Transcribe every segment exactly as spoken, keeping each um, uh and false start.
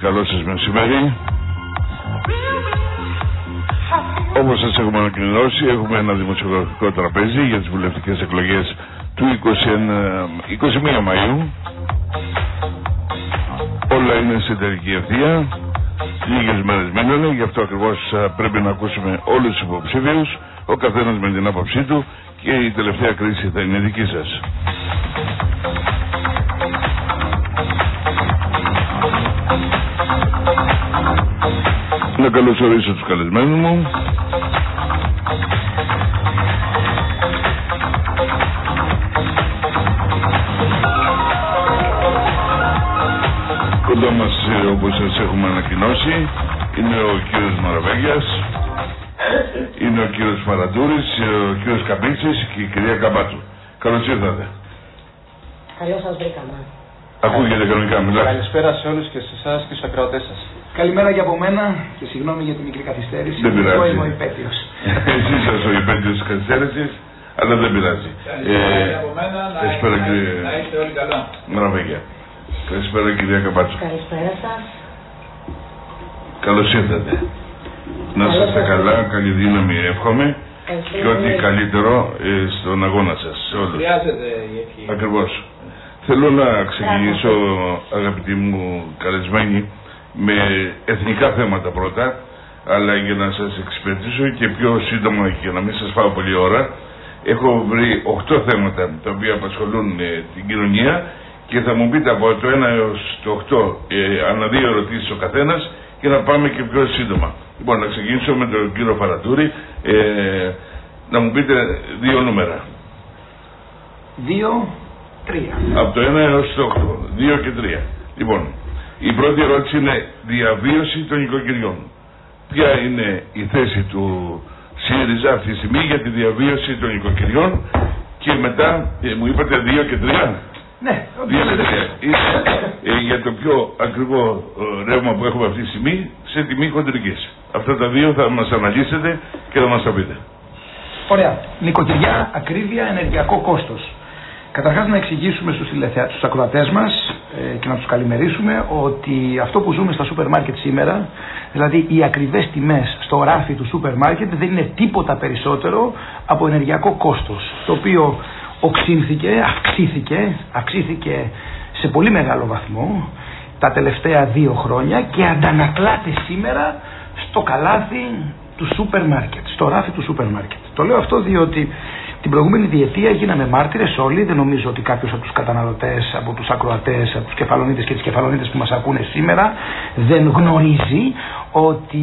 καλό σας μεσημέρι. Όπως σας έχουμε ανακοινώσει, έχουμε ένα δημοσιογραφικό τραπέζι για τις βουλευτικές εκλογές του είκοσι μία Μαΐου. Όλα είναι σε εταιρική ευθεία. Λίγες μέρες μείνανε, γι' αυτό ακριβώς πρέπει να ακούσουμε όλους τους υποψήφιους, ο καθένας με την άποψή του, και η τελευταία κρίση θα είναι δική σας. Να καλωσορίσω τους καλεσμένους μου. Κοντά μας, όπως σας έχουμε ανακοινώσει, είναι ο κύριος Μαραβέγιας, είναι ο κύριος Φαραντούρης, ο κύριος Καμπίτσης και η κυρία Καμπάτσου. Καλώς ήρθατε. Καλώς σας βρήκαμε. Ακούγεται κανονικά, μιλάτε. Καλησπέρα σε όλους και σε εσάς και στους ακροατές σας. Καλημέρα και από μένα και συγγνώμη για τη μικρή καθυστέρηση. Δεν πειράζει. Εγώ είμαι ο υπέτειος. Εσύ είσαστε ο υπέτειος της καθυστέρησης, αλλά δεν πειράζει. Καλησπέρα ε, από μένα, να, καλησπέρα, να, κύριε... να είστε όλοι καλά. Μαραβέγια. Καλησπέρα, κυρία Καμπάτσου. Καλησπέρα σας. Καλώς ήρθατε. Να είστε καλά, καλή δύναμη εύχομαι και ό,τι καλύτερο ε, στον αγώνα σας σε όλους. Χρειάζεται η ευχή. Ακριβώς. Θέλω να ξεκινήσω, αγαπητοί μου καλεσμένοι, με εθνικά θέματα πρώτα, αλλά για να σας εξυπηρετήσω και πιο σύντομα και να μην σας φάω πολλή ώρα, έχω βρει οκτώ θέματα τα οποία απασχολούν ε, την κοινωνία και θα μου πείτε από το ένα έως το οκτώ ε, ανά δύο ερωτήσεις ο καθένας και να πάμε και πιο σύντομα. Λοιπόν, να ξεκινήσω με τον κύριο Φαραντούρη, ε, να μου πείτε δύο νούμερα. Δύο, τρία. Από το ένα έως το οκτώ, δύο και τρία. Λοιπόν, η πρώτη ερώτηση είναι διαβίωση των οικοκυριών. Ποια είναι η θέση του ΣΥΡΙΖΑ αυτή τη στιγμή για τη διαβίωση των οικοκυριών? Και μετά, ε, μου είπατε δύο και τρία. Ναι, δύο και τρία. Είναι ε, για το πιο ακριβό ε, ρεύμα που έχουμε αυτή τη στιγμή σε τιμή χοντρικής. Αυτά τα δύο θα μας αναλύσετε και θα μας τα πείτε. Ωραία. Νοικοκυριά, ακρίβεια, ενεργειακό κόστος. Καταρχάς να εξηγήσουμε στους, στους ακροατές μας ε, και να τους καλημερίσουμε ότι αυτό που ζούμε στα σούπερ μάρκετ σήμερα, δηλαδή οι ακριβές τιμές στο ράφι του σούπερ μάρκετ, δεν είναι τίποτα περισσότερο από ενεργειακό κόστος, το οποίο οξύνθηκε, αυξήθηκε, αυξήθηκε σε πολύ μεγάλο βαθμό τα τελευταία δύο χρόνια και αντανακλάται σήμερα στο καλάθι του σούπερ μάρκετ, στο ράφι του σούπερ μάρκετ. Το λέω αυτό διότι την προηγούμενη διετία γίναμε μάρτυρες όλοι. Δεν νομίζω ότι κάποιος από τους καταναλωτές, από τους ακροατές, από τους κεφαλονίτες και τις κεφαλονίτες που μας ακούνε σήμερα δεν γνωρίζει ότι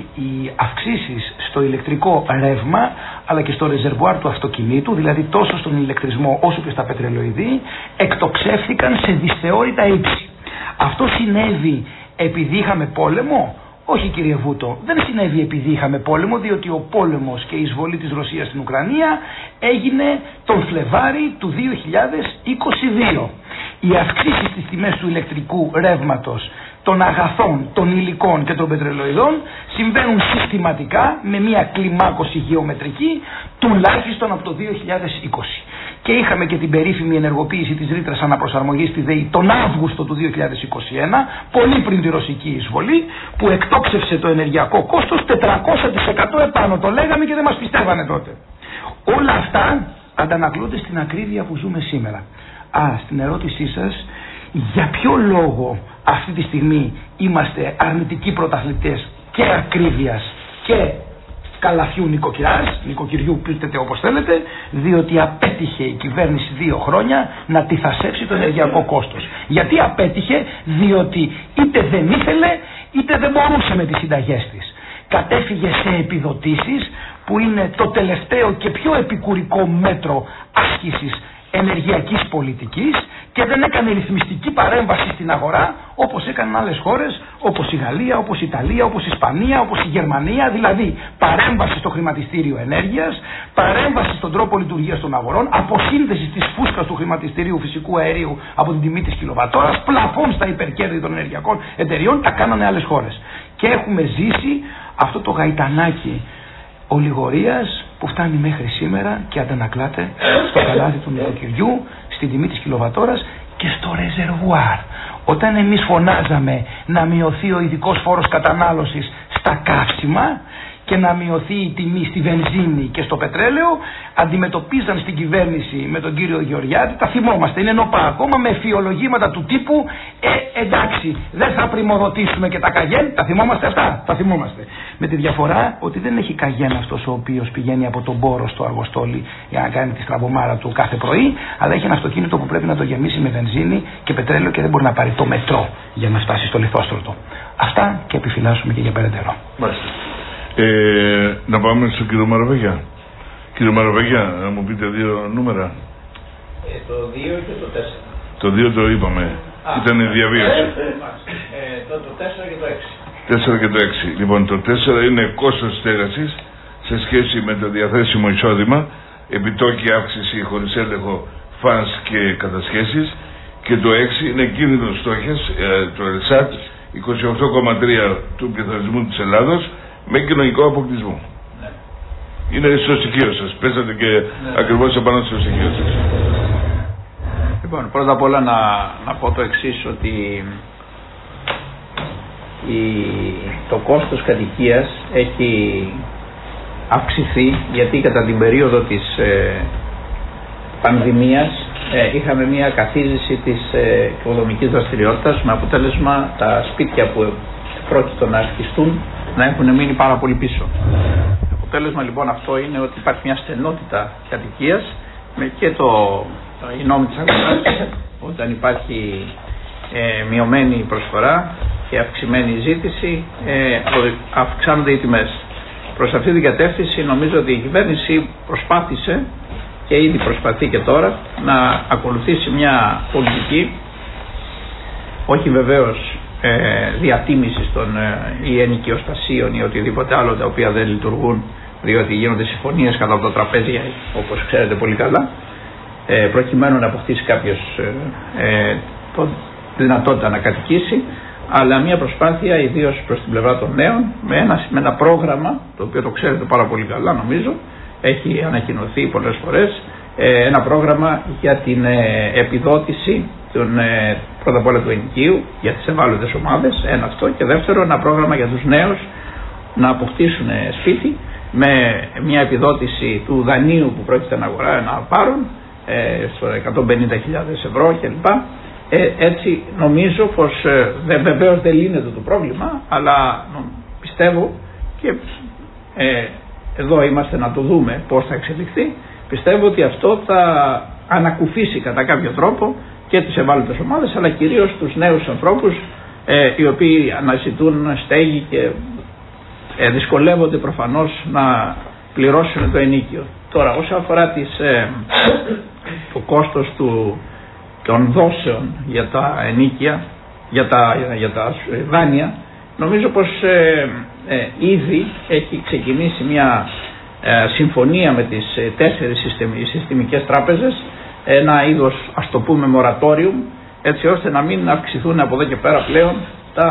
οι αυξήσεις στο ηλεκτρικό ρεύμα αλλά και στο ρεζερβουάρ του αυτοκινήτου, δηλαδή τόσο στον ηλεκτρισμό όσο και στα πετρελοειδή, εκτοξεύθηκαν σε δυσθεώρητα ύψη. Αυτό συνέβη επειδή είχαμε πόλεμο? Όχι, κύριε Βούτο, δεν συνέβη επειδή είχαμε πόλεμο, διότι ο πόλεμος και η εισβολή της Ρωσίας στην Ουκρανία έγινε τον Φλεβάρι του δύο χιλιάδες είκοσι δύο. Οι αυξήσεις στις τιμές του ηλεκτρικού ρεύματος, των αγαθών, των υλικών και των πετρελοειδών συμβαίνουν συστηματικά με μια κλιμάκωση γεωμετρική τουλάχιστον από το δύο χιλιάδες είκοσι. Και είχαμε και την περίφημη ενεργοποίηση της ρήτρας αναπροσαρμογής στη ΔΕΗ τον Αύγουστο του δύο χιλιάδες είκοσι ένα, πολύ πριν τη ρωσική εισβολή, που εκτόξευσε το ενεργειακό κόστος τετρακόσια τοις εκατό επάνω. Το λέγαμε και δεν μας πιστεύανε τότε. Όλα αυτά αντανακλώνται στην ακρίβεια που ζούμε σήμερα. Α, στην ερώτησή σας, για ποιο λόγο αυτή τη στιγμή είμαστε αρνητικοί πρωταθλητές και ακρίβειας και καλαθιού νοικοκυράς, νοικοκυριού πείτε όπως θέλετε, διότι απέτυχε η κυβέρνηση δύο χρόνια να τυθασέψει το ενεργειακό κόστος. Γιατί απέτυχε? Διότι είτε δεν ήθελε είτε δεν μπορούσε με τις συνταγές της. Κατέφυγε σε επιδοτήσεις που είναι το τελευταίο και πιο επικουρικό μέτρο άσκησης ενεργειακής πολιτικής και δεν έκανε ρυθμιστική παρέμβαση στην αγορά όπως έκαναν άλλες χώρες όπως η Γαλλία, όπως η Ιταλία, όπως η Ισπανία, όπως η Γερμανία. Δηλαδή παρέμβαση στο χρηματιστήριο ενέργειας, παρέμβαση στον τρόπο λειτουργίας των αγορών, αποσύνδεση της φούσκας του χρηματιστηρίου φυσικού αερίου από την τιμή της κιλοβατόρας, πλαφών στα υπερκέρδη των ενεργειακών εταιριών. Τα κάνανε άλλες χώρες και έχουμε ζήσει αυτό το γαϊτανάκι ολιγορίας που φτάνει μέχρι σήμερα και αντανακλάται στο καλάθι του νοικοκυριού στην τιμή της κιλοβατόρας και στο ρεζερβουάρ. Όταν εμείς φωνάζαμε να μειωθεί ο ειδικός φόρος κατανάλωσης στα καύσιμα και να μειωθεί η τιμή στη βενζίνη και στο πετρέλαιο, αντιμετωπίζαν στην κυβέρνηση με τον κύριο Γεωργιάδη, τα θυμόμαστε, είναι νοπά ακόμα, με φιολογήματα του τύπου ε, εντάξει, δεν θα πρημοδοτήσουμε και τα καγέν, τα θυμόμαστε αυτά, τα θυμόμαστε. Με τη διαφορά ότι δεν έχει καγέν αυτός ο οποίος πηγαίνει από τον Πόρο στο Αργοστόλι για να κάνει τη στραβομάρα του κάθε πρωί, αλλά έχει ένα αυτοκίνητο που πρέπει να το γεμίσει με βενζίνη και πετρέλαιο και δεν μπορεί να πάρει το μετρό για να φτάσει στο λιθόστρωτο. Αυτά και επιφυλάσσουμε και για περαιτέρω. Μάλιστα. Ε, να πάμε στον κύριο Μαραβέγια. Κύριε Μαραβέγια, να μου πείτε δύο νούμερα. Ε, το δύο και το τέσσερα. Το δύο το είπαμε. Α, ήταν η διαβίωση. Ε, το, το τέσσερα και το έξι. τέσσερα και το έξι. Λοιπόν, το τέσσερα είναι κόστος στέγασης σε σχέση με το διαθέσιμο εισόδημα, επιτόκια αύξηση χωρίς έλεγχο, φανς και κατασχέσεις, και το έξι είναι κίνδυνος στόχες, ε, το ΕΛΣΑΤ, είκοσι οκτώ κόμμα τρία του πληθωρισμού της Ελλάδος, με κοινωνικό αποκλεισμό. Ναι. Είναι στο στοιχείο σας. Πέσατε και ναι. ακριβώς επάνω στο στοιχείο σας. Λοιπόν, πρώτα απ' όλα να, να πω το εξής, ότι η, το κόστος κατοικίας έχει αυξηθεί, γιατί κατά την περίοδο της ε, πανδημίας ε, είχαμε μια καθίζηση της ε, οικοδομικής δραστηριότητας, με αποτέλεσμα τα σπίτια που πρόκειτο να αρχιστούν να έχουν μείνει πάρα πολύ πίσω. Το αποτέλεσμα λοιπόν αυτό είναι ότι υπάρχει μια στενότητα κατοικίας, με και το, η νόμη της αγοράς, όταν υπάρχει ε, μειωμένη προσφορά και αυξημένη ζήτηση, ε, αυξάνονται οι τιμές. Προς αυτή την κατεύθυνση νομίζω ότι η κυβέρνηση προσπάθησε και ήδη προσπαθεί και τώρα να ακολουθήσει μια πολιτική, όχι βεβαίως ε, διατίμησης των ε, ή ενοικιοστασίων ή οτιδήποτε άλλο τα οποία δεν λειτουργούν, διότι γίνονται συμφωνίες κατά από τα τραπέζια, όπως ξέρετε πολύ καλά, ε, προκειμένου να αποκτήσει κάποιος ε, ε, το δυνατότητα να κατοικήσει, αλλά μια προσπάθεια ιδίως προς την πλευρά των νέων, με ένα, με ένα πρόγραμμα, το οποίο το ξέρετε πάρα πολύ καλά νομίζω, έχει ανακοινωθεί πολλές φορές, ε, ένα πρόγραμμα για την ε, επιδότηση των, ε, πρώτα απ' όλα του ενοικίου για τις ευάλωτες ομάδες, ένα αυτό, και δεύτερο ένα πρόγραμμα για τους νέους να αποκτήσουν σπίτι με μια επιδότηση του δανείου που πρόκειται να αγορά να πάρουν ε, στο εκατόν πενήντα χιλιάδες ευρώ κλπ. Ε, έτσι νομίζω πως ε, δε, βεβαίως δεν λύνεται το πρόβλημα, αλλά νο, πιστεύω και ε, εδώ είμαστε να το δούμε πώς θα εξελιχθεί. Πιστεύω ότι αυτό θα ανακουφίσει κατά κάποιο τρόπο και τις ευάλωτες ομάδες, αλλά κυρίως τους νέους ανθρώπους ε, οι οποίοι αναζητούν στέγη και ε, δυσκολεύονται προφανώς να πληρώσουν το ενίκιο. Τώρα όσον αφορά τις, ε, το κόστος του, των δόσεων για τα ενίκια, για τα, για τα δάνεια, νομίζω πως ε, ε, ήδη έχει ξεκινήσει μια ε, συμφωνία με τις ε, τέσσερις συστημικές τράπεζες, ένα είδος, ας το πούμε, μορατόριου, έτσι ώστε να μην αυξηθούν από εδώ και πέρα πλέον τα,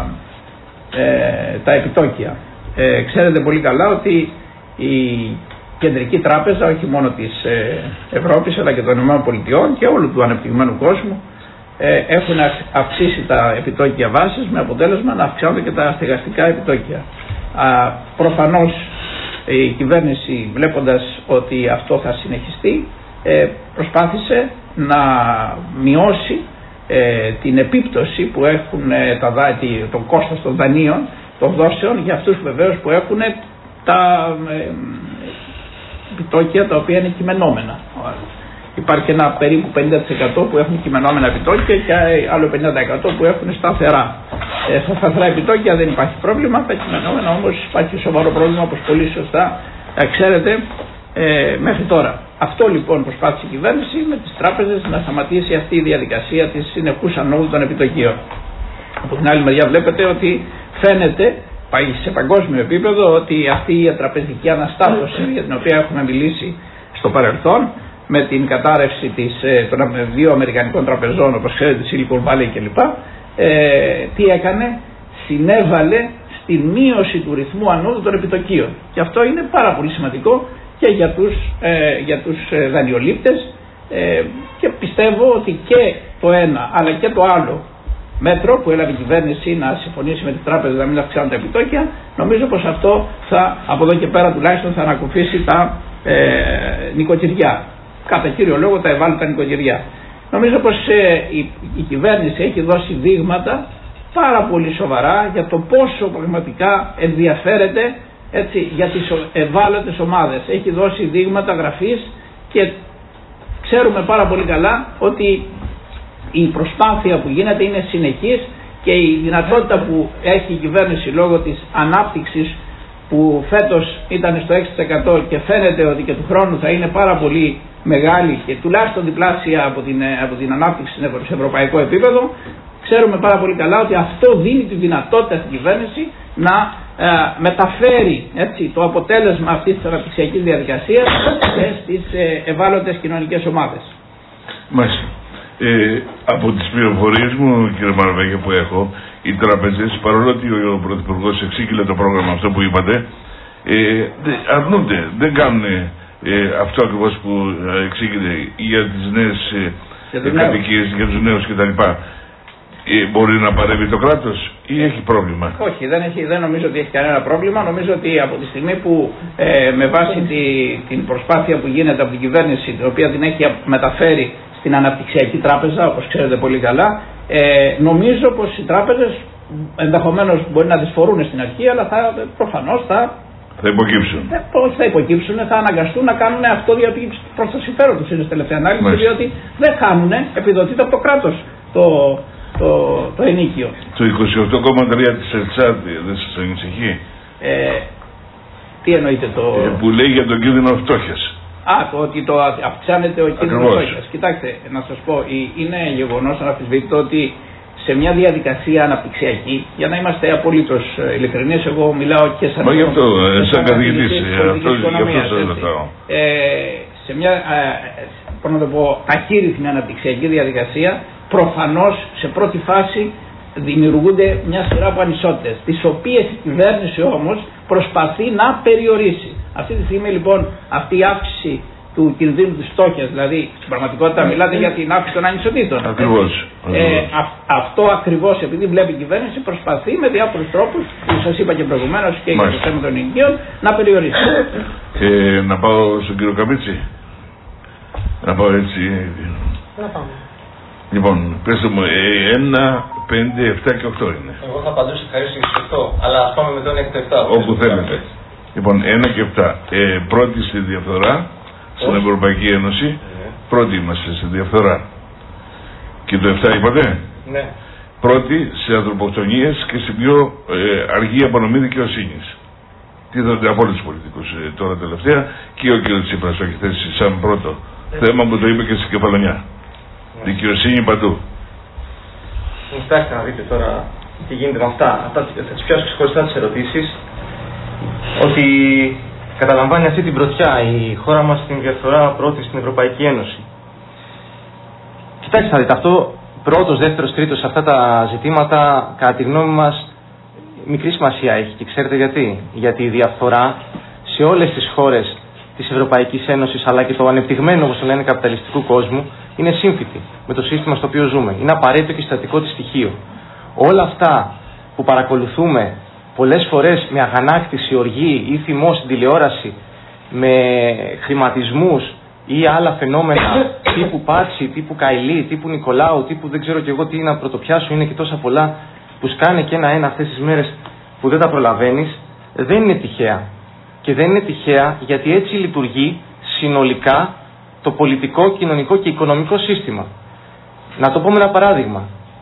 ε, τα επιτόκια. Ε, ξέρετε πολύ καλά ότι η Κεντρική Τράπεζα, όχι μόνο της ε, Ευρώπης αλλά και των ΗΠΑ και όλου του ανεπτυγμένου κόσμου, ε, έχουν αυξήσει τα επιτόκια βάσης, με αποτέλεσμα να αυξάνονται και τα στεγαστικά επιτόκια. Α, προφανώς η κυβέρνηση, βλέποντας ότι αυτό θα συνεχιστεί, ε, προσπάθησε να μειώσει ε, την επίπτωση που έχουν ε, τα δάτη, το κόστος των δανείων, των δόσεων, για αυτούς βεβαίως που έχουν τα ε, επιτόκια τα οποία είναι κειμενόμενα. Υπάρχει ένα περίπου πενήντα τοις εκατό που έχουν κειμενόμενα επιτόκια και άλλο πενήντα τοις εκατό που έχουν σταθερά. Ε, στα σταθερά επιτόκια δεν υπάρχει πρόβλημα, τα κειμενόμενα όμως υπάρχει σοβαρό πρόβλημα, όπως πολύ σωστά ε, ξέρετε ε, μέχρι τώρα. Αυτό λοιπόν προσπάθησε η κυβέρνηση με τις τράπεζες να σταματήσει αυτή η διαδικασία της συνεχούς ανόδου των επιτοκίων. Από την άλλη μεριά βλέπετε ότι φαίνεται σε παγκόσμιο επίπεδο ότι αυτή η τραπεζική αναστάτωση για την οποία έχουμε μιλήσει στο παρελθόν, με την κατάρρευση της, των δύο αμερικανικών τραπεζών όπως ξέρετε, Silicon Valley κλπ, ε, τι έκανε, συνέβαλε στη μείωση του ρυθμού ανόδου των επιτοκίων. Και αυτό είναι πάρα πολύ σημαντικό και για τους, ε, για τους δανειολήπτες Ε, και πιστεύω ότι και το ένα αλλά και το άλλο μέτρο που έλαβε η κυβέρνηση να συμφωνήσει με τις τράπεζες να μην αυξάνουν τα επιτόκια, νομίζω πως αυτό θα, από εδώ και πέρα τουλάχιστον θα ανακουφίσει τα ε, νοικοκυριά. Κατά κύριο λόγο τα ευάλωτα νοικοκυριά. Νομίζω πως ε, η, η κυβέρνηση έχει δώσει δείγματα πάρα πολύ σοβαρά για το πόσο πραγματικά ενδιαφέρεται, έτσι, για τις ευάλωτες ομάδες. Έχει δώσει δείγματα γραφής και ξέρουμε πάρα πολύ καλά ότι η προσπάθεια που γίνεται είναι συνεχής και η δυνατότητα που έχει η κυβέρνηση λόγω της ανάπτυξης που φέτος ήταν στο έξι τοις εκατό και φαίνεται ότι και του χρόνου θα είναι πάρα πολύ μεγάλη και τουλάχιστον διπλάσια από την, από την ανάπτυξη σε ευρωπαϊκό επίπεδο, ξέρουμε πάρα πολύ καλά ότι αυτό δίνει τη δυνατότητα στην κυβέρνηση να ε, μεταφέρει, έτσι, το αποτέλεσμα αυτής της αναπτυξιακής διαδικασίας στις ε, ευάλωτες κοινωνικές ομάδες. Μάλιστα. Ε, από τις πληροφορίες μου, κύριε Μαραβέγια, που έχω, οι τραπεζές, παρόλο ότι ο Πρωθυπουργός εξήγηλε το πρόγραμμα αυτό που είπατε, ε, αρνούνται, δεν κάνουν ε, αυτό ακριβώς που εξήγηλε για τις νέες ε, κατοικίες, για τους νέους κτλ. Ε, μπορεί να παρέμβει το κράτος ή έχει πρόβλημα? Όχι, δεν, έχει, δεν νομίζω ότι έχει κανένα πρόβλημα. Νομίζω ότι από τη στιγμή που ε, με βάση τη, την προσπάθεια που γίνεται από την κυβέρνηση, την οποία την έχει μεταφέρει στην Αναπτυξιακή Τράπεζα, όπως ξέρετε πολύ καλά, ε, νομίζω πως οι τράπεζες ενδεχομένως μπορεί να τις φορούν στην αρχή, αλλά θα, προφανώς θα, θα υποκύψουν. Ε, όχι θα υποκύψουν, θα αναγκαστούν να κάνουν αυτό διότι προς το συμφέρον τους είναι στη τελευταία ανάλυση, διότι δεν χάνουν, επιδοτείται από το κράτος το, το, το ενίκιο. Το είκοσι οκτώ κόμμα τρία της Ελτσάτ δεν σας ανησυχεί? Ε, τι εννοείται το... Ε, που λέει για τον κίνδυνο φτώχειας. Α, το ότι το αυξάνεται ο κίνδυνος φτώχειας. Κοιτάξτε, να σας πω, είναι γεγονός αναμφισβήτητο ότι σε μια διαδικασία αναπτυξιακή, για να είμαστε απολύτως ειλικρινείς, εγώ μιλάω και σαν, Μα γι' αυτό, σαν καθηγητής, αυτό, ε, σε μια ε, να το πω, ταχύρυθμη αναπτυξιακή διαδικασία, προφανώς σε πρώτη φάση δημιουργούνται μια σειρά από ανισότητες, τις οποίες η κυβέρνηση όμως προσπαθεί να περιορίσει. Αυτή τη στιγμή λοιπόν αυτή η αύξηση του κινδύνου της φτώχειας, δηλαδή στην πραγματικότητα μιλάτε για την αύξηση των ανισοτήτων. Ακριβώς. Ε, α, αυτό ακριβώς επειδή βλέπει η κυβέρνηση προσπαθεί με διάφορους τρόπους, που σας είπα και προηγουμένως και για το θέμα των ενοικίων, να περιορίσει. Ε, να πάω στον κύριο Καμπίτσι. Να πάω έτσι. Να πάμε. Λοιπόν, πέστε μου, ένα, πέντε, επτά και οκτώ είναι. Εγώ θα απαντήσω ευχαρίστω και στις οκτώ, αλλά ας πάμε με το ένα και το επτά. Όπου θέλετε. Λοιπόν, ένα και επτά. Ε, πρώτη στη διαφθορά στην Ευρωπαϊκή Ένωση. Ναι. Πρώτη είμαστε στη διαφθορά. Και το επτά είπατε. Ναι. Πρώτη σε ανθρωποκτονίες και στην πιο ε, αργή απονομή δικαιοσύνης. Τι είδατε από όλους τους πολιτικούς ε, τώρα τελευταία, και ο κ. Τσίπρας το έχει θέσει σαν πρώτο ναι. θέμα που το είπε και στην Κεφαλονιά. Ναι. Δικαιοσύνη παντού. Κοιτάξτε να δείτε τώρα τι γίνεται με αυτά. Αυτά θα τις πιάσω ξεχωριστά τις ερωτήσεις. Ότι καταλαμβάνει αυτή την πρωτιά η χώρα μας στην διαφθορά πρώτη στην Ευρωπαϊκή Ένωση. Κοιτάξτε να δείτε, αυτό πρώτος, δεύτερος, τρίτος σε αυτά τα ζητήματα κατά τη γνώμη μας μικρή σημασία έχει. Και ξέρετε γιατί? Γιατί η διαφθορά σε όλες τις χώρες της Ευρωπαϊκής Ένωσης αλλά και το ανεπτυγμένο, όπως το λένε, καπιταλιστικού κόσμου είναι σύμφυτη με το σύστημα στο οποίο ζούμε. Είναι απαραίτητο και συστατικό της στοιχείο. Όλα αυτά που παρακολουθούμε πολλές φορές με αγανάκτηση, οργή ή θυμό στην τηλεόραση, με χρηματισμούς ή άλλα φαινόμενα τύπου Πάτσι, τύπου Καηλή, τύπου Νικολάου, τύπου δεν ξέρω και εγώ τι να πρωτοπιάσω, είναι και τόσα πολλά που σκάνε και ένα-ένα αυτές τις μέρες που δεν τα προλαβαίνεις, δεν είναι τυχαία. Και δεν είναι τυχαία γιατί έτσι λειτουργεί συνολικά το πολιτικό, κοινωνικό και οικονομικό σύστημα. Να το πω με ένα παράδειγμα.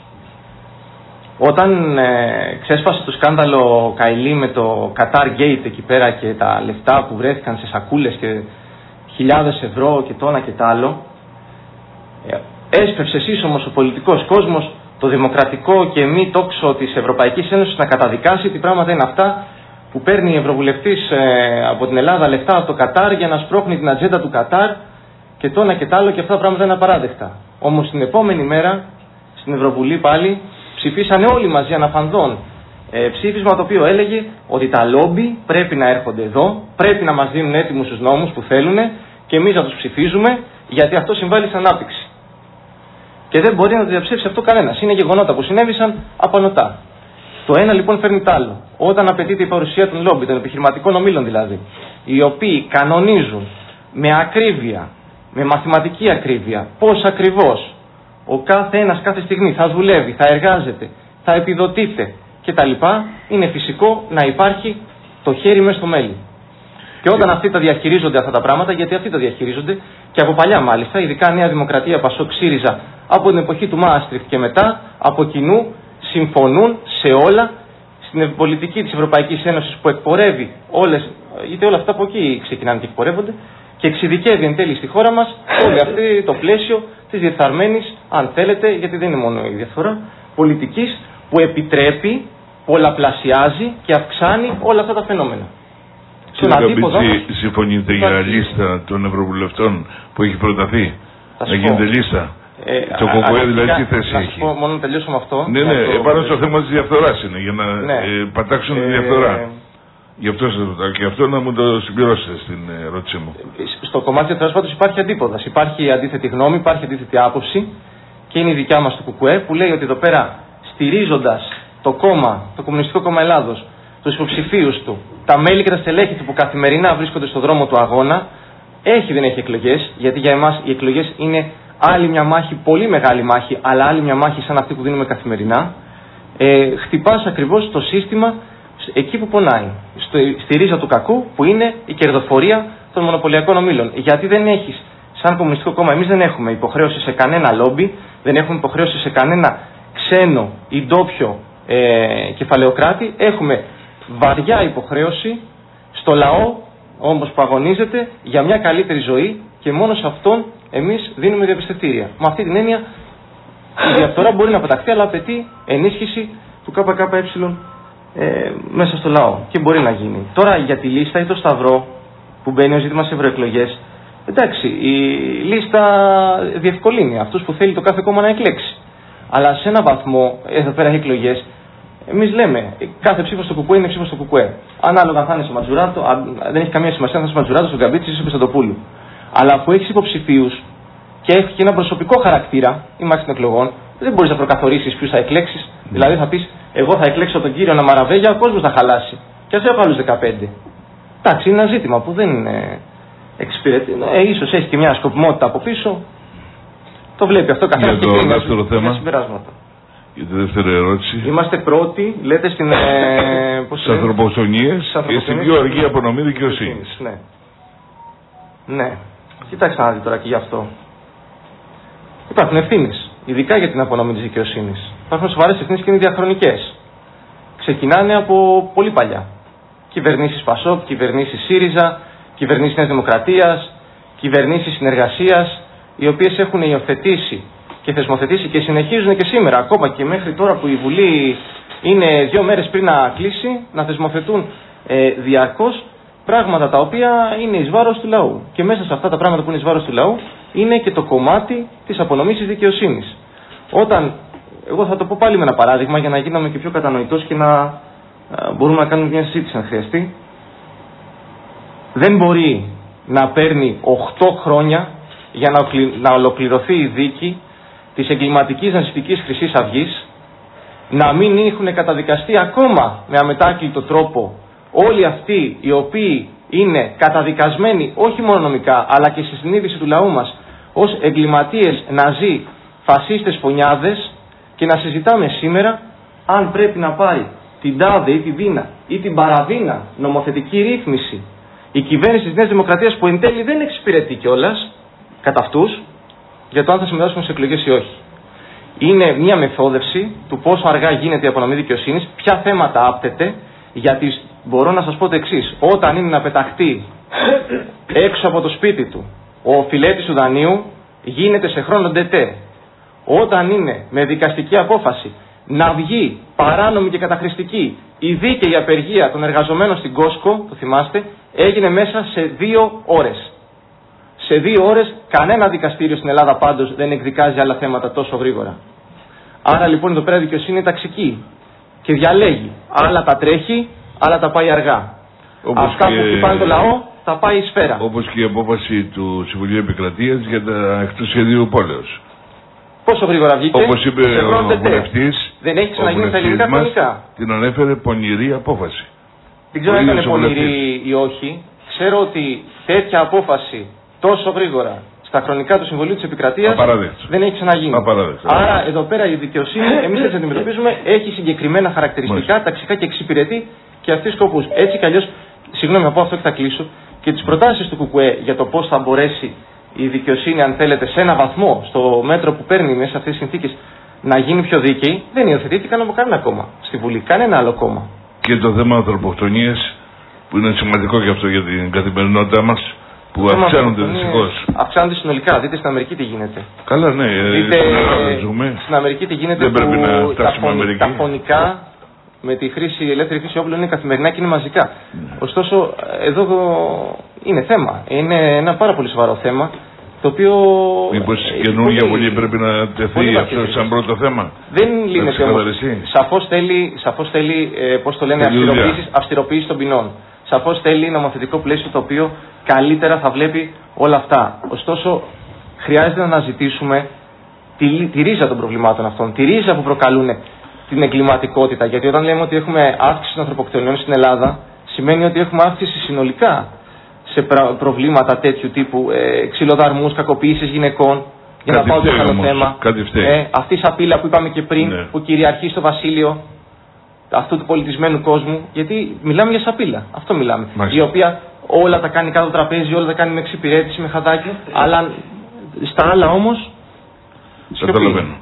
Όταν ε, ξέσπασε το σκάνδαλο Καηλή με το Qatar Gate εκεί πέρα και τα λεφτά που βρέθηκαν σε σακούλες και χιλιάδες ευρώ και το ένα και το άλλο, ε, έσπευσε σύσσωμος ο πολιτικός κόσμος, το δημοκρατικό και μη τόξο της Ευρωπαϊκής Ένωσης να καταδικάσει τι πράγματα είναι αυτά που παίρνει η Ευρωβουλευτής ε, από την Ελλάδα λεφτά από το Κατάρ για να σπρώχνει την ατζέντα του Κατάρ και το ένα και το άλλο, και αυτά τα πράγματα είναι απαράδεκτα. Όμως την επόμενη μέρα στην Ευρωβουλή πάλι ψηφίσανε όλοι μαζί αναφανδόν ε, ψήφισμα το οποίο έλεγε ότι τα λόμπι πρέπει να έρχονται εδώ, πρέπει να μας δίνουν έτοιμους τους νόμους που θέλουν και εμείς να τους ψηφίζουμε, Γιατί αυτό συμβάλλει στην ανάπτυξη. Και δεν μπορεί να το διαψεύσει αυτό κανένας. Είναι γεγονότα που συνέβησαν απανωτά. Το ένα λοιπόν φέρνει το άλλο. Όταν απαιτείται η παρουσία των λόμπι, των επιχειρηματικών ομίλων δηλαδή, οι οποίοι κανονίζουν με ακρίβεια, με μαθηματική ακρίβεια, πώς ακριβώς ο κάθε ένας κάθε στιγμή θα δουλεύει, θα εργάζεται, θα επιδοτείται κτλ., είναι φυσικό να υπάρχει το χέρι μέσα στο μέλι. Και όταν αυτοί τα διαχειρίζονται αυτά τα πράγματα, γιατί αυτοί τα διαχειρίζονται και από παλιά μάλιστα, ειδικά Νέα Δημοκρατία, Πασόκ, ΣΥΡΙΖΑ, από την εποχή του Μάστριχτ και μετά, από κοινού συμφωνούν σε όλα, στην πολιτική της Ευρωπαϊκής Ένωσης που εκπορεύει όλες, είτε όλα αυτά από εκεί ξεκινάνε και εκπορεύονται, και εξειδικεύει εν τέλει στη χώρα μας όλο αυτό το πλαίσιο της διεφθαρμένης, αν θέλετε, γιατί δεν είναι μόνο η διαφθορά, πολιτικής που επιτρέπει, πολλαπλασιάζει και αυξάνει όλα αυτά τα φαινόμενα. Κύριε Καμπίτση, συμφωνείτε για λίστα των Ευρωβουλευτών που έχει προταθεί? Να γίνεται λίστα. Ε, το ΚΚΕ δηλαδή τι θέση να έχει? πω, μόνο να τελειώσω με αυτό. Ναι, ναι, το... πάνω στο θέμα της διαφθοράς είναι, για να ναι. ε, πατάξουν ε, τη διαφθορά. Γι' αυτό σας ρωτάω και αυτό να μου το συμπληρώσετε στην ερώτησή μου. Στο κομμάτι της διαφθοράς πάντως υπάρχει αντίποδας. Υπάρχει αντίθετη γνώμη, υπάρχει αντίθετη άποψη και είναι η δικιά μας του ΚΚΕ που λέει ότι εδώ πέρα στηρίζοντας το κόμμα, το Κομμουνιστικό Κόμμα Ελλάδος, τους υποψηφίους του, τα μέλη και τα στελέχη του που καθημερινά βρίσκονται στον δρόμο του αγώνα, έχει δεν έχει εκλογές, γιατί για εμάς οι εκλογές είναι άλλη μια μάχη, πολύ μεγάλη μάχη, αλλά άλλη μια μάχη σαν αυτή που δίνουμε καθημερινά. Ε, χτυπάς ακριβώς το σύστημα εκεί που πονάει, στο, στη ρίζα του κακού που είναι η κερδοφορία των μονοπωλιακών ομίλων. Γιατί δεν έχεις, σαν Κομμουνιστικό Κόμμα, εμείς δεν έχουμε υποχρέωση σε κανένα λόμπι, δεν έχουμε υποχρέωση σε κανένα ξένο ή ντόπιο ε, κεφαλαιοκράτη, έχουμε βαριά υποχρέωση στο λαό όμως που αγωνίζεται για μια καλύτερη ζωή και μόνο σε αυτόν εμείς δίνουμε διαπιστευτήρια. Με αυτή την έννοια η διαφθορά μπορεί να πεταχθεί, αλλά απαιτεί ενίσχυση του ΚΚΕ ε, μέσα στο λαό και μπορεί να γίνει. Τώρα για τη λίστα ή το σταυρό που μπαίνει ως ζήτημα σε ευρωεκλογές, εντάξει, η λίστα διευκολύνει αυτούς που θέλει το κάθε κόμμα να εκλέξει. Αλλά σε έναν βαθμό, εδώ πέρα έχει εκλογές, εμείς λέμε, κάθε ψήφος στο ΚΚΕ είναι ψήφος στο ΚΚΕ. Ανάλογα θα είναι στο Ματζουράτο, δεν έχει καμία σημασία αν θα είναι στο Ματζουράτο, στον Καμπίτση ή στο Πισαντοπούλου. Αλλά αφού έχει υποψηφίους και έχει και ένα προσωπικό χαρακτήρα, η μάχη των εκλογών, δεν μπορείς να προκαθορίσεις ποιους θα εκλέξεις. Mm. Δηλαδή θα πεις, εγώ θα εκλέξω τον κύριο Ναμαραβέγια, ο κόσμος θα χαλάσει. Και ας έχω άλλους δεκαπέντε. Εντάξει, είναι ένα ζήτημα που δεν είναι εξυπηρετή. Ε, ίσως έχει και μια σκοπιμότητα από πίσω. Το βλέπει αυτό καθένας και κρίνει τα συμπεράσματα. Για τη δεύτερη ερώτηση. Είμαστε πρώτοι, λέτε, στην. Ε, Στις ανθρωποκτονίες και στην πιο αργή απονομή δικαιοσύνης. Ναι. Ναι. Κοιτάξτε να δείτε τώρα και γι' αυτό. Υπάρχουν ευθύνες, ειδικά για την απονομή της δικαιοσύνης. Υπάρχουν σοβαρές ευθύνες και είναι διαχρονικές. Ξεκινάνε από πολύ παλιά. Κυβερνήσεις Πασόκ, κυβερνήσεις ΣΥΡΙΖΑ, κυβερνήσεις Νέας Δημοκρατίας, κυβερνήσεις συνεργασίας, οι οποίες έχουν υιοθετήσει και θεσμοθετήσει και συνεχίζουν και σήμερα, ακόμα και μέχρι τώρα που η Βουλή είναι δύο μέρες πριν να κλείσει, να θεσμοθετούν ε, διαρκώς πράγματα τα οποία είναι εις βάρος του λαού. Και μέσα σε αυτά τα πράγματα που είναι εις βάρος του λαού είναι και το κομμάτι της απονομής της δικαιοσύνης. Όταν, εγώ θα το πω πάλι με ένα παράδειγμα για να γίνομαι και πιο κατανοητός και να ε, μπορούμε να κάνουμε μια συζήτηση αν χρειαστεί. Δεν μπορεί να παίρνει οκτώ χρόνια για να, να ολοκληρωθεί η δίκη της εγκληματικής ναζιστικής Χρυσής Αυγής, να μην έχουν καταδικαστεί ακόμα με αμετάκλητο τρόπο όλοι αυτοί οι οποίοι είναι καταδικασμένοι όχι μόνο νομικά αλλά και στη συνείδηση του λαού μας ως εγκληματίες ναζί, φασίστες φωνιάδες, και να συζητάμε σήμερα αν πρέπει να πάρει την τάδε ή την δίνα ή την παραδίνα νομοθετική ρύθμιση η κυβέρνηση της Νέας Δημοκρατίας, που εν τέλει δεν εξυπηρετεί κιόλας κατά αυτούς, για το αν θα συμμετάσχουν σε εκλογές ή όχι. Είναι μια μεθόδευση του πόσο αργά γίνεται η απονομή δικαιοσύνης, ποια θέματα άπτεται, γιατί μπορώ να σας πω το εξής. Όταν είναι να πεταχτεί έξω από το σπίτι του ο φιλέτης του δανείου, γίνεται σε χρόνο ντετέ. Όταν είναι με δικαστική απόφαση να βγει παράνομη και καταχρηστική η δίκαιη απεργία των εργαζομένων στην Κόσκο, το θυμάστε, έγινε μέσα σε δύο ώρες. Σε δύο ώρες κανένα δικαστήριο στην Ελλάδα πάντως δεν εκδικάζει άλλα θέματα τόσο γρήγορα. Άρα λοιπόν εδώ πέρα η δικαιοσύνη είναι ταξική και διαλέγει. Άλλα τα τρέχει, άλλα τα πάει αργά. Όπως αυτά και... που χτυπάνε το λαό θα πάει η σφαίρα. Όπως και η απόφαση του Συμβουλίου Επικρατείας για τα εκτός σχεδίου πόλεως. Πόσο γρήγορα βγήκε? Όπως είπε ο βουλευτής, δεν έχει ξαναγίνει στα ελληνικά χρονικά. Την ανέφερε πονηρή απόφαση. Δεν ξέρω αν ήταν πονηρή ή όχι. Ξέρω ότι τέτοια απόφαση τόσο γρήγορα στα χρονικά του Συμβουλίου της Επικρατείας δεν έχει ξαναγίνει. Απαράδεκτο. Άρα εδώ πέρα η δικαιοσύνη, εμείς έτσι αντιμετωπίζουμε, έχει συγκεκριμένα χαρακτηριστικά, ταξικά και εξυπηρετεί και αυτοί σκοπούς. Έτσι κι αλλιώς, συγγνώμη από αυτό και θα κλείσω, και τις προτάσεις του ΚΚΕ για το πώς θα μπορέσει η δικαιοσύνη, αν θέλετε, σε ένα βαθμό, στο μέτρο που παίρνει μέσα σε αυτές τις συνθήκες, να γίνει πιο δίκαιη, δεν υιοθετήθηκαν από κανένα κόμμα στη Βουλή, κανένα άλλο κόμμα. Και το θέμα ανθρωποκτονίας, που είναι σημαντικό και αυτό για την καθημερινότητά μας, που το αυξάνονται δυστυχώς. Αυξάνονται συνολικά. Δείτε στην Αμερική τι γίνεται. Καλά, ναι, Δείτε ζούμε. Στην Αμερική τι γίνεται. Δεν πρέπει να που τα, φων, τα φωνικά με τη χρήση, ελεύθερη χρήση όπλων είναι καθημερινά και είναι μαζικά. Ναι. Ωστόσο, εδώ είναι θέμα. Είναι ένα πάρα πολύ σοβαρό θέμα. Το οποίο. Μήπως καινούργια βολή πρέπει να τεθεί αυτό σαν πρώτο θέμα. Δεν λύνεται όμως. Σαφώς θέλει, σαφώς θέλει ε, πώς το λένε, αυστηροποίηση, αυστηροποίηση των ποινών. Σαφώς θέλει νομοθετικό πλαίσιο το οποίο καλύτερα θα βλέπει όλα αυτά. Ωστόσο, χρειάζεται να αναζητήσουμε τη, τη ρίζα των προβλημάτων αυτών, τη ρίζα που προκαλούν την εγκληματικότητα. Γιατί όταν λέμε ότι έχουμε αύξηση των ανθρωποκτονιών στην Ελλάδα, σημαίνει ότι έχουμε αύξηση συνολικά σε προβλήματα τέτοιου τύπου, ε, ξυλοδαρμούς, κακοποίησεις γυναικών. Για κάτι να πάω φταίει, σε άλλο όμως, θέμα. Ε, αυτή η σαπίλα που είπαμε και πριν, ναι, που κυριαρχεί στο βασίλειο αυτού του πολιτισμένου κόσμου, γιατί μιλάμε για σαπίλα. Αυτό μιλάμε. Μάλιστα. Η οποία όλα τα κάνει κάτω τραπέζι, όλα τα κάνει με εξυπηρέτηση, με χαδάκι, αλλά στα άλλα όμως. Καταλαβαίνω.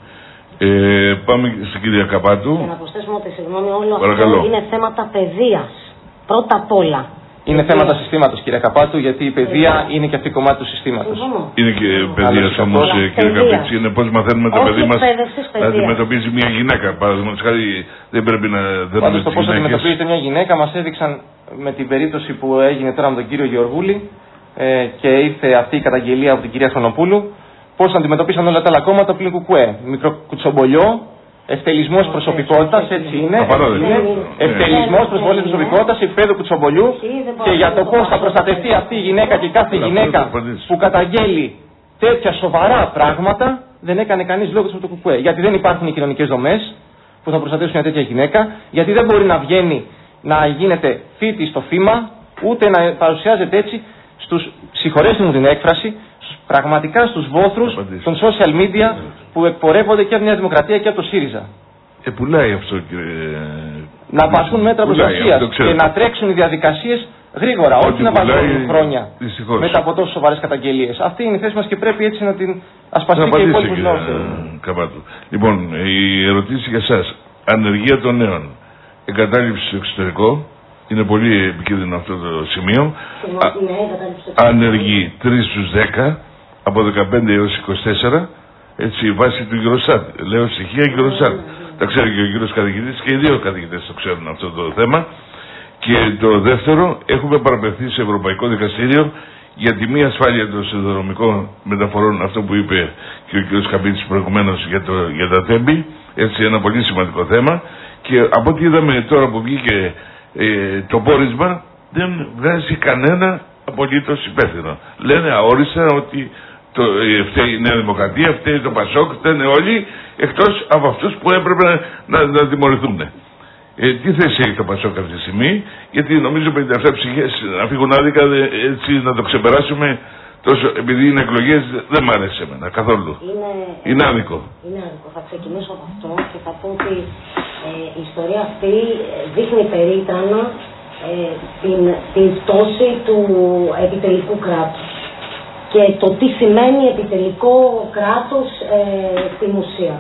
Ε, πάμε στην κυρία Καπάτου. Και να προσθέσουμε ότι συγγνώμη, όλο Παρακαλώ. αυτό είναι θέματα παιδείας. Πρώτα απ' όλα. Είναι θέματα συστήματος, κυρία Καπάτου, γιατί η παιδεία είναι και αυτή κομμάτι του συστήματος. Είναι και παιδείας όμως, κύριε Καπίτσι, είναι πώς μαθαίνουμε το παιδί μας να αντιμετωπίζει μια γυναίκα. Παραδείγματος χάρη, δεν πρέπει να δούμε. Πάντως το πώς αντιμετωπίζεται μια γυναίκα μας έδειξαν με την περίπτωση που έγινε τώρα με τον κύριο Γεωργούλη ε, και ήρθε αυτή η καταγγελία από την κυρία Χρονοπούλου, πώς αντιμετωπίσαν όλα τα άλλα κόμματα πλην ΚΚΕ. Μικρό κουτσομπολιό. Ευτελισμός προσωπικότητας, έτσι είναι. Ευτελισμός προσωπικότητας, επίπεδου κουτσομπολιού και για το πώς θα προστατευτεί αυτή η γυναίκα και κάθε γυναίκα που καταγγέλει τέτοια σοβαρά πράγματα, δεν έκανε κανείς λόγο με το ΚΚΕ. Γιατί δεν υπάρχουν οι κοινωνικές δομές που θα προστατεύσουν μια τέτοια γυναίκα, γιατί δεν μπορεί να βγαίνει να γίνεται φίτη στο θύμα, ούτε να παρουσιάζεται έτσι στους, συγχωρέστε μου την έκφραση, πραγματικά στους βόθρους των social media που εκπορεύονται και από μια Δημοκρατία και από το ΣΥΡΙΖΑ. Ε, πουλάει αυτό, κύριε. Να πάρθουν μέτρα προστασίας και να τρέξουν οι διαδικασίες γρήγορα, όχι να βάλουν χρόνια δυστυχώς μετά από τόσο σοβαρές καταγγελίες. Αυτή είναι η θέση μας και πρέπει έτσι να την ασπαστεί και η υπόλοιπη λαός. Λοιπόν, η ερωτήση για εσάς. Ανεργία των νέων. Εγκατάλειψη στο εξωτερικό. Είναι πολύ επικίνδυνο αυτό το σημείο. Ανεργοί τρεις στους δέκα, από δεκαπέντε έως είκοσι τέσσερα, έτσι βάσει του Eurostat. Λέω στοιχεία Eurostat. Τα ξέρει και ο κύριος καθηγητής και οι δύο καθηγητές το ξέρουν αυτό το θέμα. Και το δεύτερο, έχουμε παραπευθεί σε Ευρωπαϊκό Δικαστήριο για τη μη ασφάλεια των σιδηροδρομικών μεταφορών, αυτό που είπε και ο κύριος Καπίτσης προηγουμένως για, το, για τα τέμπη. Έτσι, ένα πολύ σημαντικό θέμα. Και από ό,τι είδαμε τώρα που βγήκε ε, το πόρισμα, δεν βγάζει κανένα απολύτως υπεύθυνο. Λένε αόριστα ότι το, ε, φταίει η Νέα Δημοκρατία, φταίει το Πασόκ, φταίνε όλοι, εκτός από αυτούς που έπρεπε να, να, να τιμωρηθούν. Ε, τι θέση έχει το Πασόκ αυτή τη στιγμή, γιατί νομίζω πενήντα επτά ψυχές να φύγουν άδικα, έτσι να το ξεπεράσουμε τόσο, επειδή είναι εκλογές, δεν μ' αρέσει εμένα καθόλου. Είναι, είναι άδικο. Είναι άδικο. Θα ξεκινήσω από αυτό και θα πω ότι ε, η ιστορία αυτή δείχνει περίτρανα ε, την, την πτώση του επιτελικού κράτους και το τι σημαίνει επιτελικό κράτος ε, στην ουσία.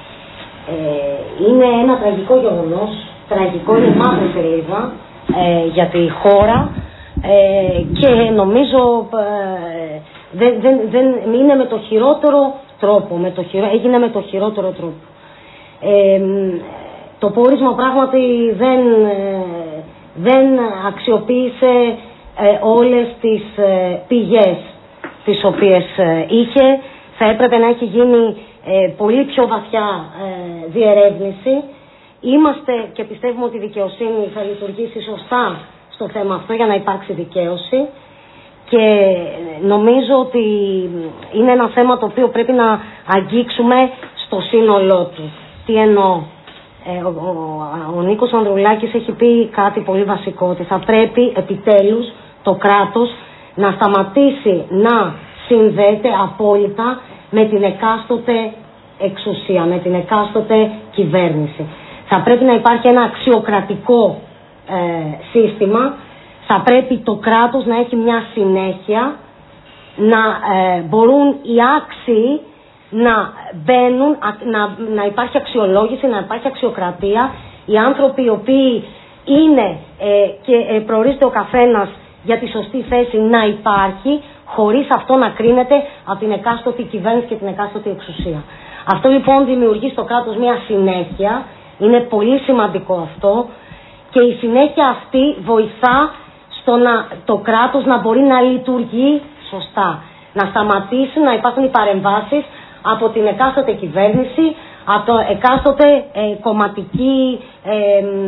Ε, είναι ένα τραγικό γεγονός, τραγικό, είναι μαύρη σελίδα ε, για τη χώρα ε, και νομίζω ε, δεν, δεν, δεν είναι με το χειρότερο τρόπο, με το χειρο, έγινε με το χειρότερο τρόπο. Ε, το πόρισμα πράγματι δεν, ε, δεν αξιοποίησε ε, όλες τις ε, πηγές τις οποίες ε, είχε. Θα έπρεπε να έχει γίνει ε, πολύ πιο βαθιά ε, διερεύνηση. Είμαστε και πιστεύουμε ότι η δικαιοσύνη θα λειτουργήσει σωστά στο θέμα αυτό για να υπάρξει δικαίωση. και νομίζω ότι είναι ένα θέμα το οποίο πρέπει να αγγίξουμε στο σύνολό του. Τι εννοώ? Ε, ο, ο, ο Νίκος Ανδρουλάκης έχει πει κάτι πολύ βασικό, ότι θα πρέπει επιτέλους το κράτος να σταματήσει να συνδέεται απόλυτα με την εκάστοτε εξουσία, με την εκάστοτε κυβέρνηση. Θα πρέπει να υπάρχει ένα αξιοκρατικό ε, σύστημα, θα πρέπει το κράτος να έχει μια συνέχεια, να ε, μπορούν οι άξιοι να μπαίνουν, να, να υπάρχει αξιολόγηση, να υπάρχει αξιοκρατία, οι άνθρωποι οι οποίοι είναι ε, και ε, προορίζεται ο καθένας για τη σωστή θέση να υπάρχει, χωρίς αυτό να κρίνεται από την εκάστοτε κυβέρνηση και την εκάστοτε εξουσία. Αυτό λοιπόν δημιουργεί στο κράτος μια συνέχεια, είναι πολύ σημαντικό αυτό, και η συνέχεια αυτή βοηθά στο να το κράτος να μπορεί να λειτουργεί σωστά, να σταματήσει να υπάρχουν οι παρεμβάσεις από την εκάστοτε κυβέρνηση, από το εκάστοτε ε, κομματική, ε,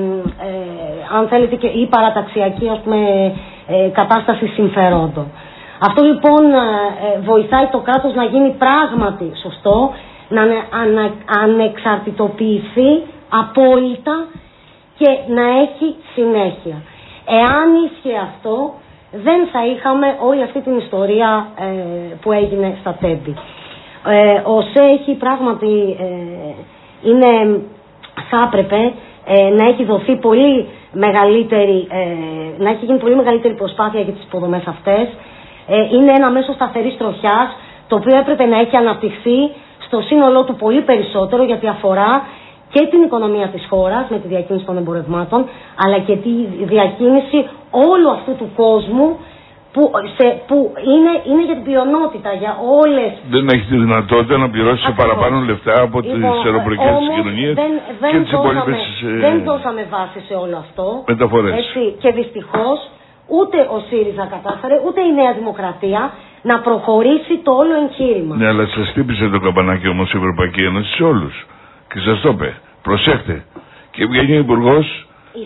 ε, αν θέλετε, και, ή παραταξιακή, ας πούμε, ε, κατάσταση συμφερόντων. Αυτό λοιπόν ε, βοηθάει το κράτος να γίνει πράγματι σωστό, να ανα, ανεξαρτητοποιηθεί απόλυτα και να έχει συνέχεια. Εάν ίσχυε αυτό, δεν θα είχαμε όλη αυτή την ιστορία ε, που έγινε στα Τέμπη. Ε, ο ΣΕ έχει πράγματι, ε, είναι, θα έπρεπε ε, να έχει δοθεί πολύ μεγαλύτερη, ε, να έχει γίνει πολύ μεγαλύτερη προσπάθεια για τις υποδομές αυτές. Ε, είναι ένα μέσο σταθερής τροχιάς, το οποίο έπρεπε να έχει αναπτυχθεί στο σύνολό του πολύ περισσότερο, γιατί αφορά και την οικονομία της χώρας με τη διακίνηση των εμπορευμάτων, αλλά και τη διακίνηση όλου αυτού του κόσμου που, σε, που είναι, είναι για την πλειονότητα, για όλες. Δεν έχει τη δυνατότητα να πληρώσει σε παραπάνω λεφτά από τις αεροπορικές συγκοινωνίες και τις υπόλοιπες ε... δεν δώσαμε βάση σε όλο αυτό. Μεταφορές. Έτσι, και δυστυχώς ούτε ο ΣΥΡΙΖΑ κατάφερε, ούτε η Νέα Δημοκρατία να προχωρήσει το όλο εγχείρημα. Ναι, αλλά σας χτύπησε το καμπανάκι όμως η Ευρωπαϊκή Ένωση σε όλους. Και σας το είπε. Προσέχτε. Και βγαίνει ο Υπουργός.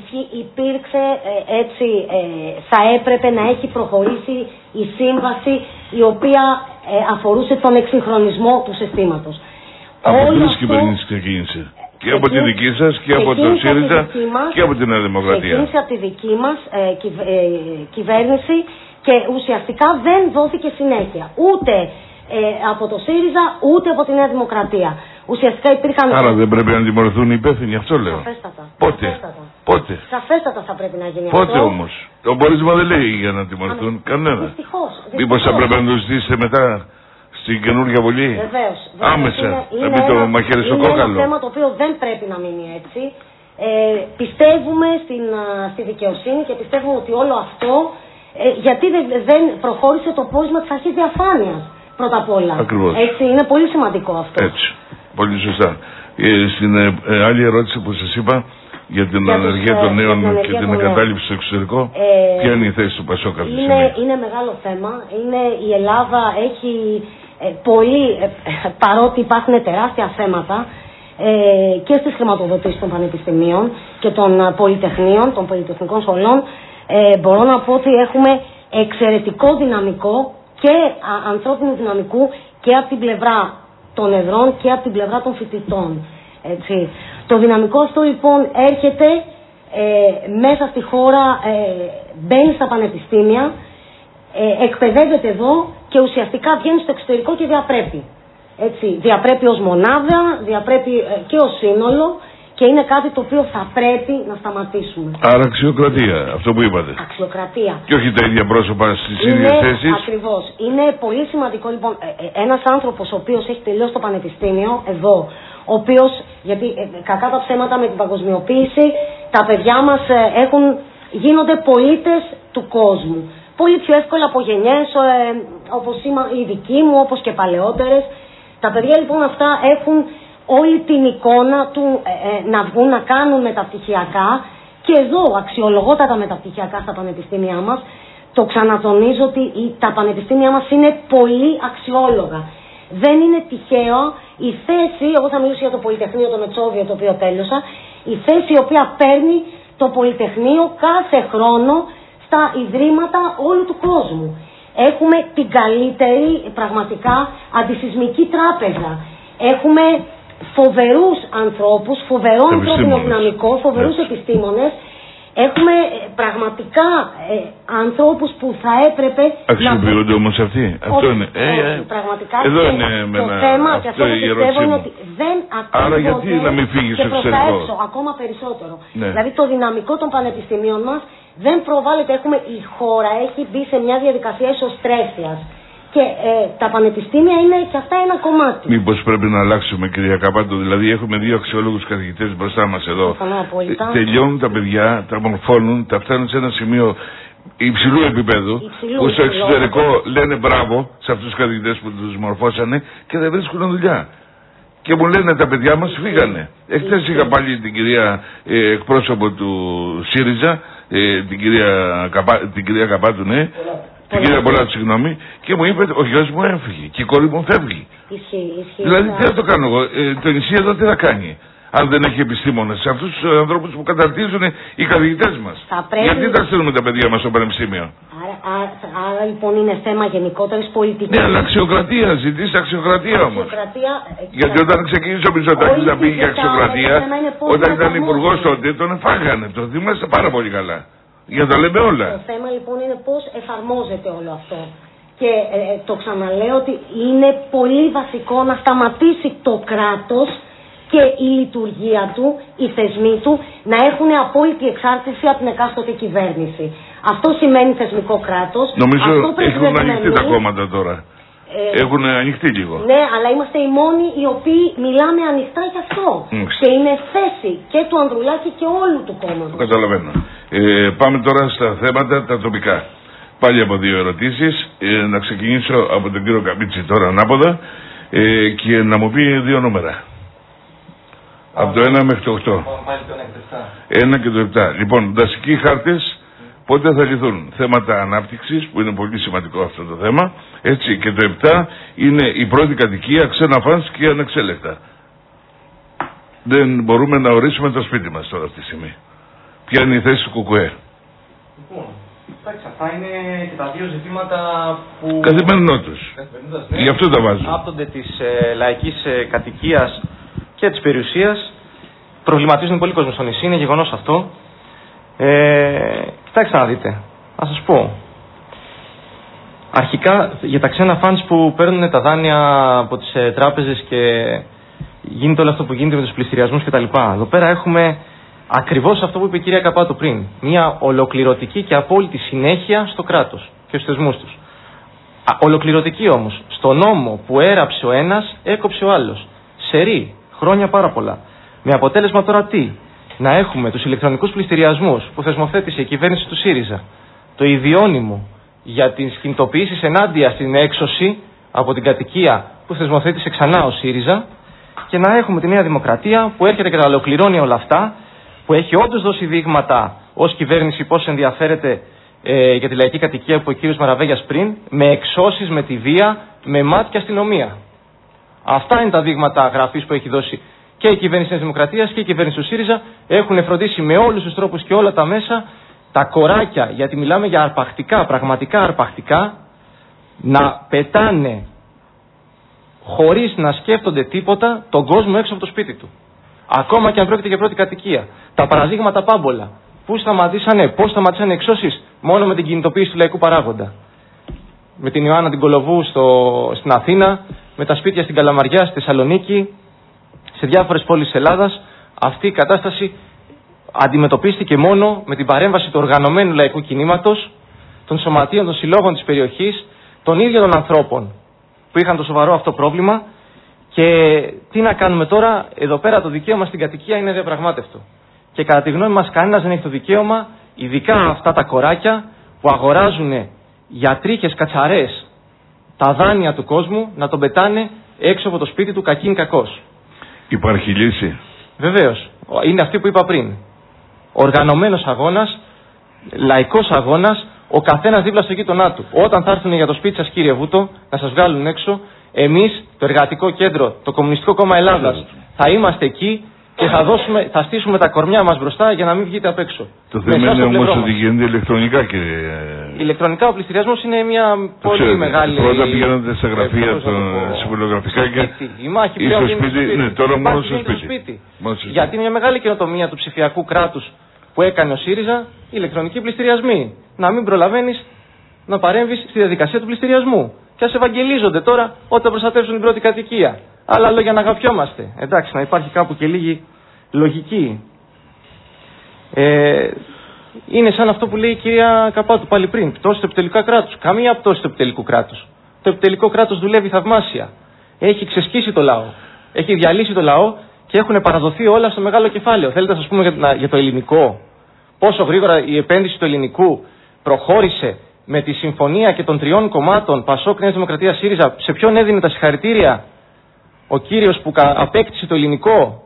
Υπήρξε ε, έτσι, ε, θα έπρεπε να έχει προχωρήσει η σύμβαση η οποία ε, αφορούσε τον εξυγχρονισμό του συστήματος. Από τρεις κυβερνήσεις ξεκίνησε. Και από τη δική σας και από το ΣΥΡΙΖΑ και από την Νέα Δημοκρατία. Ξεκίνησε από τη δική μας ε, κυβ, ε, κυβέρνηση και ουσιαστικά δεν δόθηκε συνέχεια. Ούτε ε, από το ΣΥΡΙΖΑ ούτε από τη Νέα Δημοκρατία. Ουσιαστικά υπήρχαν. Άρα δεν πρέπει να τιμωρηθούν οι υπεύθυνοι, αυτό λέω. Σαφέστατα. Πότε. Σαφέστατα. Πότε. Σαφέστατα θα πρέπει να γίνει Πότε αυτό. Πότε όμως. Το πόρισμα δεν λέει για να τιμωρηθούν κανένα. Δυστυχώς. Μήπως θα πρέπει να το ζητήσετε μετά στην καινούργια Βουλή. Βεβαίως. Άμεσα. Είναι, να πει το μαχαίρι στο κόκαλο. Είναι ένα θέμα το οποίο δεν πρέπει να μείνει έτσι. Ε, πιστεύουμε στην, στη δικαιοσύνη και πιστεύουμε ότι όλο αυτό. Ε, γιατί δεν, δεν προχώρησε το πόρισμα της αρχής διαφάνειας πρώτα απ' όλα. Ακριβώς. Έτσι, είναι πολύ σημαντικό αυτό. Έτσι. Πολύ σωστά. Ε, στην ε, ε, άλλη ερώτηση που σας είπα για την για ανεργία των νέων και την εγκατάλειψη στο εξωτερικό, ε, ποια είναι η θέση του Πασόκ αυτή τη στιγμή? Είναι μεγάλο θέμα. Είναι, η Ελλάδα έχει ε, πολύ, ε, παρότι υπάρχουν τεράστια θέματα ε, και στις χρηματοδοτήσεις των πανεπιστημίων και των πολυτεχνείων, των πολυτεχνικών σχολών, ε, μπορώ να πω ότι έχουμε εξαιρετικό δυναμικό και α, ανθρώπινου δυναμικού και από την πλευρά των εδρών και από την πλευρά των φοιτητών. Έτσι. Το δυναμικό αυτό λοιπόν έρχεται ε, μέσα στη χώρα, ε, μπαίνει στα πανεπιστήμια, ε, εκπαιδεύεται εδώ και ουσιαστικά βγαίνει στο εξωτερικό και διαπρέπει. Έτσι. Διαπρέπει ως μονάδα, διαπρέπει ε, και ως σύνολο και είναι κάτι το οποίο θα πρέπει να σταματήσουμε. Άρα αξιοκρατία, αυτό που είπατε. Αξιοκρατία. Και όχι τα ίδια πρόσωπα στις ίδιες θέσεις. Ακριβώς. Είναι πολύ σημαντικό λοιπόν ε, ένας άνθρωπος ο οποίος έχει τελειώσει το πανεπιστήμιο εδώ, ο οποίος, γιατί ε, κακά τα ψέματα με την παγκοσμιοποίηση, τα παιδιά μας ε, έχουν, γίνονται πολίτες του κόσμου. Πολύ πιο εύκολα από γενιές, ε, όπως οι δικοί μου, όπως και παλαιότερες. Τα παιδιά λοιπόν αυτά έχουν όλη την εικόνα του ε, ε, να βγουν να κάνουν μεταπτυχιακά και εδώ αξιολογότατα μεταπτυχιακά στα πανεπιστήμια μας. Το ξανατονίζω ότι οι, τα πανεπιστήμια μας είναι πολύ αξιόλογα. Δεν είναι τυχαίο η θέση, εγώ θα μιλήσω για το Πολυτεχνείο το Μετσόβιο το οποίο τέλειωσα, η θέση η οποία παίρνει το Πολυτεχνείο κάθε χρόνο στα ιδρύματα όλου του κόσμου. Έχουμε την καλύτερη πραγματικά αντισυσμική τράπεζα. Έχουμε φοβερούς ανθρώπους, φοβερό ανθρώπινο δυναμικό, φοβερούς yeah. επιστήμονες. Έχουμε πραγματικά ε, ανθρώπους που θα έπρεπε. Αξιοποιούνται να... όμως αυτοί. Αυτό όχι, είναι. Όχι, ε, ε, πραγματικά εδώ και, είναι το ένα, θέμα αυτό και αυτό που πιστεύω είναι ότι δεν ακούγονται. Άρα γιατί να μην φύγει στο εξωτερικό. Έξω, ακόμα περισσότερο. Ναι. Δηλαδή το δυναμικό των πανεπιστημίων μας δεν προβάλλεται. Έχουμε, η χώρα έχει μπει σε μια διαδικασία εσωστρέφειας. Και ε, τα πανεπιστήμια είναι και αυτά ένα κομμάτι. Μήπως πρέπει να αλλάξουμε, κυρία Καπάτο? Δηλαδή, έχουμε δύο αξιόλογους καθηγητές μπροστά μας εδώ. Ε, τελειώνουν τα παιδιά, τα μορφώνουν, τα φτάνουν σε ένα σημείο υψηλού επίπεδου, υψηλού, που στο εξωτερικό υψηλού. Λένε μπράβο σε αυτούς τους καθηγητές που τους μορφώσανε και δεν βρίσκουν δουλειά. Και μου λένε τα παιδιά μας φύγανε. Εχθές είχα πάλι την κυρία ε, εκπρόσωπο του ΣΥΡΙΖΑ, ε, την, κυρία Καπά, την κυρία Καπάτου, ναι. Την κυρία Πολάτη, συγγνώμη, και μου είπε ο γιος μου έφυγε και η κόρη μου φεύγει. Ισχύει, ισχύει. Δηλαδή τι θα το κάνω εγώ, ε, το νησί εδώ τι θα κάνει, αν δεν έχει επιστήμονες, σε αυτούς τους ανθρώπους που καταρτίζουν οι καθηγητές μας. Πρέπει... Γιατί τα στέλνουμε τα παιδιά μας στο πανεπιστήμιο? Άρα, άρα, άρα λοιπόν είναι θέμα γενικότερης πολιτικής. Ναι, αλλά αξιοκρατία, ζητήστε αξιοκρατία όμως. Αξιοκρατία... Γιατί όταν ξεκίνησε ο Μητσοτάκης να πήγε για αξιοκρατία, όταν ήταν υπουργός τότε, τον φάγανε. Το θυμάστε πάρα πολύ καλά. Για να τα λέμε όλα. Το θέμα λοιπόν είναι πώς εφαρμόζεται όλο αυτό. Και ε, το ξαναλέω ότι είναι πολύ βασικό να σταματήσει το κράτος και η λειτουργία του, οι θεσμοί του, να έχουν απόλυτη εξάρτηση από την εκάστοτε κυβέρνηση. Αυτό σημαίνει θεσμικό κράτος. Νομίζω έχουν ανοιχτεί τα κόμματα τώρα. Ε, έχουν ανοιχτεί λίγο. Ναι, αλλά είμαστε οι μόνοι οι οποίοι μιλάμε ανοιχτά γι' αυτό. Mm. Και είναι θέση και του Ανδρουλάκη και όλου του κόμματος. Καταλαβαίνω. Ε, πάμε τώρα στα θέματα τα τοπικά. Πάλι από δύο ερωτήσεις. Ε, να ξεκινήσω από τον κύριο Καμπίτση τώρα ανάποδα ε, και να μου πει δύο νούμερα. Α, από το ένα μέχρι το οκτώ. ένα και το επτά. Λοιπόν, δασικοί χάρτες πότε θα λυθούν? Θέματα ανάπτυξης, που είναι πολύ σημαντικό αυτό το θέμα. Έτσι, και το επτά είναι η πρώτη κατοικία, ξένα φανς και ανεξέλεκτα. Δεν μπορούμε να ορίσουμε το σπίτι μας τώρα αυτή τη στιγμή. Ποια είναι η θέση του ΚΚΕ? Λοιπόν, εντάξει, αυτά είναι και τα δύο ζητήματα που... Καθημερινότητας. Ναι. Γι' αυτό τα βάζω. Άπτονται της ε, λαϊκής ε, κατοικίας και της περιουσίας. Προβληματίζουν πολύ κόσμο στο νησί, είναι γεγονός αυτό. Ε, κοιτάξτε να δείτε, να σας πω. Αρχικά για τα ξένα φαντς που παίρνουν τα δάνεια από τις ε, τράπεζες και γίνεται όλο αυτό που γίνεται με τους πληστηριασμούς κτλ. Εδώ πέρα έχουμε ακριβώς αυτό που είπε η κυρία Καπάτο πριν. Μια ολοκληρωτική και απόλυτη συνέχεια στο κράτος και στους θεσμούς τους. Α, ολοκληρωτική όμως. Στο νόμο που έραψε ο ένας, έκοψε ο άλλος. Σερί, χρόνια πάρα πολλά. Με αποτέλεσμα τώρα τι? Να έχουμε τους ηλεκτρονικούς πληστηριασμούς που θεσμοθέτησε η κυβέρνηση του ΣΥΡΙΖΑ, το ιδιώνυμο για τις κινητοποιήσεις ενάντια στην έξωση από την κατοικία που θεσμοθέτησε ξανά ο ΣΥΡΙΖΑ, και να έχουμε τη Νέα Δημοκρατία που έρχεται και τα ολοκληρώνει όλα αυτά, που έχει όντως δώσει δείγματα ως κυβέρνηση πώς ενδιαφέρεται ε, για τη λαϊκή κατοικία που ο κύριος Μαραβέγιας πριν, με εξώσεις, με τη βία, με μάτια αστυνομία. Αυτά είναι τα δείγματα γραφής που έχει δώσει και η κυβέρνηση της Δημοκρατίας και η κυβέρνηση του ΣΥΡΙΖΑ. Έχουν φροντίσει με όλους τους τρόπους και όλα τα μέσα τα κοράκια, γιατί μιλάμε για αρπακτικά, πραγματικά αρπακτικά, να πετάνε χωρίς να σκέφτονται τίποτα τον κόσμο έξω από το σπίτι του. Ακόμα και αν πρόκειται για πρώτη κατοικία. Τα παραδείγματα πάμπολα. Πού σταματήσανε, πώς σταματήσανε εξώσεις? Μόνο με την κινητοποίηση του λαϊκού παράγοντα. Με την Ιωάννα την Κολοβού στο, στην Αθήνα, με τα σπίτια στην Καλαμαριά, στη Θεσσαλονίκη, σε διάφορες πόλεις της Ελλάδας. Αυτή η κατάσταση αντιμετωπίστηκε μόνο με την παρέμβαση του οργανωμένου λαϊκού κινήματος, των σωματείων, των συλλόγων της περιοχής, των ίδιων των ανθρώπων που είχαν το σοβαρό αυτό πρόβλημα. Και τι να κάνουμε τώρα? Εδώ πέρα το δικαίωμα στην κατοικία είναι διαπραγμάτευτο. Και κατά τη γνώμη μας κανένας δεν έχει το δικαίωμα, ειδικά αυτά τα κοράκια που αγοράζουν για τρίχες κατσαρές τα δάνεια του κόσμου, να τον πετάνε έξω από το σπίτι του κακήν κακός. Υπάρχει λύση? Βεβαίως. Είναι αυτή που είπα πριν. Οργανωμένος αγώνας, λαϊκός αγώνας, ο καθένας δίπλα στο γείτονά του. Όταν θα έρθουν για το σπίτι σας, κύριε Βούτο, να σας βγάλουν έξω, εμείς, το Εργατικό Κέντρο, το Κομμουνιστικό Κόμμα Ελλάδας, θα είμαστε εκεί και θα, δώσουμε, θα στήσουμε τα κορμιά μας μπροστά για να μην βγείτε απ' έξω. Το θέμα είναι όμως ότι γίνεται ηλεκτρονικά και... Ηλεκτρονικά ο πληστηριασμός είναι μια το πολύ ξέρετε. μεγάλη... Πρώτα πηγαίνονται στα γραφεία των συμβολογραφικά και... Η μάχη πλέον στο σπίτι, ναι, τώρα μόνο στο σπίτι. σπίτι. Γιατί είναι μια μεγάλη καινοτομία του ψηφιακού κράτους που έκανε ο ΣΥΡΙΖΑ, ηλεκτρονικοί πληστηριασμοί. Να μην προλαβαίνεις να παρέμβεις στη διαδικασία του πληστηριασμού. Και ας ευαγγελίζονται τώρα όταν προστατεύσουν την πρώτη κατοικία. Άλλα λόγια να αγαπιόμαστε. Εντάξει, να υπάρχει κάπου και λίγη λογική. Ε, είναι σαν αυτό που λέει η κυρία Καπάτου πάλι πριν. Πτώση του επιτελικού κράτους. Καμία πτώση του επιτελικού κράτους. Το επιτελικό κράτος δουλεύει θαυμάσια. Έχει ξεσκίσει το λαό. Έχει διαλύσει το λαό και έχουν παραδοθεί όλα στο μεγάλο κεφάλαιο. Θέλετε να σας πούμε για, για το ελληνικό. Πόσο γρήγορα η επένδυση του ελληνικού προχώρησε με τη συμφωνία και των τριών κομμάτων Πασόκ, Νέα Δημοκρατία, ΣΥΡΙΖΑ. Σε ποιον έδινε τα συγχαρητήρια ο κύριος που απέκτησε το ελληνικό.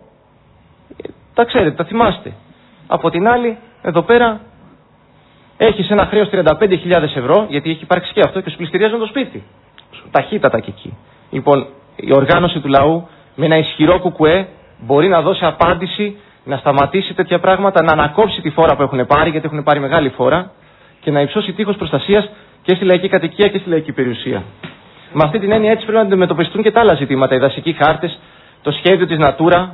Τα ξέρετε, τα θυμάστε. Από την άλλη, εδώ πέρα έχεις ένα χρέος τριάντα πέντε χιλιάδες ευρώ, γιατί έχει υπάρξει και αυτό και σου πληστηριάζουν το σπίτι. Ταχύτατα και εκεί. Λοιπόν, η οργάνωση του λαού με ένα ισχυρό κουκουέ μπορεί να δώσει απάντηση, να σταματήσει τέτοια πράγματα, να ανακόψει τη φόρα που έχουν πάρει, γιατί έχουν πάρει μεγάλη φόρα, και να υψώσει τείχος προστασίας και στη λαϊκή κατοικία και στη λαϊκή περιουσία. Με αυτή την έννοια έτσι πρέπει να αντιμετωπιστούν και τα άλλα ζητήματα, οι δασικοί χάρτες, το σχέδιο της Natura,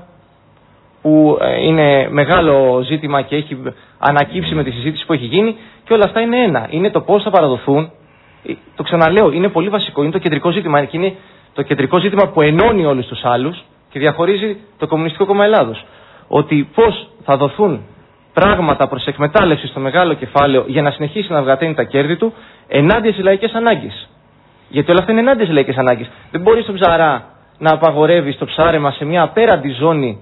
που είναι μεγάλο ζήτημα και έχει ανακύψει με τη συζήτηση που έχει γίνει, και όλα αυτά είναι ένα. Είναι το πώς θα παραδοθούν. Το ξαναλέω, είναι πολύ βασικό, είναι το κεντρικό ζήτημα. Και είναι το κεντρικό ζήτημα που ενώνει όλους τους άλλους και διαχωρίζει το Κομμουνιστικό Κόμμα Ελλάδος. Ότι πώς θα δοθούν πράγματα προς εκμετάλλευση στο μεγάλο κεφάλαιο για να συνεχίσει να βγαταίνει τα κέρδη του ενάντια στις λαϊκές ανάγκες. Γιατί όλα αυτά είναι ενάντια στις λαϊκές ανάγκες. Δεν μπορεί στον ψαρά να απαγορεύει το ψάρεμα σε μια απέραντη ζώνη.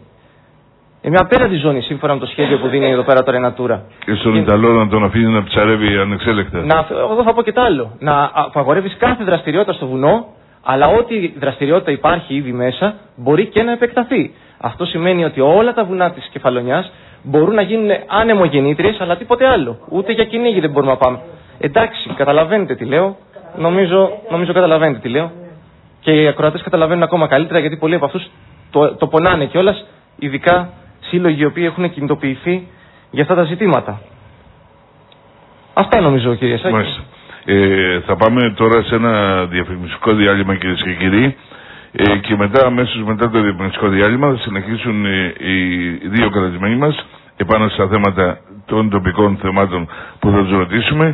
Ε, μια απέραντη ζώνη σύμφωνα με το σχέδιο που δίνει εδώ πέρα τώρα η Natura. Και στον και... Ιταλό να τον αφήνει να ψαρεύει ανεξέλεκτα. Να, εγώ θα πω και τ' άλλο. Να απαγορεύει κάθε δραστηριότητα στο βουνό, αλλά ό,τι δραστηριότητα υπάρχει ήδη μέσα μπορεί και να επεκταθεί. Αυτό σημαίνει ότι όλα τα βουνά της Κεφαλονιάς μπορούν να γίνουν ανεμογεννήτριες, αλλά τίποτε άλλο. Ούτε για κυνήγι δεν μπορούμε να πάμε. Εντάξει, καταλαβαίνετε τι λέω. Νομίζω, νομίζω καταλαβαίνετε τι λέω. Και οι ακροατές καταλαβαίνουν ακόμα καλύτερα, γιατί πολλοί από αυτούς το, το πονάνε κιόλας, ειδικά σύλλογοι οι οποίοι έχουν κινητοποιηθεί για αυτά τα ζητήματα. Αυτά νομίζω, κύριε Σάκη. Ε, θα πάμε τώρα σε ένα διαφημιστικό διάλειμμα, κυρίες και κύριοι, ε, και μετά, αμέσως μετά το διαφημιστικό διάλειμμα, θα συνεχίσουν ε, οι δύο καλεσμένοι μας επάνω στα θέματα των τοπικών θεμάτων που θα τους ρωτήσουμε.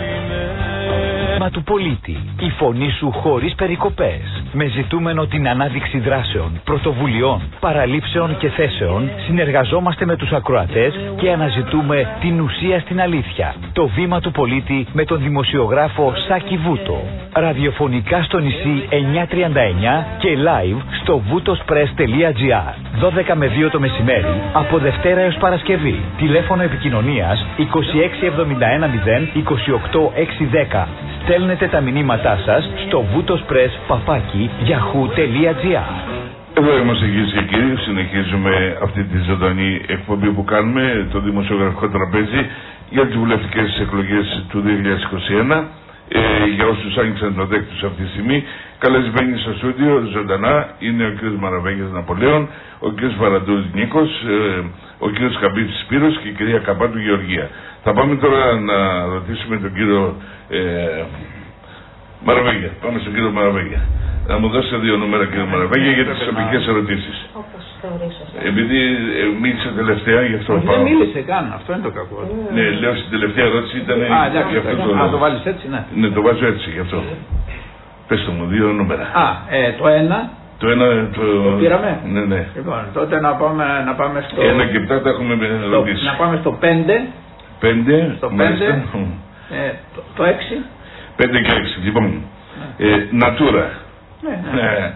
Μα του πολίτη. Η φωνή σου χωρίς περικοπές. Με ζητούμενο την ανάδειξη δράσεων, πρωτοβουλειών, παραλήψεων και θέσεων, συνεργαζόμαστε με τους ακροατές και αναζητούμε την ουσία στην αλήθεια. Το βήμα του πολίτη με τον δημοσιογράφο Σάκη Βούτο. Ραδιοφωνικά στο νησί εννιακόσια τριάντα εννιά και live στο βουτοσπρες τελεία τζι άρ. δώδεκα με δύο το μεσημέρι από Δευτέρα έως Παρασκευή. Τηλέφωνο επικοινωνίας είκοσι έξι εβδομήντα ένα μηδέν είκοσι οκτώ εξακόσια δέκα. Στέλνετε τα μηνύματά σας στο βουτοσπρες παπάκι γιαχού τελεία τζι άρ. Εδώ είμαστε, κυρίες και κύριοι, συνεχίζουμε αυτή τη ζωντανή εκπομπή που κάνουμε, το δημοσιογραφικό τραπέζι για τις βουλευτικές εκλογές του δύο χιλιάδες είκοσι ένα. Ε, για όσους άνοιξαν το δέκ τους αυτή τη στιγμή, καλεσμένοι στο στούντιο ζωντανά είναι ο κ. Μαραβέγιας Ναπολέων, ο κ. Φαραντούς Νίκος, ε, ο κ. Καμπίτσης Σπύρος και η κυρία Καπάτου Γεωργία. Θα πάμε τώρα να ρωτήσουμε τον κύριο ε, Μαραβέγια. Πάμε στον κύριο Μαραβέγια. Να μου δώσετε δύο νούμερα, κύριε Μαραβέγια, για τις τοπικές ερωτήσεις. Όπως θεωρήσατε. Επειδή ε, μίλησε τελευταία, γι' αυτό πάω. Δεν μίλησε καν, αυτό είναι το κακό. Ναι, λέω στην τελευταία ερώτηση ήταν. Α, εντάξει, να το βάλεις έτσι, ναι. Ναι, το βάζω έτσι, γι' αυτό. Πες το μου, δύο νούμερα. Α, ε, το ένα. Το ένα το... το πήραμε. Ναι, ναι. Λοιπόν, τότε να πάμε, να πάμε στο... Ένα και επτά τα έχουμε ερωτήσει. Να πάμε στο πέντε. Πέντε. Στο πέντε. Ε, το, το έξι. Πέντε και έξι. Λοιπόν, ναι. ε, Natura. Ναι, ναι. ναι.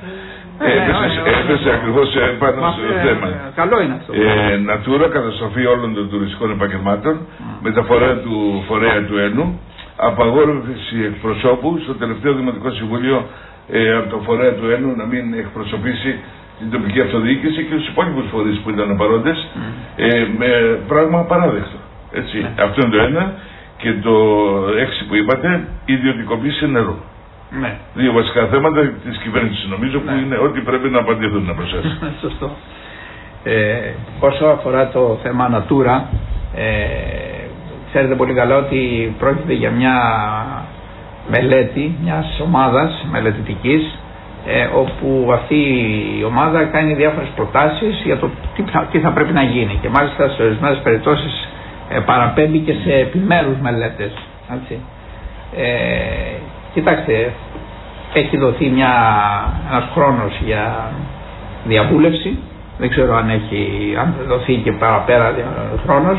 Έπεσε ακριβώς πάνω στο θέμα. Καλό είναι αυτό. Natura, καταστροφή όλων των τουριστικών επαγγελμάτων, μεταφορά του φορέα του Ένου, απαγόρευση εκπροσώπου στο τελευταίο Δημοτικό Συμβούλιο ε, από το φορέα του Ένου να μην εκπροσωπήσει την τοπική αυτοδιοίκηση και τους υπόλοιπους φορείς που ήταν παρόντες, ε, με πράγμα απαράδεκτο. Έτσι. Αυτό είναι το ένα. Και το έξι που είπατε, ιδιωτικοποίηση νερού. Ναι. Δύο βασικά θέματα της κυβέρνησης νομίζω, ναι, που είναι ό,τι πρέπει να απαντηθούν από εσάς. Σωστό. Ε, όσο αφορά το θέμα Natura, ε, ξέρετε πολύ καλά ότι πρόκειται για μια μελέτη μιας ομάδας μελετητικής, ε, όπου αυτή η ομάδα κάνει διάφορες προτάσεις για το τι, τι θα πρέπει να γίνει, και μάλιστα σε ορισμένες περιπτώσεις ε, παραπέμπει και σε επιμέρους μελέτες, έτσι. Ε, κοιτάξτε, έχει δοθεί μια, ένας χρόνος για διαβούλευση, δεν ξέρω αν έχει αν δοθεί και παραπέρα χρόνος.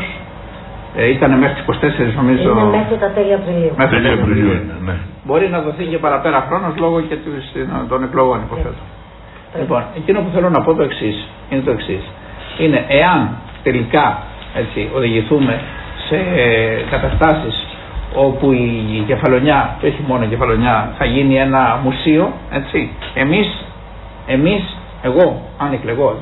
Ε, ήταν μέχρι τις είκοσι τέσσερις νομίζω. Είναι μέχρι τα τέλη Απριλίου. Μέχρι τέλη Απριλίου είναι, ναι. Μπορεί να δοθεί και παραπέρα χρόνος λόγω και των εκλογών, υποθέτω. Yeah. Λοιπόν, εκείνο που θέλω να πω το εξής, είναι το εξής. Είναι εάν τελικά, έτσι, οδηγηθούμε σε ε, καταστάσεις όπου η Κεφαλονιά, και όχι μόνο η Κεφαλονιά, θα γίνει ένα μουσείο, έτσι, εμείς, εμείς, εγώ, αν εκλεγώ,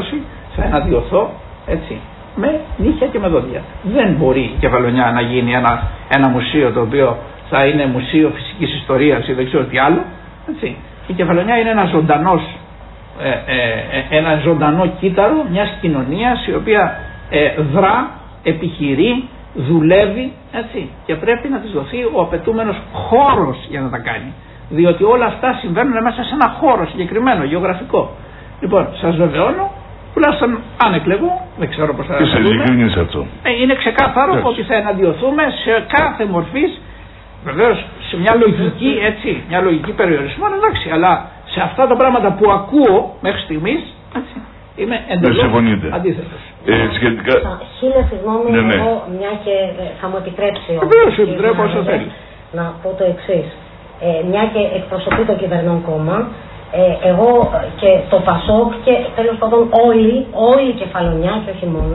θα αναδιωθώ, έτσι, με νύχια και με δόντια. Δεν μπορεί η Κεφαλονιά να γίνει ένα, ένα μουσείο το οποίο θα είναι μουσείο φυσικής ιστορίας ή δεν ξέρω τι άλλο, έτσι. Η Κεφαλονιά είναι ένα ζωντανός, ε, ε, ένα ζωντανό κύτταρο μιας κοινωνίας η οποία ε, δρά, επιχειρεί, δουλεύει, έτσι, και πρέπει να της δοθεί ο απαιτούμενος χώρος για να τα κάνει, διότι όλα αυτά συμβαίνουν μέσα σε ένα χώρο συγκεκριμένο, γεωγραφικό. Λοιπόν, σας βεβαιώνω, τουλάχιστον αν εκλεγώ, δεν ξέρω πώς θα το δούμε, είναι ξεκάθαρο yes. ότι θα εναντιωθούμε σε κάθε μορφής, βεβαίως σε μια λογική, έτσι, μια λογική περιορισμό, εντάξει, αλλά σε αυτά τα πράγματα που ακούω μέχρι στιγμής, έτσι, είμαι εντελώς αντίθετος. Ε, σχετικά... Χίλια συγγνώμη, ναι, ναι. εγώ, μια και θα μου επιτρέψει Βεβαίως σου επιτρέπω όσο θέλεις. Να πω το εξής. Ε, μια και εκπροσωπεί το κυβερνών κόμμα, ε, εγώ και το ΠΑΣΟΚ και τέλος πάντων όλοι, όλοι η Κεφαλονιά και όχι μόνο,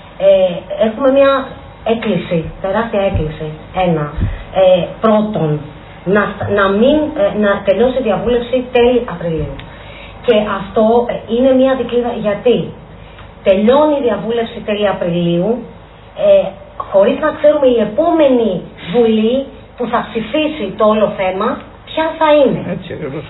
ε, έχουμε μια έκκληση, τεράστια έκκληση. Ένα, ε, πρώτον, να, να, μην, ε, να τελειώσει η διαβούλευση τέλη Απριλίου. Και αυτό είναι μια δικλείδα, γιατί τελειώνει η διαβούλευση τέλη Απριλίου, ε, χωρίς να ξέρουμε η επόμενη Βουλή που θα ψηφίσει το όλο θέμα, ποια θα είναι. Έτσι, ακριβώς.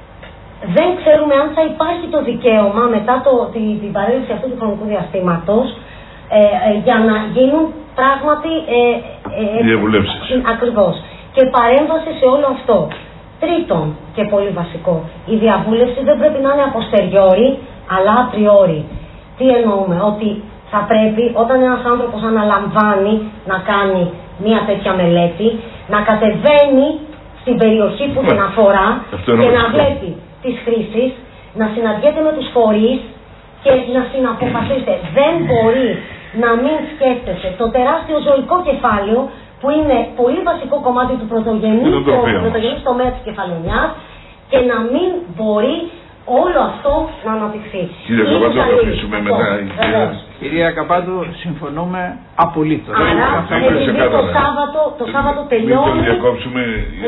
Δεν ξέρουμε αν θα υπάρχει το δικαίωμα μετά το, τη, την παρέλυση αυτού του χρονικού διαστήματος ε, ε, για να γίνουν πράγματι ε, ε, διαβουλεύσεις. Ακριβώς. Και παρέμβαση σε όλο αυτό. Τρίτον, και πολύ βασικό, η διαβούλευση δεν πρέπει να είναι αποστεριόρι, αλλά απριόρι. Τι εννοούμε, ότι θα πρέπει όταν ένας άνθρωπος αναλαμβάνει να κάνει μια τέτοια μελέτη, να κατεβαίνει στην περιοχή που την αφορά και να βλέπει τις χρήσεις, να συναντιέται με τους φορείς και να συναποφασίσετε. Δεν μπορεί να μην σκέφτεσαι το τεράστιο ζωικό κεφάλαιο που είναι πολύ βασικό κομμάτι του πρωτογενούς τομέα της Κεφαλονιάς και να μην μπορεί όλο αυτό να αναπτυχθεί. Κύριε Καπάτου, θα αφήσουμε μετά. Κυρία Καπάτου, συμφωνούμε απολύτως. Άρα, επειδή το Σάββατο, το Σάββατο τελειώνει. Μην το διακόψουμε.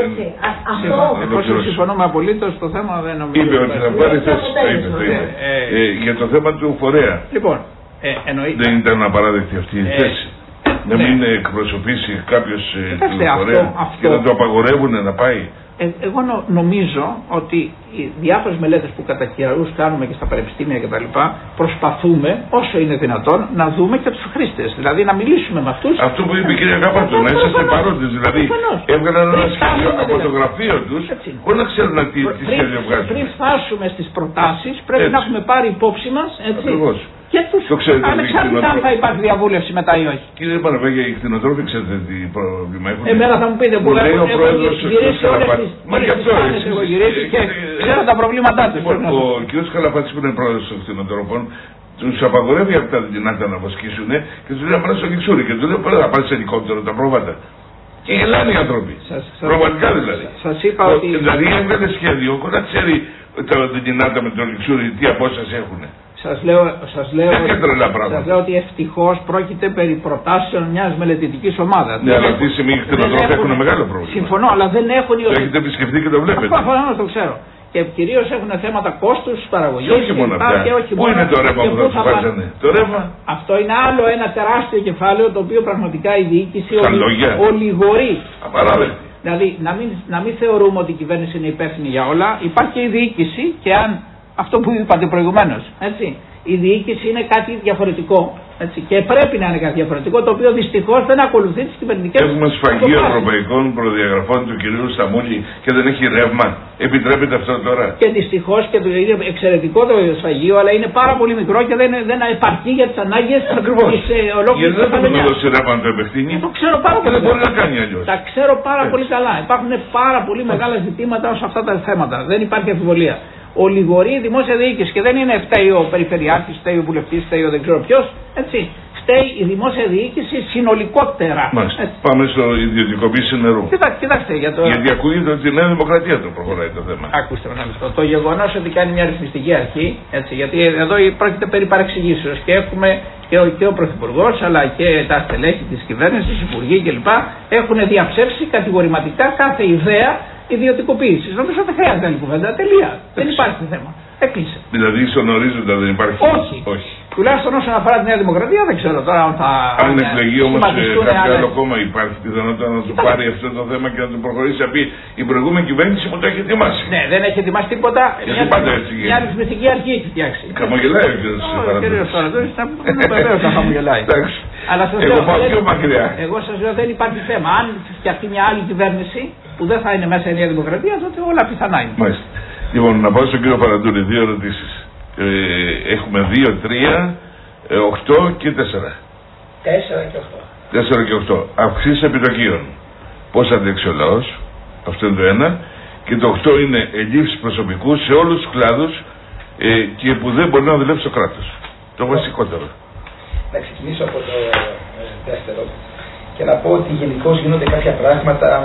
Αυτό. Συμφωνούμε απολύτως, το θέμα δεν νομίζω. Είπε ότι θα πάρει θέση. Για το θέμα του φορέα. Λοιπόν, εννοείται. Δεν ήταν απαράδεκτη αυτή η θέση. Να μην εκπροσωπήσει κάποιος του φορέα και να το απαγορεύουν να πάει. Ε, εγώ νο, νομίζω ότι οι διάφορες μελέτες που κατά καιρούς κάνουμε και στα πανεπιστήμια κτλ. Προσπαθούμε όσο είναι δυνατόν να δούμε και τους χρήστες. Δηλαδή να μιλήσουμε με αυτούς. Αυτό που είπε η κυρία Κάπαρτο, να είσαστε παρόντες. Δηλαδή έβγαλαν ένα σχέδιο από το γραφείο τους, χωρίς να ξέρουν τι, τι σχέδιο βγάζουν. Πριν φτάσουμε στις προτάσεις, πρέπει έτσι να έχουμε πάρει υπόψη μας. Έτσι, ακριβώς. Και τους ανεξάρτητα αν θα υπάρχει διαβούλευση μετά ή όχι. Κύριε Παναβέγια, οι κτηνοτρόφοι ξέρετε τι πρόβλημα έχουν. Εμένα θα μου πείτε που λέει ο πρόεδρος γυρίσει όλες τις Μα γι' αυτό έχω γυρίσει και ξέρω τα προβλήματά τους. Ο κ. Καλαφάτης που είναι πρόεδρος των κτηνοτρόφων τους απαγορεύει από τα δυνατά να βοσκήσουν και τους λέει να πάνε στο Λιξούρι και τους λέει πρέπει να πάνε σε ελικόπτερο τα πρόβατα. Και γελάνε οι άνθρωποι. Πραγματικά δηλαδή. Σας είπα ότι. Δηλαδή έβγαλε σχέδιο χωρίς να ξέρει την Ινάτα με τον Λιξούρι τι απόσταση έχουν. Σας λέω, σας, λέω, σας λέω ότι ευτυχώς πρόκειται περί προτάσεων μιας μελετητικής ομάδας. Ναι, αλλά αυτή τη στιγμή οι κτηνοτρόφοι έχουν μεγάλο πρόβλημα. Συμφωνώ, αλλά δεν έχουν οι. Το έχετε επισκεφτεί και το βλέπετε. Αυτό το ξέρω. Και κυρίως έχουν θέματα κόστους παραγωγής. Και όχι μόνο αυτά. Πού είναι το ρεύμα που θα τους βάζανε. Το ρεύμα. Αυτό είναι άλλο ένα τεράστιο κεφάλαιο το οποίο πραγματικά η διοίκηση ολιγορεί. Απαράδεκτη. Δηλαδή να μην, να μην θεωρούμε ότι η κυβέρνηση είναι υπεύθυνη για όλα. Υπάρχει και η διοίκηση και αν Αυτό που είπατε προηγουμένως. Έτσι. Η διοίκηση είναι κάτι διαφορετικό. Έτσι, και πρέπει να είναι κάτι διαφορετικό, το οποίο δυστυχώς δεν ακολουθεί τις κυβερνητικές. Έχουμε σφαγείο ευρωπαϊκών προδιαγραφών του κυρίου Σταμούλη και δεν έχει ρεύμα. Επιτρέπεται αυτό τώρα? Και δυστυχώς και το είναι εξαιρετικό το σφαγείο, αλλά είναι πάρα πολύ μικρό και δεν, δεν επαρκεί για τις ανάγκες της ολόκληρης. Γιατί δεν μπορεί να δώσει ρεύμα να το επεκτείνει? Το ξέρω πάρα πολύ. Δεν μπορεί να κάνει αλλιώς. Τα ξέρω πάρα πολύ καλά. Υπάρχουν πάρα πολύ μεγάλα ζητήματα σε αυτά τα θέματα. Δεν υπάρχει αμφιβολία. Ολιγορεί η δημόσια διοίκηση και δεν είναι φταίει ο περιφερειάρχης, φταίει ο βουλευτής, φταίει ο δεν ξέρω ποιος. Έτσι. Φταίει η δημόσια διοίκηση συνολικότερα. Μάλιστα. Πάμε στο ιδιωτικοποίηση νερού. Κοιτά, κοιτάξτε για το. Γιατί ακούγεται ότι η Νέα Δημοκρατία το προχωράει το θέμα. Ακούστε με ένα λεπτό. Το γεγονός ότι κάνει μια ρυθμιστική αρχή, έτσι, γιατί εδώ πρόκειται περί παρεξηγήσεως και έχουμε και ο, και ο Πρωθυπουργός αλλά και τα στελέχη της κυβέρνησης, οι υπουργοί κλπ. Έχουν διαψεύσει κατηγορηματικά κάθε ιδέα ιδιωτικοποίησης. Νομίζω ότι χρειάζεται άλλη κουβέντα. Τελεία. Δεν υπάρχει θέμα. Έκλεισε. Δηλαδή στον ορίζοντα δεν υπάρχει? Όχι. Όχι. Τουλάχιστον όσον αφορά τη Νέα Δημοκρατία δεν ξέρω τώρα αν θα. Αν εκλεγεί όμως κάποιο άλλο κόμμα, υπάρχει πιθανότητα να του πάρει αυτό το θέμα και να του προχωρήσει να πει η προηγούμενη κυβέρνηση που το έχει ετοιμάσει? Ναι, δεν έχει ετοιμάσει τίποτα. Γιατί πάντα έτσι γίνεται. Μια ρυθμιστική αρχή έχει φτιάξει. Χαμογελάει ο κύριος Παραντούρης. Βεβαίως θα χαμογελάει. Αλλά σας εγώ πάω πιο μακριά. Εγώ σας λέω δεν υπάρχει θέμα. Αν φτιαχτεί μια άλλη κυβέρνηση που δεν θα είναι μέσα η Νέα Δημοκρατία, τότε όλα πιθανά είναι. Μάλιστα. Λοιπόν, να πάω στον κύριο Παραντούρη, δύο ερωτήσεις. Ε, έχουμε δύο, τρία, οκτώ και τέσσερα. Τέσσερα και οκτώ. Τέσσερα και οκτώ. Αυξήσεις επιτοκίων. Πώς αντέξει ο λαός? Αυτό είναι το ένα. Και το οκτώ είναι ελλείψεις προσωπικού σε όλους τους κλάδους ε, και που δεν μπορεί να δουλέψει το κράτος. Το βασικότερο. Να ξεκινήσω από το ε, δεύτερο και να πω ότι γενικώς γίνονται κάποια πράγματα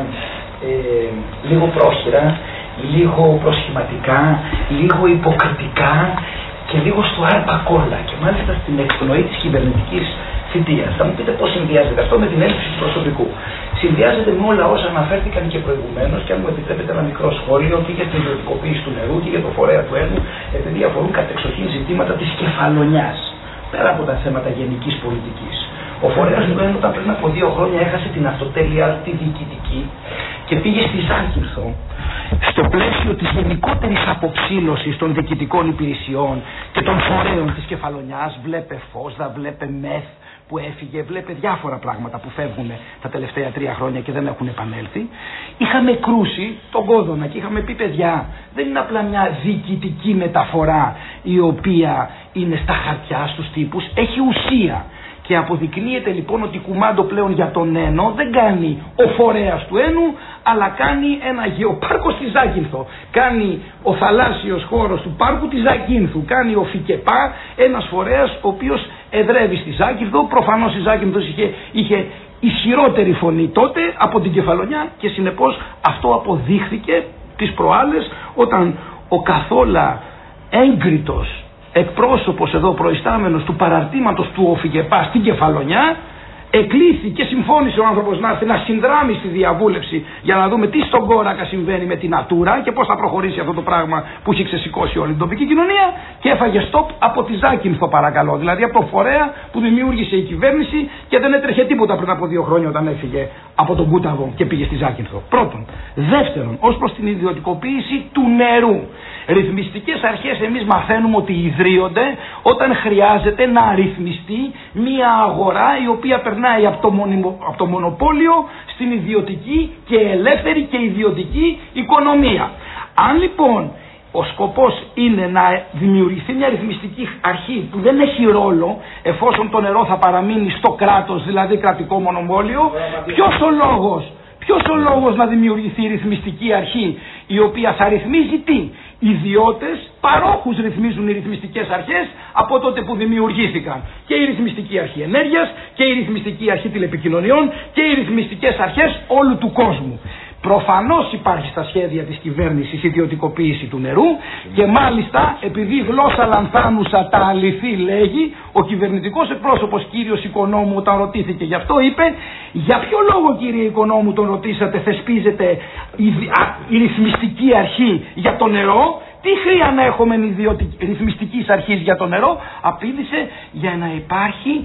ε, λίγο πρόχειρα, λίγο προσχηματικά, λίγο υποκριτικά και λίγο στο άρπα-κόλλα και μάλιστα στην εκπνοή της κυβερνητικής θητείας. Θα μου πείτε πώς συνδυάζεται αυτό με την έλλειψη του προσωπικού. Συνδυάζεται με όλα όσα αναφέρθηκαν και προηγουμένως και αν μου επιτρέπετε ένα μικρό σχόλιο και για την ιδιωτικοποίηση του νερού και για το φορέα του έργου, επειδή αφορούν κατεξοχήν ζητήματα της κεφαλονιάς, πέρα από τα θέματα γενικής πολιτικής. Ο φορέας του έργου όταν πριν από δύο χρόνια έχασε την αυτοτέλεια τη διοικητική και πήγε στη Ζάκυνθο στο πλαίσιο της γενικότερης αποψήλωσης των διοικητικών υπηρεσιών και των φορέων της κεφαλονιάς. Βλέπε Φόσδα, βλέπε ΜΕΘ που έφυγε, βλέπε διάφορα πράγματα που φεύγουν τα τελευταία τρία χρόνια και δεν έχουν επανέλθει. Είχαμε κρούσει τον κόδωνα και είχαμε πει παιδιά, δεν είναι απλά μια διοικητική μεταφορά η οποία είναι στα χαρτιά στους τύπους, έχει ουσία. Και αποδεικνύεται λοιπόν ότι κουμάντο πλέον για τον Ένο δεν κάνει ο φορέας του Ένου, αλλά κάνει ένα γεωπάρκο στη Ζάκυνθο. Κάνει ο θαλάσσιος χώρος του πάρκου της Ζακύνθου. Κάνει ο ΦΙΚΕΠΑ, ένας φορέας ο οποίος εδρεύει στη Ζάκυνθο. Προφανώς η Ζάκυνθος είχε, είχε ισχυρότερη φωνή τότε από την Κεφαλονιά και συνεπώς αυτό αποδείχθηκε τις προάλλες όταν ο καθόλου έγκριτος εκπρόσωπος εδώ προϊστάμενος του παραρτήματος του ΟΦΙΚΕΠΑ στην Κεφαλονιά εκλήθη και συμφώνησε ο άνθρωπος να έρθει να συνδράμει στη διαβούλευση για να δούμε τι στον κόρακα συμβαίνει με την Ατούρα και πώς θα προχωρήσει αυτό το πράγμα που έχει ξεσηκώσει όλη την τοπική κοινωνία και έφαγε στόπ από τη Ζάκυνθο παρακαλώ, δηλαδή από το φορέα που δημιούργησε η κυβέρνηση και δεν έτρεχε τίποτα πριν από δύο χρόνια όταν έφυγε από τον Κούταβο και πήγε στη Ζάκυνθο. Πρώτον. Δεύτερον, ως προς την ιδιωτικοποίηση του νερού. Ρυθμιστικές αρχές εμείς μαθαίνουμε ότι ιδρύονται όταν χρειάζεται να ρυθμιστεί μια αγορά η οποία περνάει από το, μονιμο, από το μονοπόλιο στην ιδιωτική και ελεύθερη και ιδιωτική οικονομία. Αν λοιπόν ο σκοπός είναι να δημιουργηθεί μια ρυθμιστική αρχή που δεν έχει ρόλο εφόσον το νερό θα παραμείνει στο κράτος, δηλαδή κρατικό μονοπόλιο, ποιος ο λόγος, ποιος ο λόγος να δημιουργηθεί η ρυθμιστική αρχή η οποία θα ρυθμίζει τι? Ιδιώτες, παρόχους ρυθμίζουν οι ρυθμιστικές αρχές από τότε που δημιουργήθηκαν. Και η ρυθμιστική αρχή ενέργειας και η ρυθμιστική αρχή τηλεπικοινωνιών και οι ρυθμιστικές αρχές όλου του κόσμου. Προφανώς υπάρχει στα σχέδια της κυβέρνησης ιδιωτικοποίηση του νερού και μάλιστα επειδή η γλώσσα λανθάνουσα τα αληθή λέγει, ο κυβερνητικός εκπρόσωπος κύριος Οικονόμου όταν ρωτήθηκε γι' αυτό είπε για ποιο λόγο κύριε Οικονόμου τον ρωτήσατε θεσπίζεται η, α, η ρυθμιστική αρχή για το νερό, τι χρειά να έχουμε ρυθμιστικής αρχής για το νερό? Απήντησε για να υπάρχει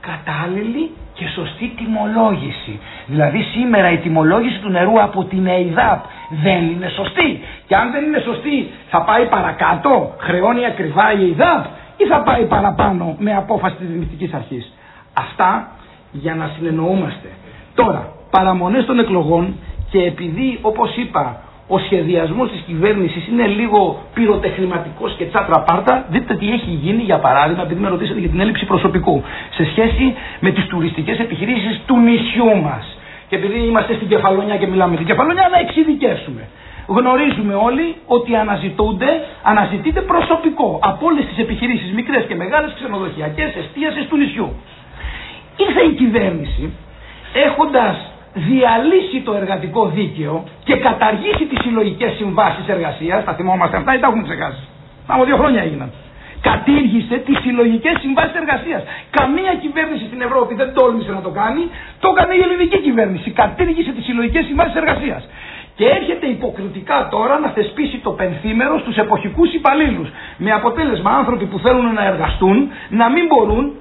κατάλληλη και σωστή τιμολόγηση. Δηλαδή σήμερα η τιμολόγηση του νερού από την ΕΙΔΑΠ δεν είναι σωστή. Και αν δεν είναι σωστή θα πάει παρακάτω, χρεώνει ακριβά η ΕΙΔΑΠ, ή θα πάει παραπάνω με απόφαση της Ρυθμιστικής Αρχής. Αυτά για να συνεννοούμαστε. Τώρα, παραμονές των εκλογών, και επειδή όπως είπα ο σχεδιασμός της κυβέρνησης είναι λίγο πυροτεχνηματικός και τσάτρα πάρτα, δείτε τι έχει γίνει για παράδειγμα, επειδή με ρωτήσατε για την έλλειψη προσωπικού, σε σχέση με τις τουριστικές επιχειρήσεις του νησιού μας. Και επειδή είμαστε στην Κεφαλονιά και μιλάμε την Κεφαλονιά, να εξειδικεύσουμε. Γνωρίζουμε όλοι ότι αναζητούνται, αναζητείται προσωπικό από όλες τις επιχειρήσεις, μικρές και μεγάλες, ξενοδοχειακές, εστίασης του νησιού. Ήρθε η κυβέρνηση έχοντας διαλύσει το εργατικό δίκαιο και καταργήσει τις συλλογικές συμβάσεις εργασίας. Τα θυμόμαστε αυτά ή τα έχουμε ξεχάσει? Πάμε, δύο χρόνια έγιναν. Κατήργησε τις συλλογικές συμβάσεις εργασίας. Καμία κυβέρνηση στην Ευρώπη δεν τόλμησε να το κάνει. Το έκανε η ελληνική κυβέρνηση. Κατήργησε τις συλλογικές συμβάσεις εργασίας. Και έρχεται υποκριτικά τώρα να θεσπίσει το πενθήμερο στους εποχικούς υπαλλήλους. Με αποτέλεσμα άνθρωποι που θέλουν να εργαστούν να μην μπορούν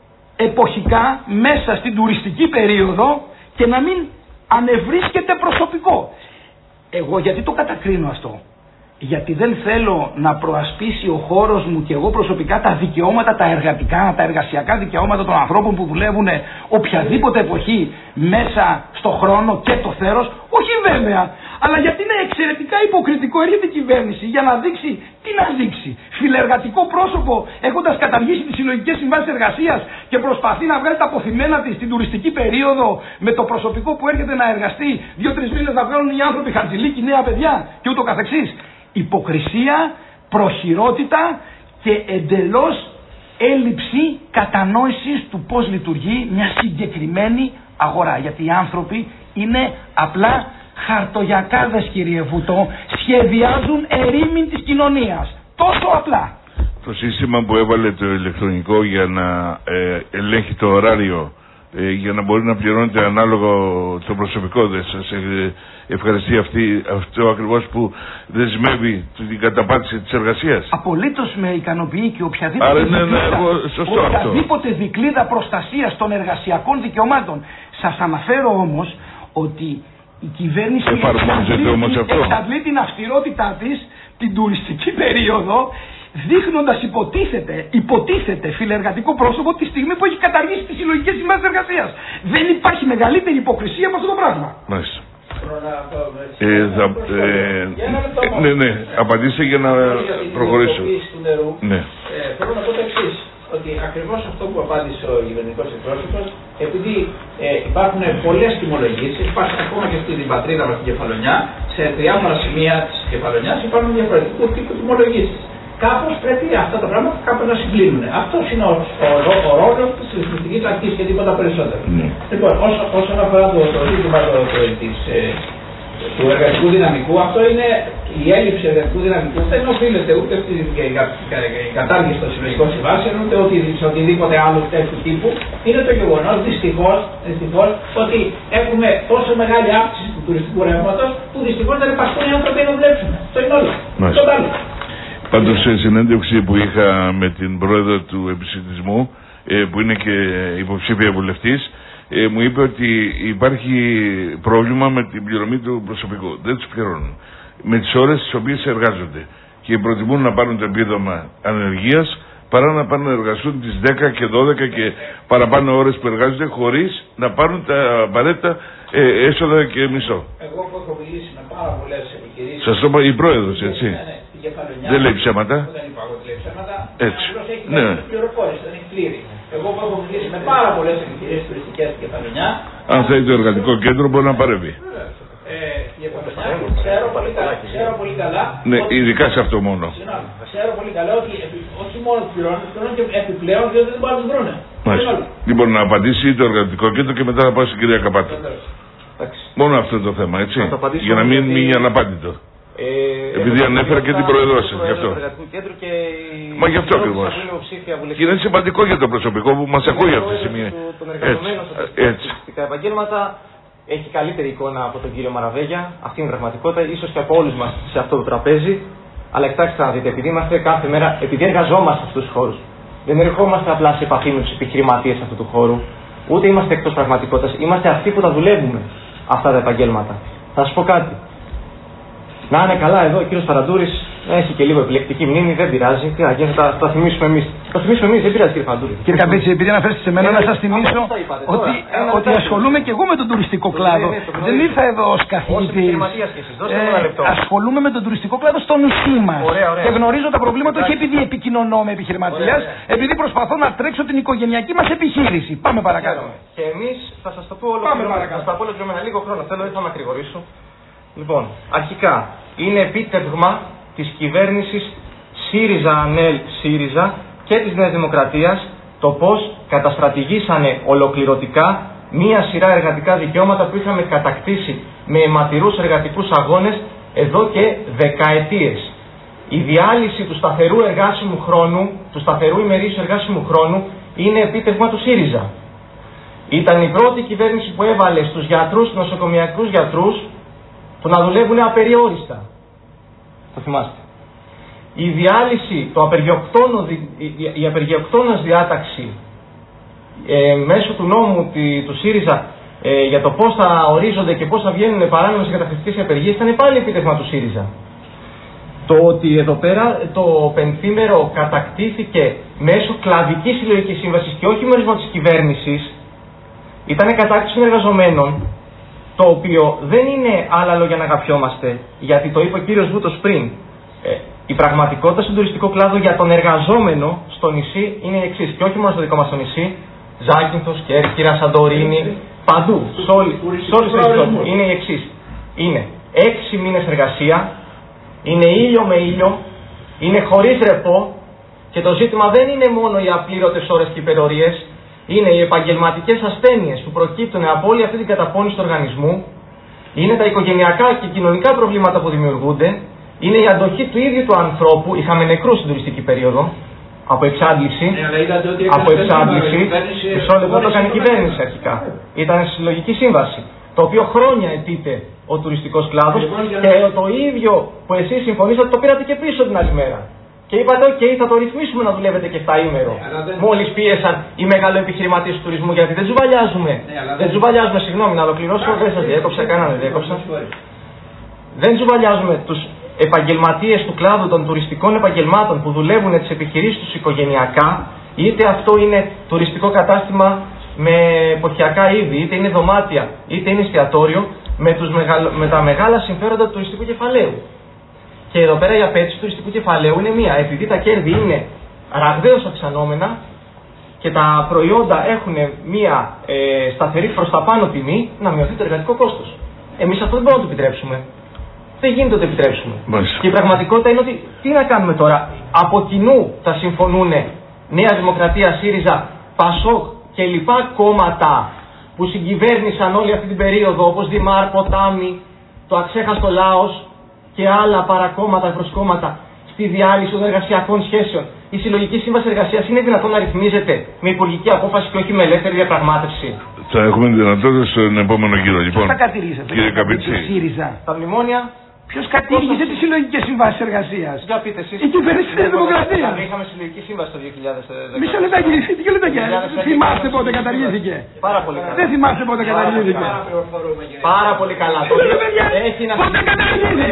εποχικά μέσα στην τουριστική περίοδο και να μην ανεβρίσκεται προσωπικό. Εγώ γιατί το κατακρίνω αυτό? Γιατί δεν θέλω να προασπίσει ο χώρος μου και εγώ προσωπικά τα δικαιώματα, τα εργατικά, τα εργασιακά δικαιώματα των ανθρώπων που δουλεύουν οποιαδήποτε εποχή μέσα στο χρόνο και το θέρος. Όχι βέβαια, αλλά γιατί είναι εξαιρετικά υποκριτικό. Έρχεται η κυβέρνηση για να δείξει, τι να δείξει, φιλεργατικό πρόσωπο, έχοντας καταργήσει τις συλλογικές συμβάσεις εργασίας και προσπαθεί να βγάλει τα αποθυμένα της στην τουριστική περίοδο με το προσωπικό που έρχεται να εργαστεί δύο-τρεις μήνες να βγάλουν οι άνθρωποι χαρτζηλίκι, νέα παιδιά και ούτω καθεξής. Υποκρισία, προχειρότητα και εντελώς έλλειψη κατανόησης του πώς λειτουργεί μια συγκεκριμένη αγορά. Γιατί οι άνθρωποι είναι απλά χαρτογιακάδες, κύριε Βούτο, σχεδιάζουν ερήμην της κοινωνίας. Τόσο απλά. Το σύστημα που έβαλε το ηλεκτρονικό για να ε, ελέγχει το ωράριο, ε, για να μπορεί να πληρώνεται ανάλογο το προσωπικό, δεν σας ε, ευχαριστεί αυτή, αυτό ακριβώς που δεσμεύει την καταπάτηση της εργασίας? Απολύτως με ικανοποιεί και οποιαδήποτε, Άρα, ναι, ναι, δικλίδα, εγώ, σωστό οποιαδήποτε δικλίδα προστασίας των εργασιακών δικαιωμάτων. Σας αναφέρω όμως ότι η κυβέρνηση εφαρμόζεται όμως αυτό. εξαντλεί την αυστηρότητά της την τουριστική περίοδο, δείχνοντας υποτίθεται, υποτίθεται φιλεργατικό πρόσωπο τη στιγμή που έχει καταργήσει τις συλλογικές συμβάσεις εργασίας. Δεν υπάρχει μεγαλύτερη υποκρισία από αυτό το πράγμα. Μάλιστα. Ε, θα, ε, ναι, ναι, απαντήστε για να προχωρήσω. Ναι. Ε, θέλω να πω το εξής, ότι ακριβώς αυτό που απάντησε ο κυβερνητικός εκπρόσωπος, επειδή ε, υπάρχουν πολλές τιμολογήσεις, υπάρχουν ακόμα και στην πατρίδα μας στην Κεφαλονιά, σε διάφορα σημεία της Κεφαλονιάς υπάρχουν διαφορετικού τύπου τιμολογήσεις. Κάπως πρέπει αυτά τα πράγματα κάπως να συγκλίνουν. Αυτό είναι ο, ο, ο, ο ρόλος της ρυθμιστικής αρχής και τίποτα περισσότερο. Mm. Λοιπόν, όσο, όσον αφορά το, το ζήτημα το, το, της, ε, του εργατικού δυναμικού, αυτό είναι η έλλειψη εργατικού δυναμικού. Δεν οφείλεται ούτε στην κατάργηση των συλλογικών συμβάσεων, ούτε ότι σε οτιδήποτε άλλο τέτοιου τύπου. Είναι το γεγονός, δυστυχώς, δυστυχώς, ότι έχουμε τόσο μεγάλη αύξηση του τουριστικού ρεύματος που δυστυχώς δεν υπάρχουν οι άνθρωποι να δουλέψουν. Αυτό είναι όλο. Πάντως σε συνέντευξη που είχα με την πρόεδρο του επισητισμού, που είναι και υποψήφια βουλευτής, μου είπε ότι υπάρχει πρόβλημα με την πληρωμή του προσωπικού. Δεν τους πληρώνουν με τις ώρες τις οποίες εργάζονται και προτιμούν να πάρουν το επίδομα ανεργίας παρά να πάνε να εργαστούν τις δέκα και δώδεκα και παραπάνω ώρες που εργάζονται χωρίς να πάρουν τα απαραίτητα ε, έσοδα και μισθό. Εγώ που έχω μιλήσει με πάρα πολλές επιχειρήσεις. Σας το είπα η πρόεδρος, έτσι. Ναι, ναι, στην Κεφαλονιά. Δεν λέει ψέματα. Δεν είπα εγώ ότι λέει ψέματα. Έτσι. Έχει ναι. πληροφόρηση, δεν έχει πλήρη. Εγώ που έχω μιλήσει με πάρα πολλές επιχειρήσεις τουριστικές στην Κεφαλονιά. Αν θέλει το εργατικό κέντρο μπορεί να παρεύει. Ε, ξέρω πολύ καλά, ξέρω πολύ καλά ναι, ότι, ειδικά σε αυτό μόνο. Συγγνώμη, ξέρω πολύ καλά ότι όχι μόνο πληρώνουν, πληρώνουν και επιπλέον διότι δεν μπορούν να τους βρούνε. Λοιπόν, να απαντήσει το εργατικό κέντρο και μετά θα πάω στην κυρία Καπάτα. Μόνο αυτό το θέμα, έτσι. Για να μην μείνει αναπάντητο. Ε, Επειδή ανέφερα και την προεδρό σας, γι' αυτό. Και Μα γι' αυτό ακριβώς. Και είναι σημαντικό για το προσωπικό που μας ακούει αυτή τη στιγμή. Έτσι. Στα επαγγέλματα έχει καλύτερη εικόνα από τον κύριο Μαραβέγια, αυτή είναι η πραγματικότητα, ίσως και από όλους μας σε αυτό το τραπέζι. Αλλά κοιτάξτε να δείτε, επειδή είμαστε κάθε μέρα, επειδή εργαζόμαστε σε αυτούς τους χώρους, Δεν ερχόμαστε απλά σε επαφή με τους επιχειρηματίες αυτού του χώρου, ούτε είμαστε εκτός πραγματικότητας. Είμαστε αυτοί που τα δουλεύουμε αυτά τα επαγγέλματα. Θα σας πω κάτι. Να είναι καλά εδώ ο κύριος Φαραντούρης, έχει και λίγο επιλεκτική μνήμη, δεν πειράζει. Τι να γίνει, θα τα θυμίσουμε εμείς. Θα θυμίσουμε εμείς, δεν πειράζει κύριε Φαραντούρη. Κύριε Καπίτση, επειδή αναφέρεστε σε μένα, να σας θυμίσω ότι, ότι ασχολούμαι και εγώ με τον τουριστικό κλάδο. Δεν ήρθα εδώ ως καθηγητής. Ασχολούμαι με τον τουριστικό κλάδο στο νησί μας. Και γνωρίζω τα προβλήματα όχι επειδή επικοινωνώ με επιχειρηματίας, επειδή προσπαθώ να τρέξω την οικογενειακή μας επιχείρηση. Πάμε παρακάτω. Και εμείς θα σας το πω όλο με λίγο χρόνο. Θέλω, δεν θα με ακρηγορήσω. Λοιπόν, αρχικά είναι επίτευγμα της κυβέρνησης ΣΥΡΙΖΑ-ΑΝΕΛ-ΣΥΡΙΖΑ και της Νέας Δημοκρατίας το πώς καταστρατηγήσανε ολοκληρωτικά μία σειρά εργατικά δικαιώματα που είχαμε κατακτήσει με αιματηρούς εργατικούς αγώνες εδώ και δεκαετίες. Η διάλυση του σταθερού εργάσιμου χρόνου, του σταθερού ημερήσιου εργάσιμου χρόνου, είναι επίτευγμα του ΣΥΡΙΖΑ. Ήταν η πρώτη κυβέρνηση που έβαλε στους γιατρούς, στους νοσοκομιακούς γιατρούς, που να δουλεύουν απεριόριστα. Το θυμάστε. Η διάλυση, το απεργιοκτόνο, η απεργιοκτόνος διάταξη ε, μέσω του νόμου τη, του ΣΥΡΙΖΑ ε, για το πώς θα ορίζονται και πώς θα βγαίνουν παράνομες καταχρηστικές απεργίες ήταν πάλι επίτευγμα του ΣΥΡΙΖΑ. Το ότι εδώ πέρα το πενθήμερο κατακτήθηκε μέσω κλαδικής συλλογικής σύμβασης και όχι μέρισμα της κυβέρνησης ήταν κατάκτηση των εργαζομένων, το οποίο δεν είναι άλλα λόγια να αγαπιόμαστε, γιατί το είπε ο κύριος Βούτος πριν. Ε, η πραγματικότητα στον τουριστικό κλάδο για τον εργαζόμενο στο νησί είναι η εξής. Και όχι μόνο στο δικό μας το νησί, Ζάκυνθος, Κέρκυρα, Σαντορίνη, παντού, σε όλη την Ευρώπη. Είναι η εξής. Είναι έξι μήνες εργασία, είναι ήλιο με ήλιο, είναι χωρίς ρεπό και το ζήτημα δεν είναι μόνο οι απλήρωτες ώρες και υπερορίες. Είναι οι επαγγελματικές ασθένειες που προκύπτουν από όλη αυτή την καταπώνηση του οργανισμού, είναι τα οικογενειακά και κοινωνικά προβλήματα που δημιουργούνται, είναι η αντοχή του ίδιου του ανθρώπου. Είχαμε νεκρούς στην τουριστική περίοδο από εξάντληση. Ναι, από εξάντληση. Μισό λεπτό το έκανε η κυβέρνηση αρχικά. Ήταν συλλογική σύμβαση. Το οποίο χρόνια αιτείται ο τουριστικός κλάδος και το ίδιο που εσείς συμφωνήσατε το πήρατε και πίσω την άλλη μέρα. Και είπατε, OK, θα το ρυθμίσουμε να δουλεύετε και εφταήμερο. Ναι, μόλις πίεσαν οι μεγαλοεπιχειρηματίες του τουρισμού, γιατί δεν τζουβαλιάζουμε. Ναι, δεν τζουβαλιάζουμε, συγγνώμη, να ολοκληρώσω, δεν σας διέκοψα, κανέναν διέκοψα. Δεν τζουβαλιάζουμε τους επαγγελματίες του κλάδου των τουριστικών επαγγελμάτων που δουλεύουν τις επιχειρήσεις τους οικογενειακά, είτε αυτό είναι τουριστικό κατάστημα με εποχιακά είδη, είτε είναι δωμάτια, είτε είναι εστιατόριο, με, τους μεγαλο... με τα μεγάλα συμφέροντα του τουριστικού κεφαλαίου. Και εδώ πέρα η απέτηση του τουριστικού κεφαλαίου είναι μία. Επειδή τα κέρδη είναι ραγδαίως αυξανόμενα και τα προϊόντα έχουν μία ε, σταθερή προς τα πάνω τιμή, να μειωθεί το εργατικό κόστος. Εμείς αυτό δεν μπορούμε να το επιτρέψουμε. Δεν γίνεται να το επιτρέψουμε. Μάλιστα. Και η πραγματικότητα είναι ότι τι να κάνουμε τώρα. Από κοινού θα συμφωνούν Νέα Δημοκρατία, ΣΥΡΙΖΑ, ΠΑΣΟΚ και λοιπά κόμματα που συγκυβέρνησαν όλη αυτή την περίοδο, όπως Δημάρ, Ποτάμι, το αξέχαστο Λάος και άλλα παρακόμματα, προσκόμματα, στη διάλυση των εργασιακών σχέσεων. Η συλλογική σύμβαση εργασίας είναι δυνατόν να ρυθμίζεται με υπουργική απόφαση και όχι με ελεύθερη διαπραγμάτευση? Θα έχουμε δυνατότητα στον επόμενο γύρο. Λοιπόν, ποιος θα κατηρίζεται, κύριε Καπίτσι, ΣΥΡΙΖΑ. Τα μνημόνια. Ποιος κατήργησε τις συλλογικές συμβάσεις εργασίας? Για πείτε εσείς. Η κυβέρνηση της Δημοκρατίας. Είχαμε συλλογική σύμβαση το δύο χιλιάδες δέκα. Μισό λεπτάκι, δύο λεπτάκια. Θυμάστε πότε καταργήθηκε? Πάρα πολύ καλά. Δεν θυμάστε πότε καταργήθηκε? Πάρα πολύ καλά. Έχει να πότε καταργήθηκε?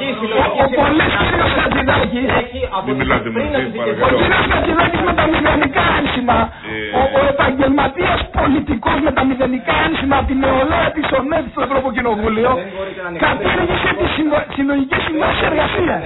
Ο πολλές κύριος Χατζηδάκης. Μην μιλάτε με εσείς, παρακαλώ. Ο κύριος Χατζηδάκης με τα μηδενικά ένσημα. Ο επαγγελματίας πολιτικός με τα μηδενικά ένσημα από την νεολαία της ΟΝΕΔ στο Ευρωκοινοβούλιο κατήργησε τη συλλογική σύμβαση εργασίας.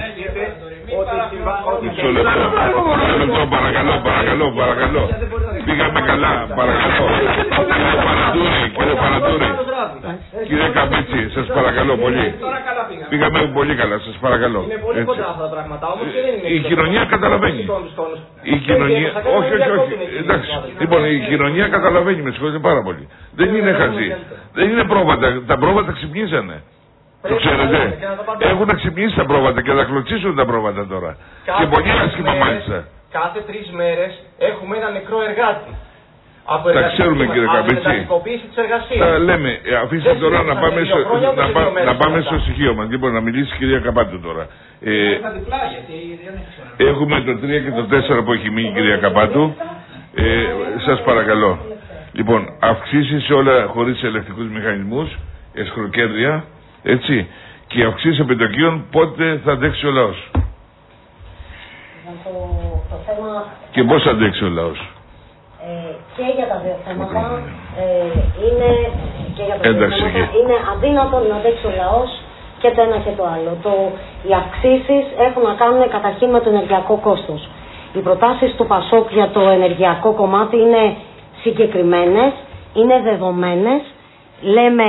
Μισό λεπτό, λεπτό, παρακαλώ, παρακαλώ, παρακαλώ. Πήγαμε καλά, παρακαλώ. Κύριε Παρατούρη, κύριε Παρατούρη. Κύριε Καπίτσι, σας παρακαλώ πολύ. Πήγαμε πολύ καλά, σας παρακαλώ. Είναι πολύ κοντά αυτά τα πράγματα, όμως και δεν είναι. Η κοινωνία καταλαβαίνει. Η κοινωνία, όχι, όχι, όχι. Εντάξει, λοιπόν, η κοινωνία καταλαβαίνει, με συγχωρείτε πάρα πολύ. Δεν είναι χαζή. Δεν είναι πρόβατα, τα πρόβατα ξυπνήσανε. Το ξέρετε, έχουν ξυπνήσει τα πρόβατα και θα κλωτσίσουν τα πρόβατα τώρα. Κάθε και πολύ άσχημα μάλιστα. Κάθε τρεις μέρες έχουμε ένα νεκρό εργάτη. Από τα ξέρουμε κύριε Καμπίτσι. Τα λέμε. Αφήστε τώρα να πάμε, στο, να, πά, να πάμε στο στοιχείο μας. Λοιπόν, να μιλήσει η κυρία Καπάτου τώρα. Ε, έχουμε το τρία και το τέσσερα που έχει μείνει η κυρία Καπάτου. Ε, σας παρακαλώ. Λοιπόν, αυξήσεις σε όλα χωρίς ελεκτικούς μηχανισμούς, εσχροκέρδια, έτσι. Και αυξήσεις επιτοκίων, πότε θα αντέξει ο λαός. Το, το θέμα... Και πώς θα αντέξει ο λαός. Ε, και για τα δύο θέματα ε, είναι, και για τα δύο Εντάξει, θέματα, και... είναι αδύνατο να αντέξει ο λαός και το ένα και το άλλο. Το, οι αυξήσεις έχουν να κάνουν καταρχήν με το ενεργειακό κόστος. Οι προτάσεις του ΠΑΣΟΚ για το ενεργειακό κομμάτι είναι συγκεκριμένες, είναι δεδομένες. Λέμε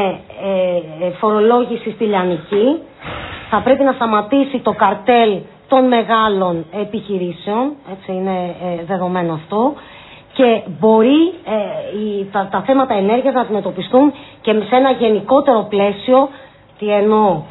ε, ε, φορολόγηση στη λιανική, θα πρέπει να σταματήσει το καρτέλ των μεγάλων επιχειρήσεων, έτσι είναι ε, δεδομένο αυτό, και μπορεί ε, η, τα, τα θέματα ενέργειας να αντιμετωπιστούν και σε ένα γενικότερο πλαίσιο. Τι εννοώ,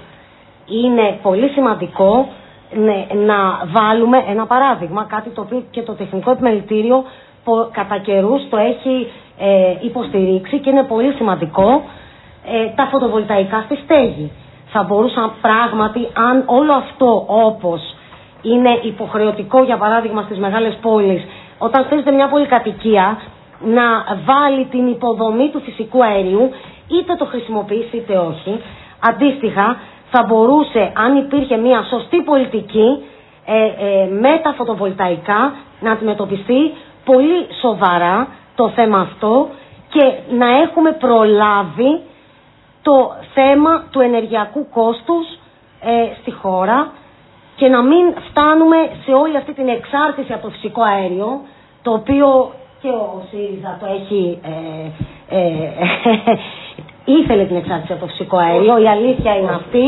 είναι πολύ σημαντικό ναι, να βάλουμε ένα παράδειγμα, κάτι το οποίο και το Τεχνικό Επιμελητήριο κατά καιρούς το έχει ε, υποστηρίξει και είναι πολύ σημαντικό, ε, τα φωτοβολταϊκά στη στέγη. Θα μπορούσαν πράγματι, αν όλο αυτό όπως είναι υποχρεωτικό για παράδειγμα στις μεγάλες πόλεις, όταν χτίζεται μια πολυκατοικία, να βάλει την υποδομή του φυσικού αερίου, είτε το χρησιμοποιήσει είτε όχι. Αντίστοιχα, θα μπορούσε, αν υπήρχε μια σωστή πολιτική ε, ε, με τα φωτοβολταϊκά, να αντιμετωπιστεί πολύ σοβαρά το θέμα αυτό και να έχουμε προλάβει το θέμα του ενεργειακού κόστους ε, στη χώρα και να μην φτάνουμε σε όλη αυτή την εξάρτηση από το φυσικό αέριο, το οποίο και ο ΣΥΡΙΖΑ το έχει ε, ε, ε, ήθελε την εξάρτηση από το φυσικό αέριο, η αλήθεια είναι αυτή.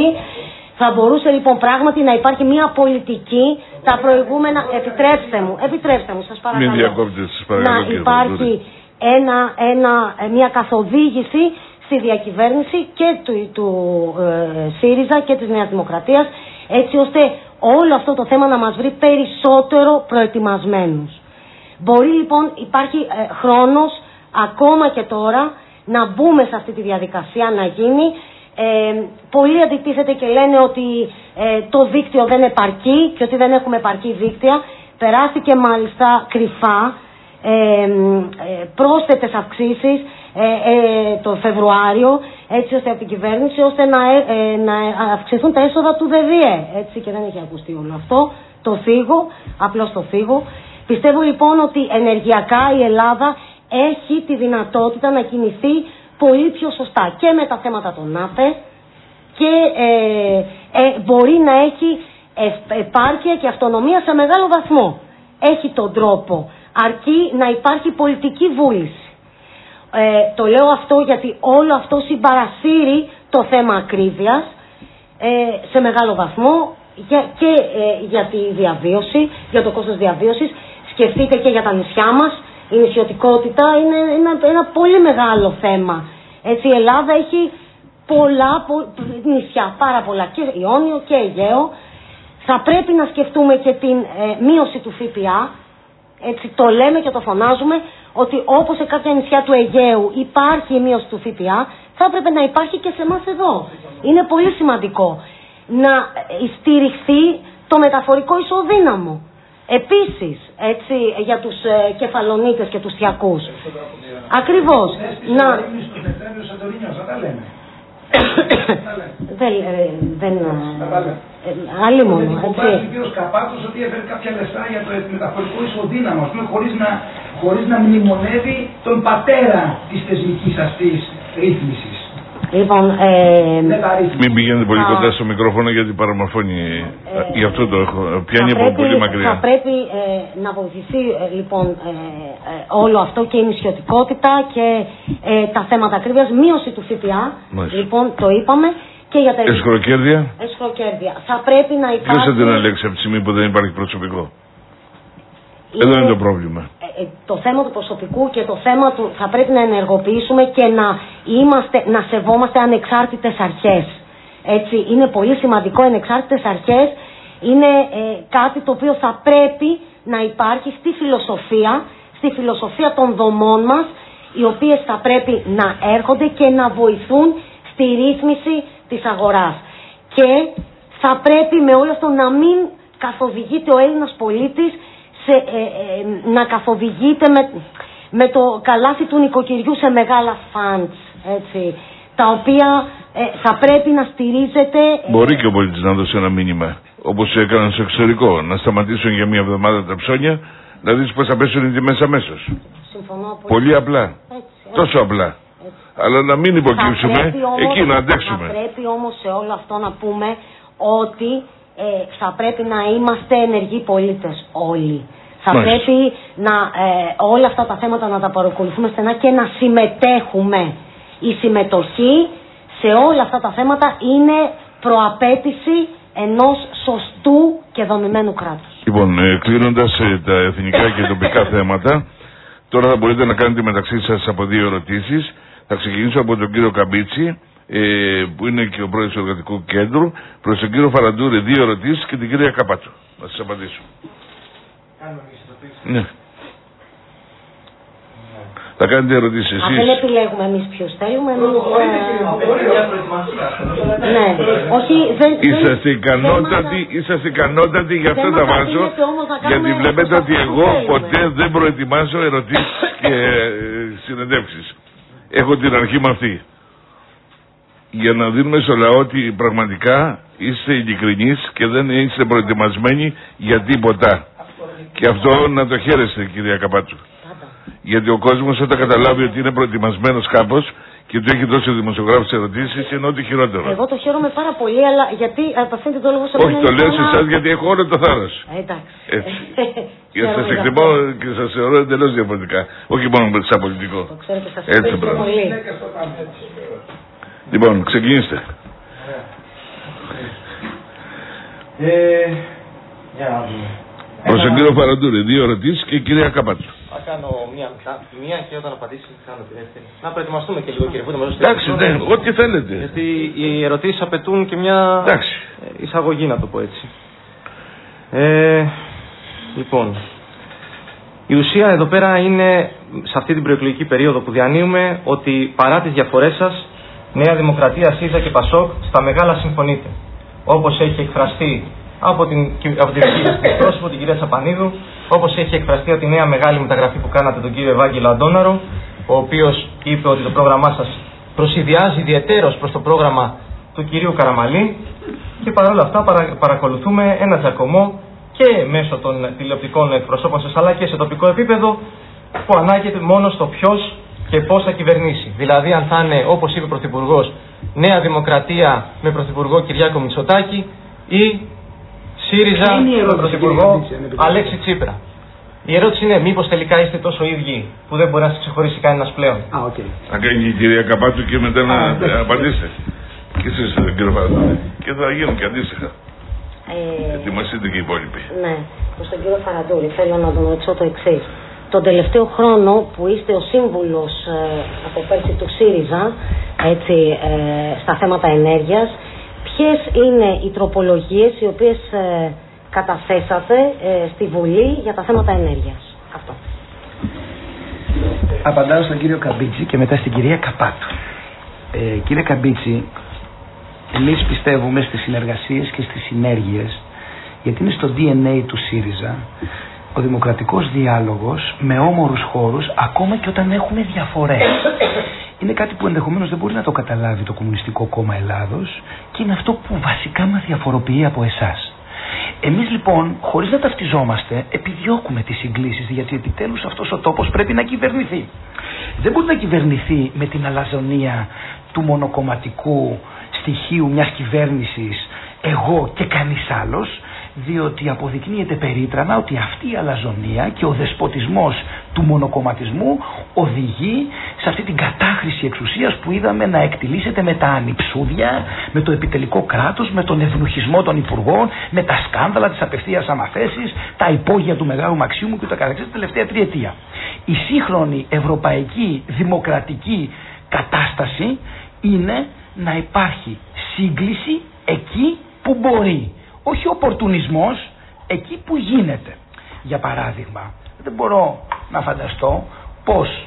Θα μπορούσε λοιπόν πράγματι να υπάρχει μια πολιτική τα προηγούμενα, επιτρέψτε μου, επιτρέψτε μου σας παρακαλώ, Μην διακόπτετε, σας παρακαλώ, να υπάρχει ένα, ένα, μια καθοδήγηση στη διακυβέρνηση και του, του ε, ΣΥΡΙΖΑ και της Νέας Δημοκρατίας, έτσι ώστε όλο αυτό το θέμα να μας βρει περισσότερο προετοιμασμένους. Μπορεί λοιπόν, υπάρχει ε, χρόνος ακόμα και τώρα να μπούμε σε αυτή τη διαδικασία, να γίνει. Ε, πολλοί αντιτίθεται και λένε ότι ε, το δίκτυο δεν επαρκεί και ότι δεν έχουμε επαρκή δίκτυα. Περάστηκε μάλιστα κρυφά ε, ε, πρόσθετες αυξήσεις ε, ε, το Φεβρουάριο, έτσι ώστε από την κυβέρνηση, ώστε να, ε, να αυξηθούν τα έσοδα του ΔΔΕ, έτσι, και δεν έχει ακουστεί όλο αυτό. Το φύγω, απλώς το φύγω. Πιστεύω λοιπόν ότι ενεργειακά η Ελλάδα έχει τη δυνατότητα να κινηθεί πολύ πιο σωστά και με τα θέματα των ΝΑΠΕ και ε, ε, μπορεί να έχει επάρκεια και αυτονομία σε μεγάλο βαθμό. Έχει τον τρόπο, αρκεί να υπάρχει πολιτική βούληση. Ε, το λέω αυτό γιατί όλο αυτό συμπαρασύρει το θέμα ακρίβειας ε, σε μεγάλο βαθμό για, και ε, για τη διαβίωση, για το κόστος διαβίωσης. Σκεφτείτε και για τα νησιά μας. Η νησιωτικότητα είναι ένα, ένα πολύ μεγάλο θέμα. Έτσι, η Ελλάδα έχει πολλά πο, νησιά, πάρα πολλά, και Ιόνιο και Αιγαίο. Θα πρέπει να σκεφτούμε και την ε, μείωση του ΦΠΑ. Έτσι, το λέμε και το φωνάζουμε ότι όπως σε κάποια νησιά του Αιγαίου υπάρχει η μείωση του ΦΠΑ, θα έπρεπε να υπάρχει και σε εμάς εδώ. Είναι πολύ σημαντικό να στηριχθεί το μεταφορικό ισοδύναμο. Επίσης, έτσι, για τους ε, κεφαλονίτες και τους θιακούς. Ακριβώς. Να... δεν... δεν άλλη μόνο, έτσι. Ο κύριος Καπάτος ότι έφερε κάποια λεφτά για το μεταφορικό ισοδύναμο, χωρίς να, χωρίς να μνημονεύει τον πατέρα της θεσμικής αυτής ρύθμισης. Λοιπόν, ε, μην πηγαίνετε πολύ α, κοντά στο μικρόφωνο γιατί παραμορφώνει, ε, γι' αυτό το έχω, πιάνει από πολύ μακριά. Θα πρέπει ε, να βοηθηθεί ε, λοιπόν ε, ε, όλο αυτό και η νησιωτικότητα και ε, τα θέματα ακρίβειας, μείωση του ΦΠΑ, λοιπόν το είπαμε. Και για τα εσχροκέρδια. Εσχροκέρδια. Θα πρέπει να υπάρχει... Ποιος θα την ελέγξει από τη στιγμή που δεν υπάρχει προσωπικό. Είναι... Εδώ είναι το πρόβλημα. Ε, ε, το θέμα του προσωπικού και το θέμα του θα πρέπει να ενεργοποιήσουμε και να, είμαστε, να σεβόμαστε ανεξάρτητες αρχές. Έτσι, είναι πολύ σημαντικό. Ανεξάρτητες αρχές είναι ε, κάτι το οποίο θα πρέπει να υπάρχει στη φιλοσοφία, στη φιλοσοφία των δομών μας οι οποίες θα πρέπει να έρχονται και να βοηθούν στη ρύθμιση της αγοράς. Και θα πρέπει με όλο αυτό να μην καθοδηγείται ο Έλληνας πολίτης σε, ε, ε, να καθοδηγείται με, με το καλάθι του νοικοκυριού σε μεγάλα funds, έτσι, τα οποία ε, θα πρέπει να στηρίζεται... Μπορεί και ο πολίτης να δώσει ένα μήνυμα, όπως έκαναν στο εξωτερικό, να σταματήσουν για μια εβδομάδα τα ψώνια, να δεις πώς θα πέσουν οι τιμές αμέσως. Συμφωνώ πολύ. Πολύ απλά. Έτσι, έτσι. Τόσο απλά. Έτσι. Αλλά να μην υποκύψουμε, εκεί να αντέξουμε. Θα πρέπει όμως σε όλο αυτό να πούμε ότι ε, θα πρέπει να είμαστε ενεργοί πολίτες όλοι. Θα Μάλιστα. πρέπει να, ε, όλα αυτά τα θέματα να τα παρακολουθούμε στενά και να συμμετέχουμε. Η συμμετοχή σε όλα αυτά τα θέματα είναι προαπέτηση ενός σωστού και δομημένου κράτους. Λοιπόν, ε, κλείνοντας ε, τα εθνικά και τοπικά θέματα, τώρα θα μπορείτε να κάνετε μεταξύ σας από δύο ερωτήσεις. Θα ξεκινήσω από τον κύριο Καμπίτσι, ε, που είναι και ο πρόεδρος του Εργατικού Κέντρου, προς τον κύριο Φαραντούρη δύο ερωτήσεις και την κυρία Καπάτσου. Να σας απαντήσω. Ναι. Θα κάνετε ερωτήσεις εσείς. Αν δεν επιλέγουμε εμείς ποιους θέλουμε, εμείς... Ναι, όχι, δεν... Είσαστε ικανότατοι, είσαστε ικανότατοι, γι' αυτό τα βάζω, γιατί βλέπετε ότι εγώ ποτέ δεν προετοιμάζω ερωτήσεις και συνεντεύξεις. Έχω την αρχή με αυτή. Για να δίνουμε στο λαό ότι πραγματικά είστε ειλικρινείς και δεν είστε προετοιμασμένοι για τίποτα. Και αυτό να το χαίρεστε, κυρία Καπάτσου. Γιατί ο κόσμος όταν καταλάβει ότι είναι προετοιμασμένος κάπως και του έχει δώσει ο δημοσιογράφος ερωτήσεις, είναι ό,τι χειρότερο. Εγώ το χαίρομαι πάρα πολύ, αλλά γιατί απευθύνεται το λόγο σε μένα. Όχι, το λέω σε εσάς γιατί έχω όλο το θάρρος. Εντάξει. Έτσι. Γιατί σας εκτιμώ και σας θεωρώ εντελώς διαφορετικά. Όχι μόνο σαν πολιτικό. Το ξέρετε, σας έτσι, ευχαριστώ πολύ. Λοιπόν, ξεκινήστε. Ε, για να δούμε. Προς τον κύριο Φαραντούρη, δύο ερωτήσεις και η κυρία Καπάτσου. Θα κάνω μία, μία και όταν απαντήσει θα κάνω τη δεύτερη. Να προετοιμαστούμε και λίγο, κύριε Βούτο. Εντάξει, ναι, ό,τι θέλετε. Γιατί οι ερωτήσεις απαιτούν και μια Εντάξει. εισαγωγή, να το πω έτσι. Ε, λοιπόν, η ουσία εδώ πέρα είναι, σε αυτή την προεκλογική περίοδο που διανύουμε, ότι παρά τις διαφορές σας, Νέα Δημοκρατία, ΣΥΡΙΖΑ και ΠΑΣΟΚ στα μεγάλα συμφωνείτε. Όπως έχει εκφραστεί από την, από την πρόσωπο την κυρία Τσαπανίδου, όπως έχει εκφραστεί από τη νέα μεγάλη μεταγραφή που κάνατε τον κύριο Ευάγγελο Αντώναρο, ο οποίος είπε ότι το πρόγραμμά σας προσυδειάζει ιδιαιτέρως προς το πρόγραμμα του κυρίου Καραμαλή, και παρόλα αυτά παρα, παρακολουθούμε ένα τζακωμό και μέσω των τηλεοπτικών εκπροσώπων σας, αλλά και σε τοπικό επίπεδο, που ανάγεται μόνο στο ποιος και πώς θα κυβερνήσει. Δηλαδή αν θα είναι, όπως είπε ο Πρωθυπουργός, Νέα Δημοκρατία με Πρωθυπουργό Κυριάκο Μητσοτάκη ή ΣΥΡΙΖΑ με Πρωθυπουργό Αλέξη Τσίπρα. Η ερώτηση είναι μήπως τελικά είστε τόσο ίδιοι που δεν μπορεί να σας ξεχωρίσει κανένας πλέον. Α, okay. Θα κάνει η κυρία Καπάτσου και μετά να απαντήσετε. Και εσείς τον κύριο Φαραντούρη. Και θα γίνουν και αντίστοιχα. Ε, Ετοιμαστείτε και οι υπόλοιποι. Ναι, προς τον κύριο Φαραντούρη θέλω να τον ρωτήσω το εξής. Τον τελευταίο χρόνο που είστε ο σύμβουλος ε, από πέρσι του ΣΥΡΙΖΑ, έτσι, ε, στα θέματα ενέργειας, ποιες είναι οι τροπολογίες οι οποίες ε, καταθέσατε ε, στη Βουλή για τα θέματα ενέργειας? Αυτό. Απαντάω στον κύριο Καμπίτσι και μετά στην κυρία Καπάτου. Ε, κύριε Καμπίτσι, εμείς πιστεύουμε στις συνεργασίες και στις συνέργειες, γιατί είναι στο ντι εν έι του ΣΥΡΙΖΑ ο δημοκρατικός διάλογος με όμορους χώρους, ακόμα και όταν έχουμε διαφορές. Είναι κάτι που ενδεχομένως δεν μπορεί να το καταλάβει το Κομμουνιστικό Κόμμα Ελλάδος και είναι αυτό που βασικά μας διαφοροποιεί από εσάς. Εμείς λοιπόν, χωρίς να ταυτιζόμαστε, επιδιώκουμε τις συγκλήσεις, γιατί επιτέλους αυτός ο τόπος πρέπει να κυβερνηθεί. Δεν μπορεί να κυβερνηθεί με την αλαζονία του μονοκομματικού στοιχείου μιας κυβέρνησης, εγώ και κανείς άλλος, διότι αποδεικνύεται περίτρανα ότι αυτή η αλαζονία και ο δεσποτισμός του μονοκομματισμού οδηγεί σε αυτή την κατάχρηση εξουσίας που είδαμε να εκτιλήσεται με τα ανιψούδια, με το επιτελικό κράτος, με τον ευνουχισμό των υπουργών, με τα σκάνδαλα της απευθείας αναθέσεις, τα υπόγεια του Μεγάλου Μαξίμου και το καθεξής την τελευταία τριετία. Η σύγχρονη ευρωπαϊκή δημοκρατική κατάσταση είναι να υπάρχει σύγκληση εκεί που μπορεί. Όχι οπορτουνισμός εκεί που γίνεται. Για παράδειγμα, δεν μπορώ να φανταστώ πως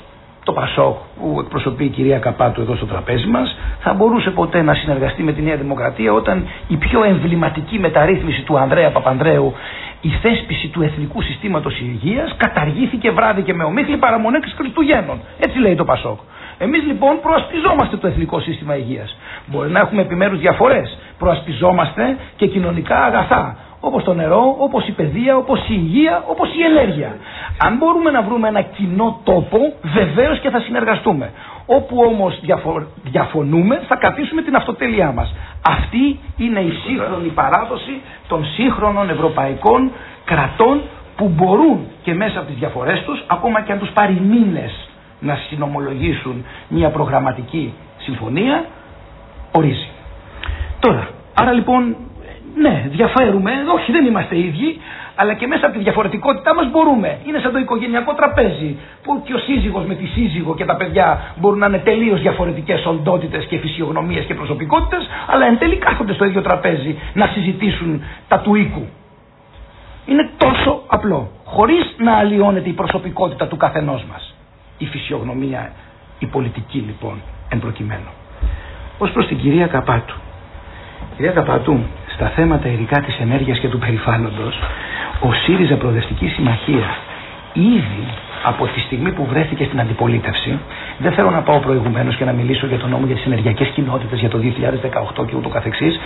το Πασόκ που εκπροσωπεί η κυρία Καπάτου εδώ στο τραπέζι μας θα μπορούσε ποτέ να συνεργαστεί με τη Νέα Δημοκρατία όταν η πιο εμβληματική μεταρρύθμιση του Ανδρέα Παπανδρέου, η θέσπιση του Εθνικού Συστήματος Υγείας, καταργήθηκε βράδυ και με ομίχλη παραμονέ της Χριστουγέννων. Έτσι λέει το Πασόκ. Εμείς λοιπόν προασπιζόμαστε το Εθνικό Σύστημα Υγείας. Μπορεί να έχουμε επιμέρους διαφορές. Προασπιζόμαστε και κοινωνικά αγαθά. Όπως το νερό, όπως η παιδεία, όπως η υγεία, όπως η ενέργεια. Αν μπορούμε να βρούμε ένα κοινό τόπο, βεβαίως και θα συνεργαστούμε. Όπου όμως διαφο- διαφωνούμε, θα κρατήσουμε την αυτοτέλειά μας. Αυτή είναι η σύγχρονη παράδοση των σύγχρονων ευρωπαϊκών κρατών που μπορούν και μέσα από τις διαφορές τους, ακόμα και αν τους πάρει μήνες να συνομολογήσουν μια προγραμματική συμφωνία, ορίζει. Τώρα, άρα λοιπόν, ναι, διαφέρουμε, όχι δεν είμαστε ίδιοι, αλλά και μέσα από τη διαφορετικότητά μας μπορούμε. Είναι σαν το οικογενειακό τραπέζι, που και ο σύζυγος με τη σύζυγο και τα παιδιά μπορούν να είναι τελείως διαφορετικές οντότητες και φυσιογνωμίες και προσωπικότητες, αλλά εν τέλει κάθονται στο ίδιο τραπέζι να συζητήσουν τα του οίκου. Είναι τόσο απλό, χωρίς να αλλοιώνεται η προσωπικότητα του καθενός μας. Η φυσιογνωμία, η πολιτική λοιπόν, εν προκειμένου. Ως προς την κυρία Καπάτου. Κυρία Καπάτου, στα θέματα ειδικά της ενέργειας και του περιβάλλοντος, ο ΣΥΡΙΖΑ Προοδευτική Συμμαχία ήδη από τη στιγμή που βρέθηκε στην αντιπολίτευση, δεν θέλω να πάω προηγουμένως και να μιλήσω για τον νόμο για τις ενεργειακές κοινότητες για το δύο χιλιάδες δεκαοκτώ και ούτω καθεξής,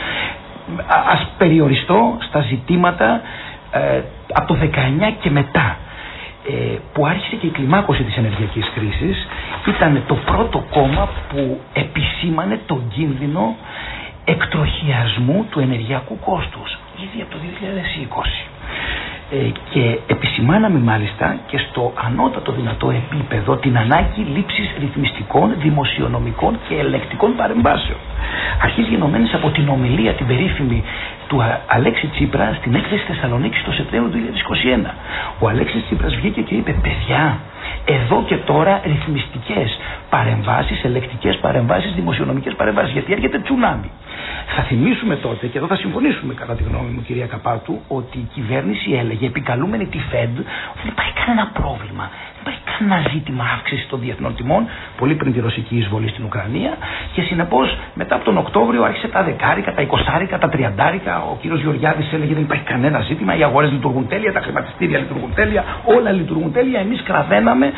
ας περιοριστώ στα ζητήματα ε, από το δεκαεννιά και μετά, ε, που άρχισε και η κλιμάκωση της ενεργειακής κρίσης. Ήταν το πρώτο κόμμα που επισήμανε τον κίνδυνο εκτροχιασμού του ενεργειακού κόστους ήδη από το δύο χιλιάδες είκοσι. Ε, και επισημάναμε μάλιστα και στο ανώτατο δυνατό επίπεδο την ανάγκη λήψης ρυθμιστικών, δημοσιονομικών και ελεκτικών παρεμβάσεων. Αρχής γενομένης από την ομιλία την περίφημη του Αλέξη Τσίπρα στην έκθεση Θεσσαλονίκης το Σεπτέμβριο του δύο χιλιάδες είκοσι ένα. Ο Αλέξης Τσίπρας βγήκε και είπε: παιδιά, εδώ και τώρα ρυθμιστικές παρεμβάσεις, ελεκτικές παρεμβάσεις, δημοσιονομικές παρεμβάσεις, γιατί έρχεται τσουνάμι. Θα θυμίσουμε τότε, και εδώ θα συμφωνήσουμε κατά τη γνώμη μου κυρία Καπάτου, ότι η κυβέρνηση έλεγε, επικαλούμενη τη ΦΕΔ, ότι δεν υπάρχει κανένα πρόβλημα, δεν υπάρχει κανένα ζήτημα αύξηση των διεθνών τιμών, πολύ πριν τη ρωσική εισβολή στην Ουκρανία, και συνεπώς μετά από τον Οκτώβριο άρχισε τα δεκάρικα, τα εικοσάρικα, τα τριαντάρικα. Ο κύριος Γεωργιάδης έλεγε δεν υπάρχει κανένα ζήτημα, οι αγορές λειτουργούν τέλεια, τα χρηματιστήρια λειτουργούν τέλεια, όλα λειτουργούν τέλεια. Εμείς κραδέναμε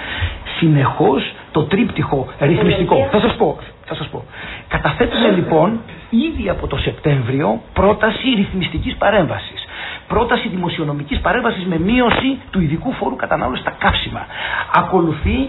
συνεχώς το τρίπτυχο ρυθμιστικό. Θα σας πω, θα σας πω. Καταθέτουμε λοιπόν ήδη από το Σεπτέμβριο πρόταση ρυθμιστικής παρέμβασης. Πρόταση δημοσιονομικής παρέμβασης με μείωση του ειδικού φόρου κατανάλωσης στα καύσιμα. Ακολουθεί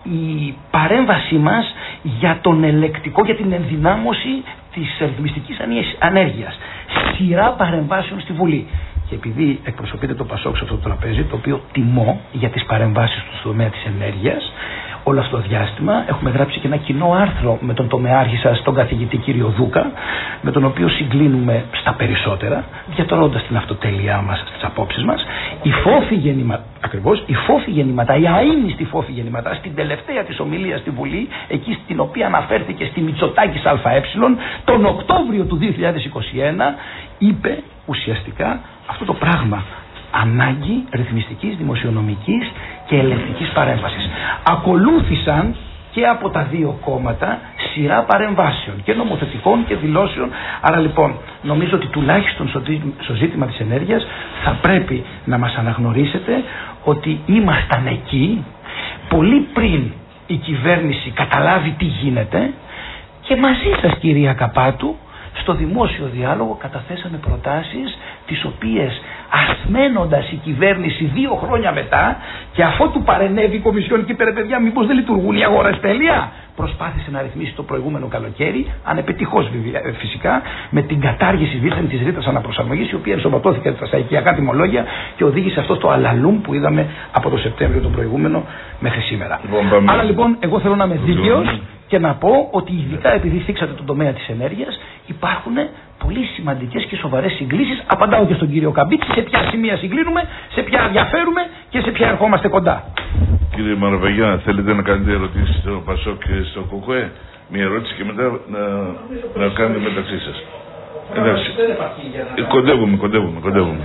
η παρέμβασή μας για τον ελεκτικό, για την ενδυνάμωση της ρυθμιστικής ανέργειας. Σειρά παρεμβάσεων στη Βουλή. Και επειδή εκπροσωπείται το Πασόκ σε αυτό το τραπέζι, το οποίο τιμώ για τις παρεμβάσεις του στον τομέα της ενέργειας, όλο αυτό το διάστημα έχουμε γράψει και ένα κοινό άρθρο με τον τομεάρχη σας, τον καθηγητή κύριο Δούκα, με τον οποίο συγκλίνουμε στα περισσότερα, διατορώντας την αυτοτέλειά μας στις απόψεις μας. Η φόφη γεννήματα, ακριβώς, η φόφη γεννήματα, η αείμνηστη φόφη γεννήματα, στην τελευταία της ομιλία στη Βουλή, εκεί στην οποία αναφέρθηκε στη Μητσοτάκης ΑΕ, τον Οκτώβριο του δύο χιλιάδες είκοσι ένα, είπε ουσιαστικά αυτό το πράγμα. Ανάγκη ρυθμιστικής, δημοσιονομικής και ελεκτικής παρέμβασης. Ακολούθησαν και από τα δύο κόμματα σειρά παρεμβάσεων και νομοθετικών και δηλώσεων. Άρα λοιπόν νομίζω ότι τουλάχιστον στο ζήτημα της ενέργειας θα πρέπει να μας αναγνωρίσετε ότι ήμασταν εκεί πολύ πριν η κυβέρνηση καταλάβει τι γίνεται, και μαζί σας κυρία Καπάτου στο δημόσιο διάλογο καταθέσαμε προτάσεις τις οποίες, ασμένοντας η κυβέρνηση δύο χρόνια μετά, και αφότου παρενέβη η Κομισιόν και είπε ρε παιδιά μήπως δεν λειτουργούν οι αγορές τέλεια, προσπάθησε να ρυθμίσει το προηγούμενο καλοκαίρι, ανεπετυχώς φυσικά, με την κατάργηση δίθεν της ρήτρας αναπροσαρμογής, η οποία ενσωματώθηκε στα οικιακά τιμολόγια και οδήγησε αυτό στο αλαλούμ που είδαμε από το Σεπτέμβριο το προηγούμενο μέχρι σήμερα. Λοιπόν, άρα λοιπόν εγώ θέλω να είμαι δίκαιος και να πω ότι ειδικά επειδή θίξατε τον τομέα της ενέργειας υπάρχουν πολύ σημαντικές και σοβαρές συγκλήσεις. Απαντάω και στον κύριο Καμπίτση σε ποια σημεία συγκλίνουμε, σε ποια διαφέρουμε και σε ποια ερχόμαστε κοντά. Κύριε Μαραβαγιά, θέλετε να κάνετε ερωτήσεις στο Πασόκ και στο ΚΟΚΟΕ? Μια ερώτηση και μετά να, να κάνετε μεταξύ σας. Εντάξει. Κοντεύουμε, κοντεύουμε, κοντεύουμε.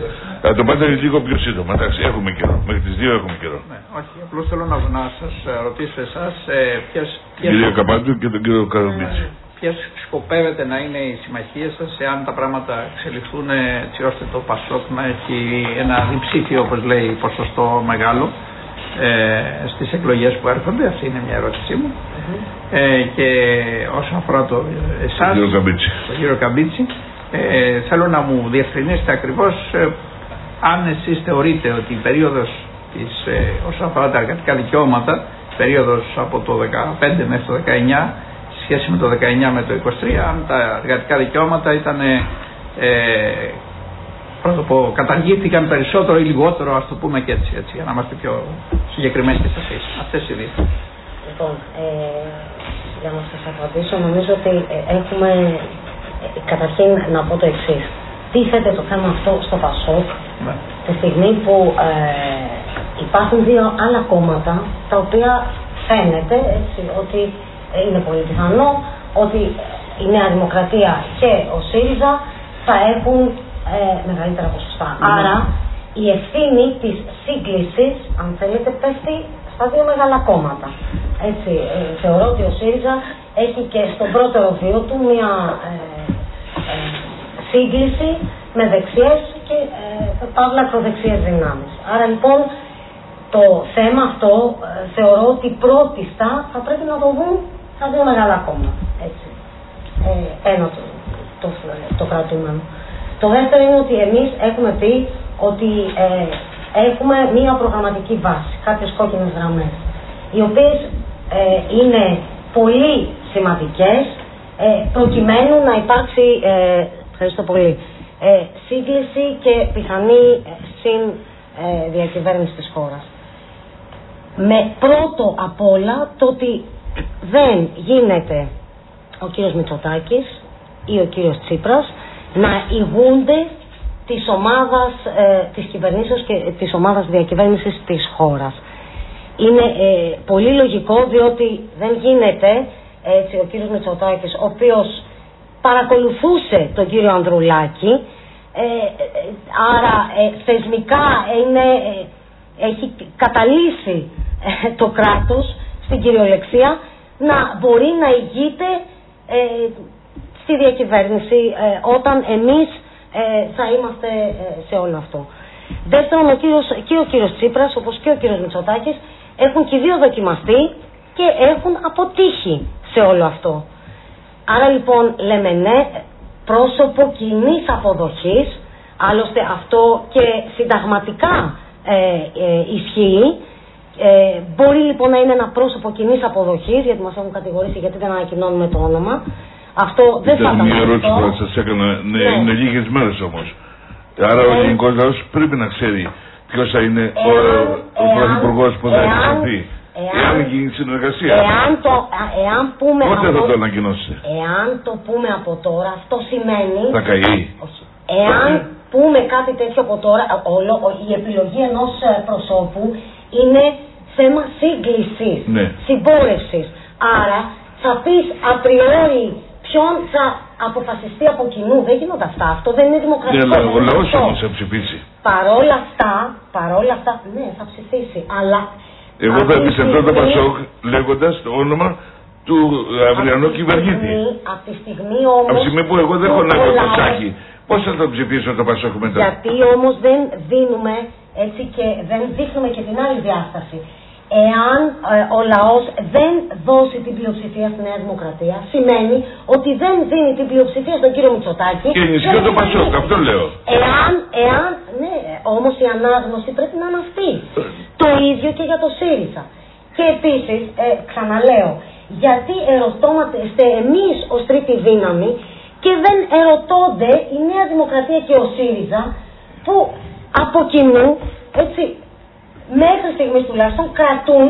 Θα το πάτε λίγο πιο σύντομα. Εντάξει, έχουμε καιρό. Μέχρι τις δύο έχουμε καιρό. Ναι, όχι, απλώς θέλω να, να σας ρωτήσω εσάς ε, ποιες... Την κυρία Καπάτου και τον κύριο Καρομπίτση. Ποιες σκοπεύετε να είναι οι συμμαχίες σας, εάν τα πράγματα εξελιχθούν έτσι ώστε το Πασόκ να έχει ένα διψήφιο, όπως λέει, ποσοστό μεγάλο ε, στις εκλογές που έρχονται. Αυτή είναι μια ερώτησή μου. Mm-hmm. ε, και όσον αφορά το εσάς, τον κύριο Καμπίτση, ε, θέλω να μου διευκρινίσετε ακριβώς ε, αν εσείς θεωρείτε ότι η περίοδος της, ε, όσον αφορά τα εργατικά δικαιώματα, περίοδος από το δεκαπέντε μέχρι το δεκαεννιά, σχέση με το δεκαεννιά με το είκοσι τρία, αν τα εργατικά δικαιώματα ήταν, ε, πώς το πω, καταργήθηκαν περισσότερο ή λιγότερο, ας το πούμε και έτσι, έτσι για να είμαστε πιο συγκεκριμένοι και σαφείς. Αυτές οι δύο. Λοιπόν, ε, για να σας απαντήσω, νομίζω ότι έχουμε, ε, καταρχήν να πω το εξής. Τίθεται το θέμα αυτό στο Πασόκ, ναι, τη στιγμή που ε, υπάρχουν δύο άλλα κόμματα, τα οποία φαίνεται έτσι, ότι είναι πολύ πιθανό ότι η Νέα Δημοκρατία και ο ΣΥΡΙΖΑ θα έχουν ε, μεγαλύτερα ποσοστά. Mm. Άρα η ευθύνη της σύγκλησης, αν θέλετε, πέφτει στα δύο μεγάλα κόμματα. Έτσι, ε, θεωρώ ότι ο ΣΥΡΙΖΑ έχει και στον πρώτερο βίο του μια ε, ε, σύγκληση με δεξιές και ε, παύλα ακροδεξιές δυνάμεις. Άρα λοιπόν το θέμα αυτό ε, θεωρώ ότι πρώτιστα θα πρέπει να το δουν τα δύο μεγάλα κόμματα. Έτσι. Ε, ένα το, το, το κρατούμενο. Το δεύτερο είναι ότι εμείς έχουμε πει ότι ε, έχουμε μία προγραμματική βάση, κάποιες κόκκινες γραμμές, οι οποίες ε, είναι πολύ σημαντικές ε, προκειμένου να υπάρξει, ε, ευχαριστώ πολύ, ε, σύγκληση και πιθανή ε, συν ε, διακυβέρνηση της χώρας. Με πρώτο απ' όλα το ότι δεν γίνεται ο κύριος Μητσοτάκης ή ο κύριος Τσίπρας να ηγούνται της ομάδας ε, της κυβερνήσεως και της ομάδας διακυβέρνησης της χώρας. Είναι ε, πολύ λογικό, διότι δεν γίνεται έτσι ο κύριος Μητσοτάκης, ο οποίος παρακολουθούσε τον κύριο Ανδρουλάκη, ε, ε, άρα ε, θεσμικά είναι, ε, έχει καταλύσει ε, το κράτος στην κυριολεξία, να μπορεί να ηγείται ε, στη διακυβέρνηση ε, όταν εμείς ε, θα είμαστε ε, σε όλο αυτό. Δεύτερον, ο κύριος, και ο κύριος Τσίπρας όπως και ο κύριος Μητσοτάκης έχουν και οι δύο δοκιμαστεί και έχουν αποτύχει σε όλο αυτό. Άρα λοιπόν λέμε ναι, πρόσωπο κοινής αποδοχής, άλλωστε αυτό και συνταγματικά ε, ε, ισχύει. Ε, μπορεί λοιπόν να είναι ένα πρόσωπο κοινής αποδοχής, γιατί μας έχουν κατηγορήσει γιατί δεν ανακοινώνουμε το όνομα. Αυτό δεν θα ήταν. Μια ερώτηση που θα σας έκανα, ναι, ναι. Είναι λίγες μέρες όμως. Άρα ε, ο ελληνικός λαός πρέπει να ξέρει ποιος θα είναι εάν, ο, ο πρωθυπουργός που θα εξελθεί. Εάν γίνει συνεργασία. Εάν, το, εάν πούμε πότε από, θα το ανακοινώσετε? Εάν το πούμε από τώρα, αυτό σημαίνει. Θα καεί. Όχι. Εάν πούμε κάτι τέτοιο από τώρα, όλο, η επιλογή ενός προσώπου είναι θέμα σύγκλησης, ναι, συμπόρευσης. Άρα θα πεις απριόρι ποιον θα αποφασιστεί από κοινού. Δεν γίνονται αυτά. Αυτό δεν είναι δημοκρατικό. Ναι, αλλά ο λαός όμως θα ψηφίσει. Παρόλα αυτά, παρόλα αυτά, ναι, θα ψηφίσει. Αλλά εγώ θα εμπιστευτώ το Πασόκ λέγοντας το όνομα του αυριανού κυβερνήτη. Από τη στιγμή όμως. Από τη στιγμή που εγώ δεν χωνεύω το σάκι, πώς θα το ψηφίσω το Πασόκ μετά? Γιατί όμως δεν δίνουμε έτσι και δεν δείχνουμε και την άλλη διάσταση. Εάν ε, ο λαός δεν δώσει την πλειοψηφία στη Νέα Δημοκρατία, σημαίνει ότι δεν δίνει την πλειοψηφία στον κύριο Μητσοτάκη. Και ενισχύει το Πασόκ, αυτό λέω. Εάν, εάν, ναι, όμως η ανάγνωση πρέπει να είναι αυτή. Το ίδιο και για το ΣΥΡΙΖΑ. Και επίσης, ε, ξαναλέω, γιατί ερωτώμαστε εμείς ως τρίτη δύναμη και δεν ερωτώνται η Νέα Δημοκρατία και ο ΣΥΡΙΖΑ που από κοινού, έτσι, μέχρι στιγμής τουλάχιστον κρατούν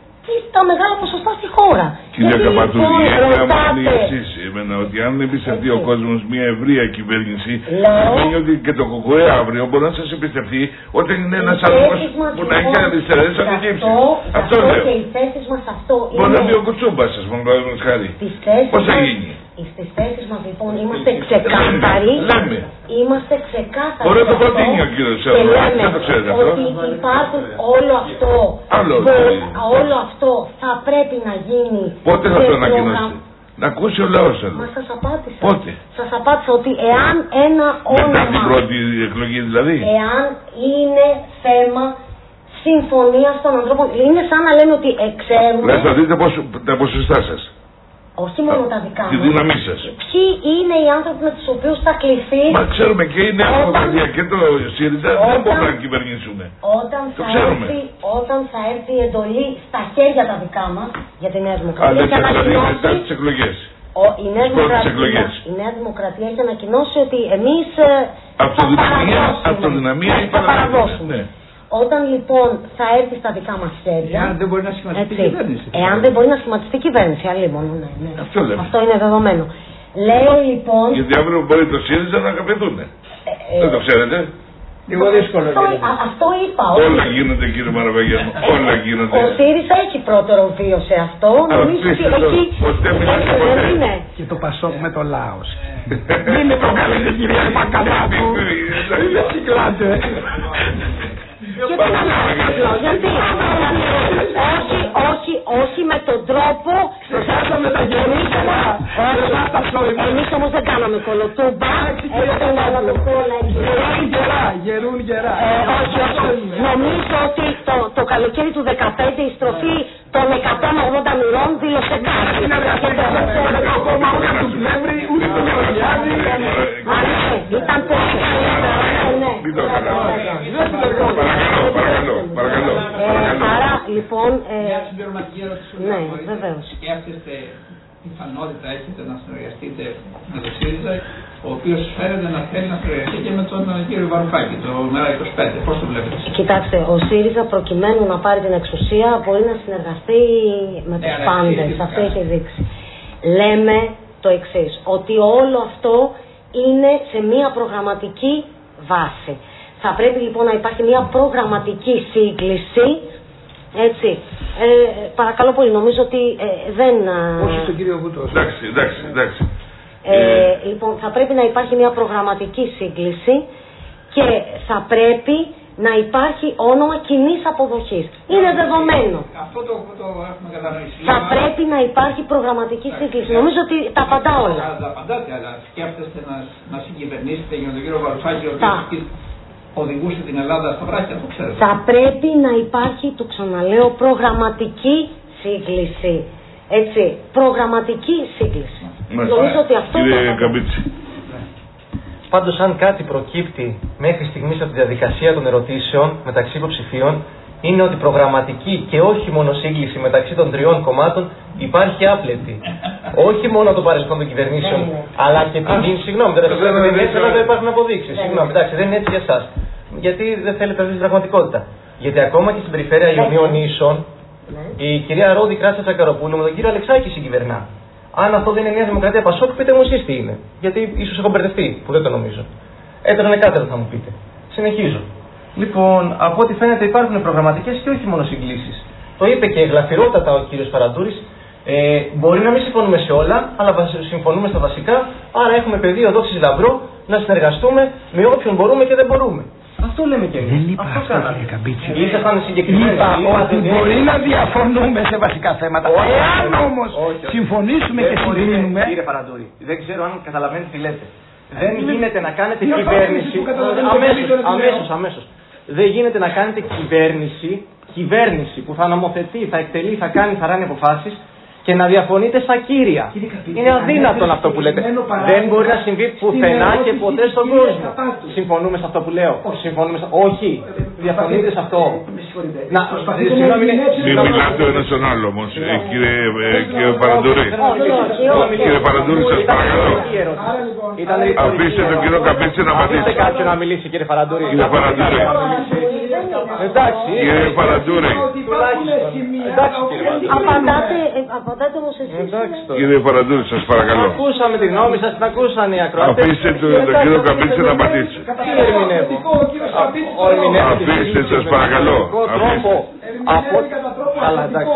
τα μεγάλα ποσοστά στη χώρα. Κυρία Καπάτου, η έννοια μου είναι η εξής, εμένα, ότι αν εμπιστευτεί ο κόσμος μια ευρεία κυβέρνηση, σημαίνει ότι και το ΚΚΕ αύριο μπορεί να σας εμπιστευτεί όταν είναι ένας άνθρωπος που να έχει αριστερές αντικύψεις. Αυτό λέω. Και οι θέσεις μας αυτό μπορεί να μπει ο Κουτσούμπας, σας πούμε, παραδείγματος χάρη. Πώς θα γίνει? Στις θέσεις μας λοιπόν είμαστε ξεκάθαροι. Λέμε. Είμαστε ξεκάθαροι. Ωραία το προτείνει ο κύριος Σέρβος. Δεν το ξέρετε αυτό. Ότι υπάρχουν όλο αυτό. Άλλο. Όλο αυτό θα πρέπει να γίνει. Πότε θα το ανακοινώσει? Να ακούσει ο λαός εδώ. Μα σας απάντησα. Πότε? Σας απάντησα ότι εάν ένα όνομα. Μετά την πρώτη εκλογή δηλαδή. Εάν είναι θέμα συμφωνίας των ανθρώπων. Είναι σαν να λένε ότι εξέρουμε. Να θα δείτε πώς, τα ποσοστά σας. Όχι μόνο τα δικά τη μας. δύναμή σας. Ποιοι είναι οι άνθρωποι με τους οποίους θα κληθεί. Μα ξέρουμε και η Νέα Δημοκρατία και το ΣΥΡΙΖΑ δεν μπορούν να κυβερνήσουμε. Όταν θα, έρθει, όταν θα έρθει η εντολή στα χέρια τα δικά μας για τη Νέα Δημοκρατία. Αλλά δηλαδή μετά τις εκλογές. Ο, η, Νέα Δημοκρατία, η Νέα Δημοκρατία έχει ανακοινώσει ότι εμείς αυτοδυναμία, αυτοδυναμία θα παραδώσουμε. Όταν λοιπόν θα έρθει στα δικά μας χέρια. Εάν δεν μπορεί να σχηματιστεί κυβέρνηση. Εάν δεν μπορεί να σχηματιστεί κυβέρνηση, αλλήμον. Ναι, ναι. Αυτό, Αυτό είναι δεδομένο. Λέω λοιπόν. Γιατί αύριο μπορεί το ΣΥΡΙΖΑ να καπετούν. Ε, ε, δεν το ξέρετε. Λίγο δύσκολο. Αυτό, αυτό είπα. Όλα γίνονται κύριε Μαραβαγιάννου. Όλα γίνονται. Ο ΣΥΡΙΖΑ έχει πρώτερο βίο σε αυτό. Νομίζω ότι έχει. Και το Πασόκ με το Λάος. Μην με προκαλείτε κυρία Μακαλάκου. Δεν κυκλάτε. Γιατί, όχι, όχι, όχι με τον τρόπο. Ξεχάσαμε τα γερούσα. Εμείς όμως δεν κάναμε κολοτούμπα. Γερούν γερά, γερούν γερά. Όχι, όχι. Νομίζω ότι το καλοκαίρι του δεκαπέντε η στροφή των εκατόν ογδόντα μοιρών δήλωσε κάτι. Ήταν πολύ Παρακαλώ, παρακαλώ. Άρα λοιπόν. Μια συμπληρωματική ερώτηση. Ναι, βεβαίως. Σκέφτεστε πιθανότητα έχετε να συνεργαστείτε με τον ΣΥΡΙΖΑ, ο οποίος φαίνεται να θέλει να συνεργαστεί και με τον κύριο Βαρουφάκη, το ΜΕΡΑ είκοσι πέντε. Πώς το βλέπετε? Κοιτάξτε, ο ΣΥΡΙΖΑ προκειμένου να πάρει την εξουσία μπορεί να συνεργαστεί με τους ε, πάντες. Αυτό έχει δείξει. Λέμε το εξής, ότι όλο αυτό είναι σε μια προγραμματική βάση. Θα πρέπει λοιπόν να υπάρχει μια προγραμματική σύγκληση. Έτσι. Ε, παρακαλώ πολύ, νομίζω ότι ε, δεν. Όχι στον κύριο Βούτο. Εντάξει, εντάξει, εντάξει. Ε, ε, λοιπόν, θα πρέπει να υπάρχει μια προγραμματική σύγκληση και θα πρέπει να υπάρχει όνομα κοινής αποδοχής. Είναι δεδομένο. Αυτό το, το έχουμε κατανοήσει. Θα πρέπει να υπάρχει προγραμματική σύγκληση. Νομίζω ότι τα απαντά όλα. Τα απαντάτε, αλλά σκέφτεστε να, να συγκυβερνήσετε για τον κύριο Βαρουφάκη, ο οποίος οδηγούσε την Ελλάδα στα βράχια, το ξέρετε. Θα πρέπει να υπάρχει, το ξαναλέω, προγραμματική σύγκληση. Έτσι, προγραμματική σύγκληση. Νομίζω ότι αυτό κύριε Καμπίτση. Πάντως, αν κάτι προκύπτει μέχρι στιγμής από τη διαδικασία των ερωτήσεων μεταξύ υποψηφίων, είναι ότι προγραμματική και όχι μόνο σύγκληση μεταξύ των τριών κομμάτων υπάρχει άπλετη. Όχι μόνο το παρελθόν των κυβερνήσεων, αλλά και την. Συγγνώμη, δεν είναι έτσι, αλλά δεν υπάρχουν αποδείξεις. Συγγνώμη, εντάξει, δεν είναι έτσι για εσάς. Γιατί δεν θέλετε να δείτε την πραγματικότητα. Γιατί ακόμα και στην περιφέρεια Ιωνίων Ίσων, η κυρία Ρόδη Κράτσα Τσακαροπούλου με τον κύριο Αλεξάκη συγκυβερνά. Αν αυτό δεν είναι Νέα Δημοκρατία Πασόκ, πείτε μου εσείς τι είναι. Γιατί ίσως έχω μπερδευτεί, που δεν το νομίζω. Έτερον εκάτερον θα μου πείτε. Συνεχίζω. Λοιπόν, από ό,τι φαίνεται υπάρχουν προγραμματικές και όχι μόνο συγκλήσεις. Το είπε και γλαφυρότατα ο κύριος Παραντούρης. Ε, μπορεί να μην συμφωνούμε σε όλα, αλλά συμφωνούμε στα βασικά. Άρα έχουμε πεδίο δόξης λαμπρό να συνεργαστούμε με όποιον μπορούμε και δεν μπορούμε. Αυτό λέμε και εμείς. Δεν είπα αυτό, αυτό κύριε Καμπίτση. Ήσασταν συγκεκριμένοι. Είπα ότι μπορεί να διαφωνούμε σε βασικά θέματα. Εάν όμως συμφωνήσουμε και συγκρίνουμε. Κύριε Παραντούρη, δεν ξέρω αν καταλαβαίνετε τι λέτε. Δεν γίνεται να κάνετε κυβέρνηση. Αμέσως, αμέσως, αμέσως. Δεν γίνεται να κάνετε κυβέρνηση, κυβέρνηση που θα νομοθετεί, θα εκτελεί, θα κάνει, θα ράνει αποφάσεις και να διαφωνείτε στα κύρια. Είναι αδύνατον αυτό που λέτε. Δεν μπορεί να συμβεί πουθενά και ποτέ στον κόσμο. Συμφωνούμε σε αυτό που λέω. Συμφωνούμε σε... Όχι. Διαφωνείτε σε αυτό. Να, συγγνώμη. Μην μιλάτε ο ένας τον άλλο όμως, κύριε Παραντούρη. Κύριε Παραντούρη, σας παρακαλώ. Αφήστε τον κύριο Καμπίτση να απαντήσει. Αφήστε κάποιον να μιλήσει, κύριε Παραντούρη. Κύριε Παραντούρη. Εντάξει, κύριε Παραντούρη. Απαντάτε όμως εσείς. Κύριε Παραντούρη, σας παρακαλώ. Ακούσαμε τη γνώμη σας, την ακούσαν οι ακροατές. Αφήστε τον κύριο Καμπίτση να απαντήσει. Τι ερμηνεύω. Αφήστε, σας παρακαλώ. Αλλά εντάξει.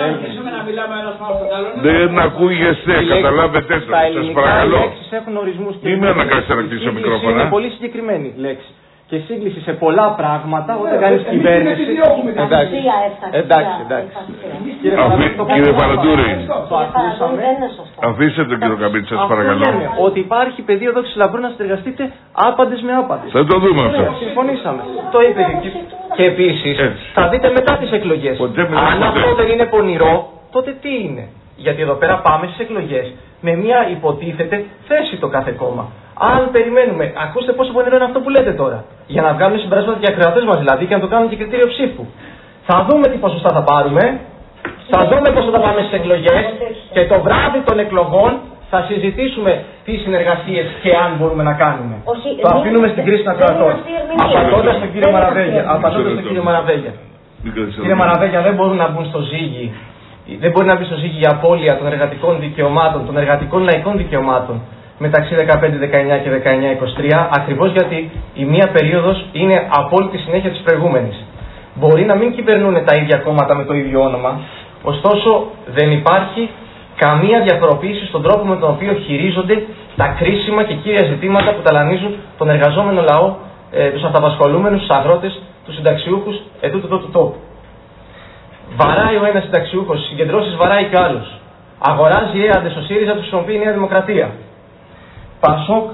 Δεν ακούγεστε, καταλάβετε το. Σας παρακαλώ. Οι λέξεις έχουν ορισμούς και μην με αναγκάσετε να κλείσω μικρόφωνα. Είναι πολύ συγκεκριμένη λέξη. Και σύγκληση σε πολλά πράγματα όταν κάνεις κυβέρνηση. Εντάξει, εντάξει, εντάξει. Κύριε Παραντούρη, αφήστε τον κύριο Καμπίτση, σας παρακαλώ. Ότι υπάρχει πεδίο δόξης λαμπρού να συνεργαστείτε άπαντες με άπαντες. Θα το δούμε αυτό. Συμφωνήσαμε. Το είπε και επίσης θα δείτε μετά τις εκλογές. Αν αυτό δεν είναι πονηρό, τότε τι είναι? Γιατί εδώ πέρα πάμε στις εκλογές με μια υποτίθεται θέση το κάθε κόμμα. Αν περιμένουμε, ακούστε πόσο πονηρό είναι αυτό που λέτε τώρα. Για να βγάλουμε συμπεράσματα για ακροατές μας δηλαδή και να το κάνουμε και κριτήριο ψήφου. Θα δούμε τι ποσοστά θα πάρουμε, θα δούμε πόσο θα πάμε στις εκλογές και το βράδυ των εκλογών θα συζητήσουμε τι συνεργασίες και αν μπορούμε να κάνουμε. Όχι, το αφήνουμε στην κρίση των ακροατών. Απαντώντας τον κύριο Μαραβέγια. Απαντώντας τον κύριο Μαραβέγια. Κύριε Μαραβέγια, δεν μπορούν να μπουν στο ζύγι. Δεν μπορεί να μπει στο ζύγι η απώλεια των εργατικών δικαιωμάτων, των εργατικών λαϊκών δικαιωμάτων μεταξύ δεκαπέντε δεκαεννιά και δεκαεννιά είκοσι τρία, ακριβώς γιατί η μία περίοδος είναι απόλυτη συνέχεια της προηγούμενης. Μπορεί να μην κυβερνούν τα ίδια κόμματα με το ίδιο όνομα, ωστόσο δεν υπάρχει καμία διαφοροποίηση στον τρόπο με τον οποίο χειρίζονται τα κρίσιμα και κύρια ζητήματα που ταλανίζουν τον εργαζόμενο λαό, ε, τους αυταπασχολούμενους, τους αγρότες, τους συνταξιούχους ετούτου του τόπου. Βαράει ο ένας συνταξιούχος, συγκεντρώσεις βαράει κι άλλος. Αγοράζει έαντες ο ΣΥΡΙΖΑ, του χρησιμοποιεί η Νέα Δημοκρατία. Πασόκ,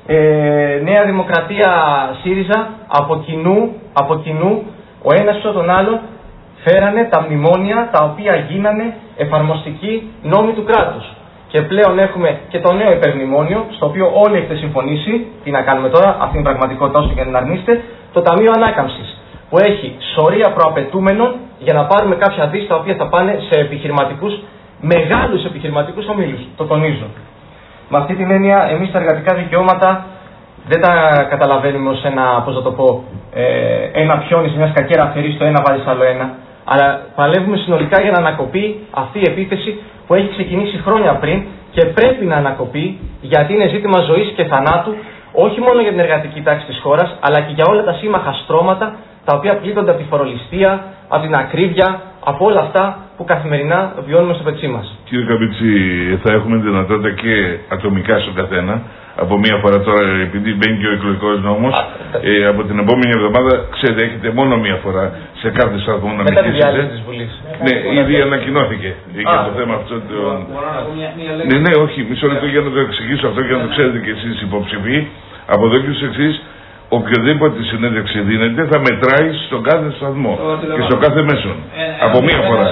ε, Νέα Δημοκρατία, ΣΥΡΙΖΑ, από κοινού, από κοινού, ο ένας πίσω τον άλλον, φέρανε τα μνημόνια τα οποία γίνανε εφαρμοστικοί νόμοι του κράτους. Και πλέον έχουμε και το νέο υπερμνημόνιο, στο οποίο όλοι έχετε συμφωνήσει, τι να κάνουμε τώρα, αυτή είναι η πραγματικότητα όσο και να την αρνείστε, το Ταμείο Ανάκαμψης, που έχει σωρία προαπαιτούμενων για να πάρουμε κάποια δις τα οποία θα πάνε σε επιχειρηματικούς, μεγάλους επιχειρηματικούς ομίλους, το τονίζω. Με αυτή την έννοια, εμείς τα εργατικά δικαιώματα δεν τα καταλαβαίνουμε ως ένα, πώς να το πω, ε, ένα πιόνι σε μια σκακέρα αφαιρεί στο ένα, βάζει άλλο ένα. Αλλά παλεύουμε συνολικά για να ανακοπεί αυτή η επίθεση που έχει ξεκινήσει χρόνια πριν και πρέπει να ανακοπεί, γιατί είναι ζήτημα ζωής και θανάτου, όχι μόνο για την εργατική τάξη της χώρας, αλλά και για όλα τα σύμμαχα στρώματα τα οποία πλήττονται από τη φορολιστία, από την ακρίβεια, από όλα αυτά που καθημερινά βιώνουμε στο πετσί μας. Κύριε Καμπίτση, θα έχουμε δυνατότητα και ατομικά στον καθένα. Από μία φορά τώρα, επειδή μπαίνει και ο εκλογικός νόμος, ε, από την επόμενη εβδομάδα, ξέρετε, έχετε μόνο μία φορά σε κάθε σταθμό να μιλήσετε. Μετά τη της Βουλής. Ναι, ήδη ανακοινώθηκε για το θέμα αυτό. Το... Ναι, ναι, όχι, μισό λεπτό για να το εξηγήσω αυτό και να το ξέρετε κι εσείς υποψηφοί. Από εδώ και στους εξής, οποιοδήποτε συνέντευξη δίνεται θα μετράει στον κάθε σταθμό και στο κάθε μέσον. Ε, από μία φορά.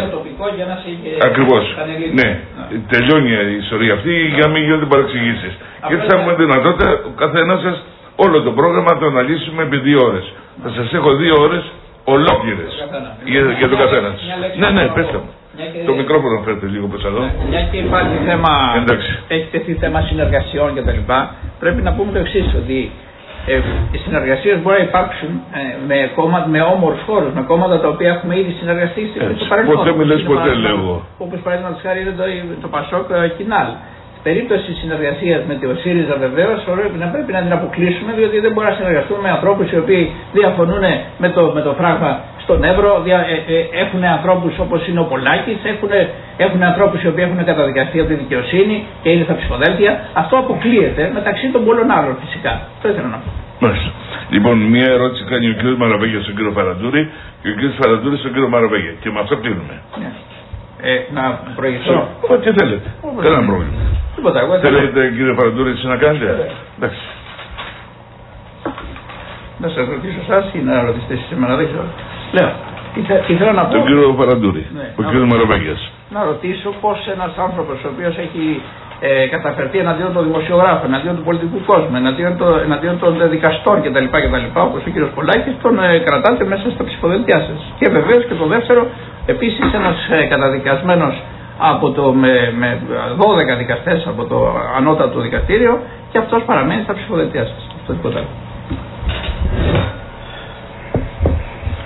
Ακριβώς. Ναι. Τελειώνει η ιστορία αυτή για να μην γίνονται παρεξηγήσεις. Και έτσι θα έχουμε δυνατότητα ο καθένας σας όλο το πρόγραμμα το αναλύσουμε επί δύο ώρες. Θα σας έχω δύο ώρες ολόκληρες για, για τον καθένα σας. Ναι, ναι, πέστε μου. Το μικρόφωνο φέρετε λίγο προς εδώ. Μια και υπάρχει θέμα, έχει τεθεί θέμα συνεργασιών κτλ. Πρέπει να πούμε το εξής, ότι Ε, οι συνεργασίες μπορεί να υπάρξουν ε, με, κόμματα, με όμορφους χώρους, με κόμματα τα οποία έχουμε ήδη συνεργαστεί στο παρελθόν. Ποτέ μιλές, ποτέ λέω. Όπως παραδείγματος χάρη είναι το, το Πασόκ Κινάλ. Στην περίπτωση συνεργασίας με το ΣΥΡΙΖΑ βεβαίως να πρέπει να την αποκλείσουμε, διότι δεν μπορεί να συνεργαστούμε με ανθρώπους οι οποίοι διαφωνούν με το, με το φράγμα στον Εύρο, δια, ε, ε, έχουν ανθρώπους όπως είναι ο Πολάκης, έχουν, έχουν ανθρώπους οι οποίοι έχουν καταδικαστεί από τη δικαιοσύνη και είναι στα ψηφοδέλτια. Αυτό αποκλείεται μεταξύ των πολλών άλλων φυσικά. Αυτό ήθελα να πω. Μάλιστα. Λοιπόν, μία ερώτηση κάνει ο κ. Μαραβέγια στον κ. Παραντούρη και ο κ. Παραντούρη στον κ. Μαραβέγια. Και με αυτό κλείνουμε. Ναι. Ε, να προηγηθώ. Ό,τι θέλετε. Κανένα πρόβλημα. Τίποτα, εγώ θέλετε κύριε Παραντούρη εσείς να κάνετε. Εντάξει. Να σας ρωτήσω εσάς ή να ρωτήσετε εσείς εμένα, δεν ξέρω. Λέω, ήθελα να πω... Τον κύριο Παραντούρη, ναι, ο κύριος Μαραβέγιας. Να ρωτήσω πώς ένας άνθρωπος ο οποίος έχει ε, καταφερθεί εναντίον των δημοσιογράφων, εναντίον του πολιτικού κόσμου, εναντίον, το, εναντίον των δικαστών κτλ. κτλ όπως ο κύριος Πολάκης, τον ε, κρατάτε μέσα στα ψηφοδέλτιά σας. Και βεβαίως και το δεύτερο, επίσης ένας ε, καταδικασμένος από το, με, με δώδεκα δικαστές από το ανώτατο δικαστήριο και αυτός παραμένει στα ψηφοδέλτιά σας. Αυτό τίποτα άλλο.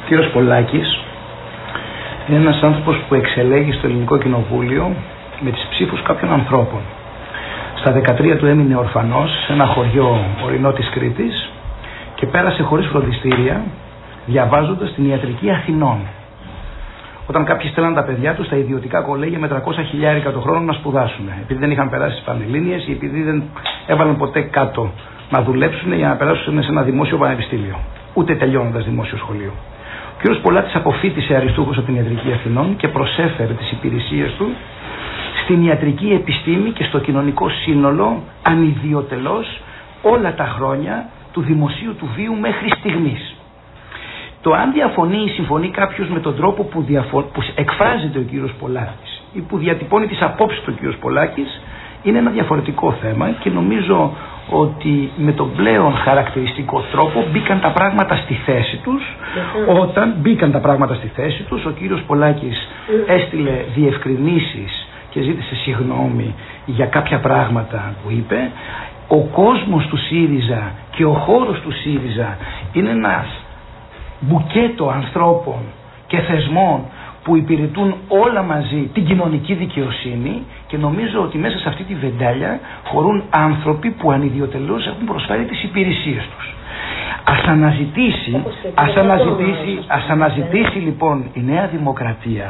κύριος Πολάκης είναι ένας άνθρωπος που εξελέγει στο Ελληνικό Κοινοβούλιο με τις ψήφους κάποιων ανθρώπων. Στα δεκατρία του έμεινε ορφανός σε ένα χωριό ορεινό της Κρήτης και πέρασε χωρίς φροντιστήρια διαβάζοντας την Ιατρική Αθηνών. Όταν κάποιοι στέλναν τα παιδιά τους στα ιδιωτικά κολέγια με τριακόσια χιλιάρικα το χρόνο να σπουδάσουν, επειδή δεν είχαν περάσει στις πανελλήνιες ή επειδή δεν έβαλαν ποτέ κάτω να δουλέψουν για να περάσουν σε ένα δημόσιο πανεπιστήμιο, ούτε τελειώνοντας δημόσιο σχολείο. Ο κ. Πολάκης αποφοίτησε αριστούχος από την Ιατρική Αθηνών και προσέφερε τις υπηρεσίες του στην ιατρική επιστήμη και στο κοινωνικό σύνολο ανιδιοτελώς όλα τα χρόνια του δημοσίου του βίου μέχρι στιγμής. Το αν διαφωνεί ή συμφωνεί κάποιος με τον τρόπο που, διαφο... που εκφράζεται ο κύριος Πολάκης ή που διατυπώνει τις απόψεις του κύριος Πολάκης είναι ένα διαφορετικό θέμα και νομίζω ότι με τον πλέον χαρακτηριστικό τρόπο μπήκαν τα πράγματα στη θέση τους. Όταν μπήκαν τα πράγματα στη θέση τους, ο κύριος Πολάκης έστειλε διευκρινήσεις και ζήτησε συγγνώμη για κάποια πράγματα που είπε. Ο κόσμος του ΣΥΡΙΖΑ και ο χώρος του ΣΥΡΙΖΑ είναι ένας μπουκέτο ανθρώπων και θεσμών που υπηρετούν όλα μαζί την κοινωνική δικαιοσύνη και νομίζω ότι μέσα σε αυτή τη βεντάλια χωρούν άνθρωποι που ανιδιοτελώς έχουν προσφέρει τις υπηρεσίες τους. Ας αναζητήσει, ας αναζητήσει, ας αναζητήσει λοιπόν η Νέα Δημοκρατία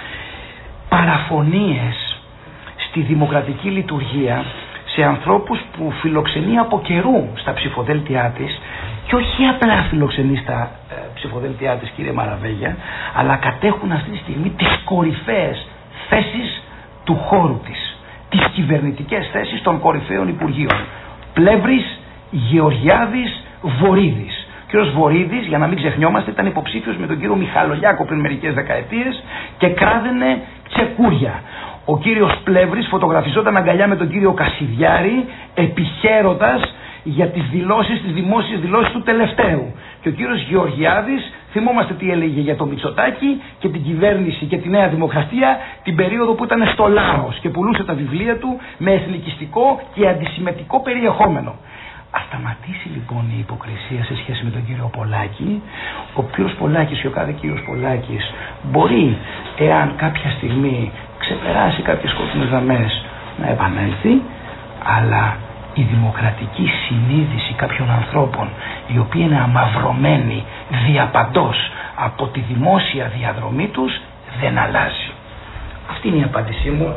παραφωνίες στη δημοκρατική λειτουργία σε ανθρώπους που φιλοξενεί από καιρού στα ψηφοδέλτια της και όχι απλά φιλοξενεί στα ε, ψηφοδέλτια της, κύριε Μαραβέγια, αλλά κατέχουν αυτή τη στιγμή τις κορυφαίες θέσεις του χώρου της, τις κυβερνητικές θέσεις των κορυφαίων υπουργείων. Πλεύρης, Γεωργιάδης, Βορίδης. Ο κύριος Βορίδης, για να μην ξεχνιόμαστε, ήταν υποψήφιος με τον κύριο Μιχαλολιάκο πριν μερικές δεκαετίες και κράδαινε τσεκούρια. Ο κύριος Πλεύρης φωτογραφιζόταν αγκαλιά με τον κύριο Κασιδιάρη, επιχαίροντας για τις δηλώσεις, τις δημόσιες δηλώσεις του τελευταίου. Και ο κύριος Γεωργιάδης, θυμόμαστε τι έλεγε για το Μητσοτάκη και την κυβέρνηση και τη Νέα Δημοκρατία την περίοδο που ήταν στο Λάος και πουλούσε τα βιβλία του με εθνικιστικό και αντισημετικό περιεχόμενο. Ας σταματήσει λοιπόν η υποκρισία σε σχέση με τον κύριο Πολάκη. Ο κύριος Πολάκης και ο κάθε κύριος Πολάκης μπορεί, εάν κάποια στιγμή ξεπεράσει κάποιες κόκκινες γραμμές, να επανέλθει, αλλά η δημοκρατική συνείδηση κάποιων ανθρώπων οι οποίοι είναι αμαυρωμένοι διαπαντός από τη δημόσια διαδρομή τους δεν αλλάζει. Αυτή είναι η απάντησή μου.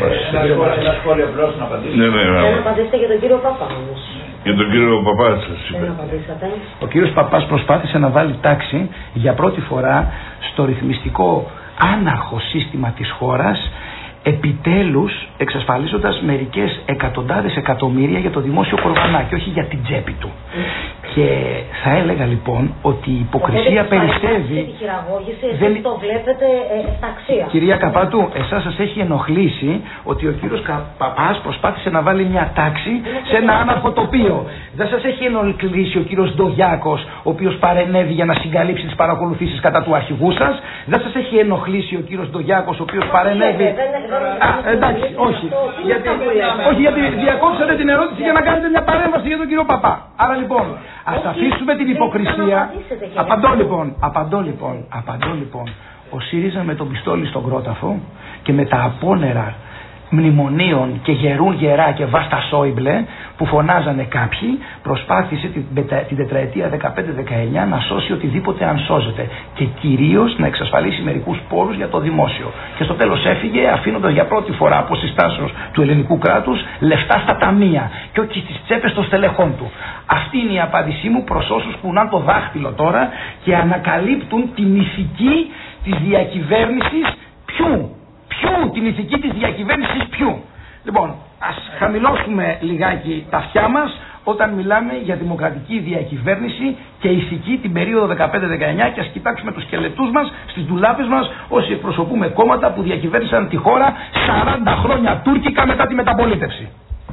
Ένα σχόλιο απλώς να απαντήσω. Ναι, ναι, ναι. Δεν απαντήσετε για τον κύριο Παπά όμως. Για τον κύριο Παπά σας είπε. Δεν απαντήσατε. Ο κύριος Παπάς προσπάθησε να βάλει τάξη για πρώτη φορά στο ρυθμιστικό άναρχο σύστημα της χώρας, επιτέλους εξασφαλίζοντας μερικές εκατοντάδες εκατομμύρια για το δημόσιο κορβανά και όχι για την τσέπη του. Mm. Και θα έλεγα λοιπόν ότι η υποκρισία περισσεύει. Τη χειραγώγηση, εσείς δεν το βλέπετε εφταξία. Κυρία Καπάτου, εσάς σας έχει ενοχλήσει ότι ο κύριος Παπάς προσπάθησε να βάλει μια τάξη σε ένα άναρχο τοπίο. Δεν σας έχει ενοχλήσει ο κύριος Ντογιάκος, ο οποίος παρενέβη για να συγκαλύψει τις παρακολουθήσεις κατά του αρχηγού σας. Δεν σας έχει ενοχλήσει ο κύριος Ντογιάκος, ο οποίος παρενέβη. Α, εντάξει, όχι. Γιατί, όχι, γιατί διακόψατε την ερώτηση για να κάνετε μια παρέμβαση για τον κύριο Παπά. Άρα λοιπόν, ας αφήσουμε την υποκρισία. Απαντώ λοιπόν, απαντώ λοιπόν, απαντώ λοιπόν. Ο ΣΥΡΙΖΑ με τον πιστόλι στον κρόταφο και με τα απόνερα μνημονίων και γερούν γερά και βάστα Σόιμπλε που φωνάζανε κάποιοι, προσπάθησε την, την τετραετία δεκαπέντε δεκαεννιά να σώσει οτιδήποτε αν σώζεται και κυρίως να εξασφαλίσει μερικούς πόρους για το δημόσιο. Και στο τέλος έφυγε αφήνοντας για πρώτη φορά από συστάσεως του ελληνικού κράτους λεφτά στα ταμεία και όχι στις τσέπες των στελεχών του. Αυτή είναι η απάντησή μου προς όσους κουνάν το δάχτυλο τώρα και ανακαλύπτουν την ηθική της διακυβέρνησης ποιου. Ποιου, την ηθική της διακυβέρνησης ποιου. Λοιπόν, ας χαμηλώσουμε λιγάκι τα αυτιά μας όταν μιλάμε για δημοκρατική διακυβέρνηση και ηθική την περίοδο δεκαπέντε δεκαεννιά και ας κοιτάξουμε τους σκελετούς μας στις ντουλάπες μας όσοι εκπροσωπούμε κόμματα που διακυβέρνησαν τη χώρα σαράντα χρόνια τουρκικά μετά τη μεταπολίτευση.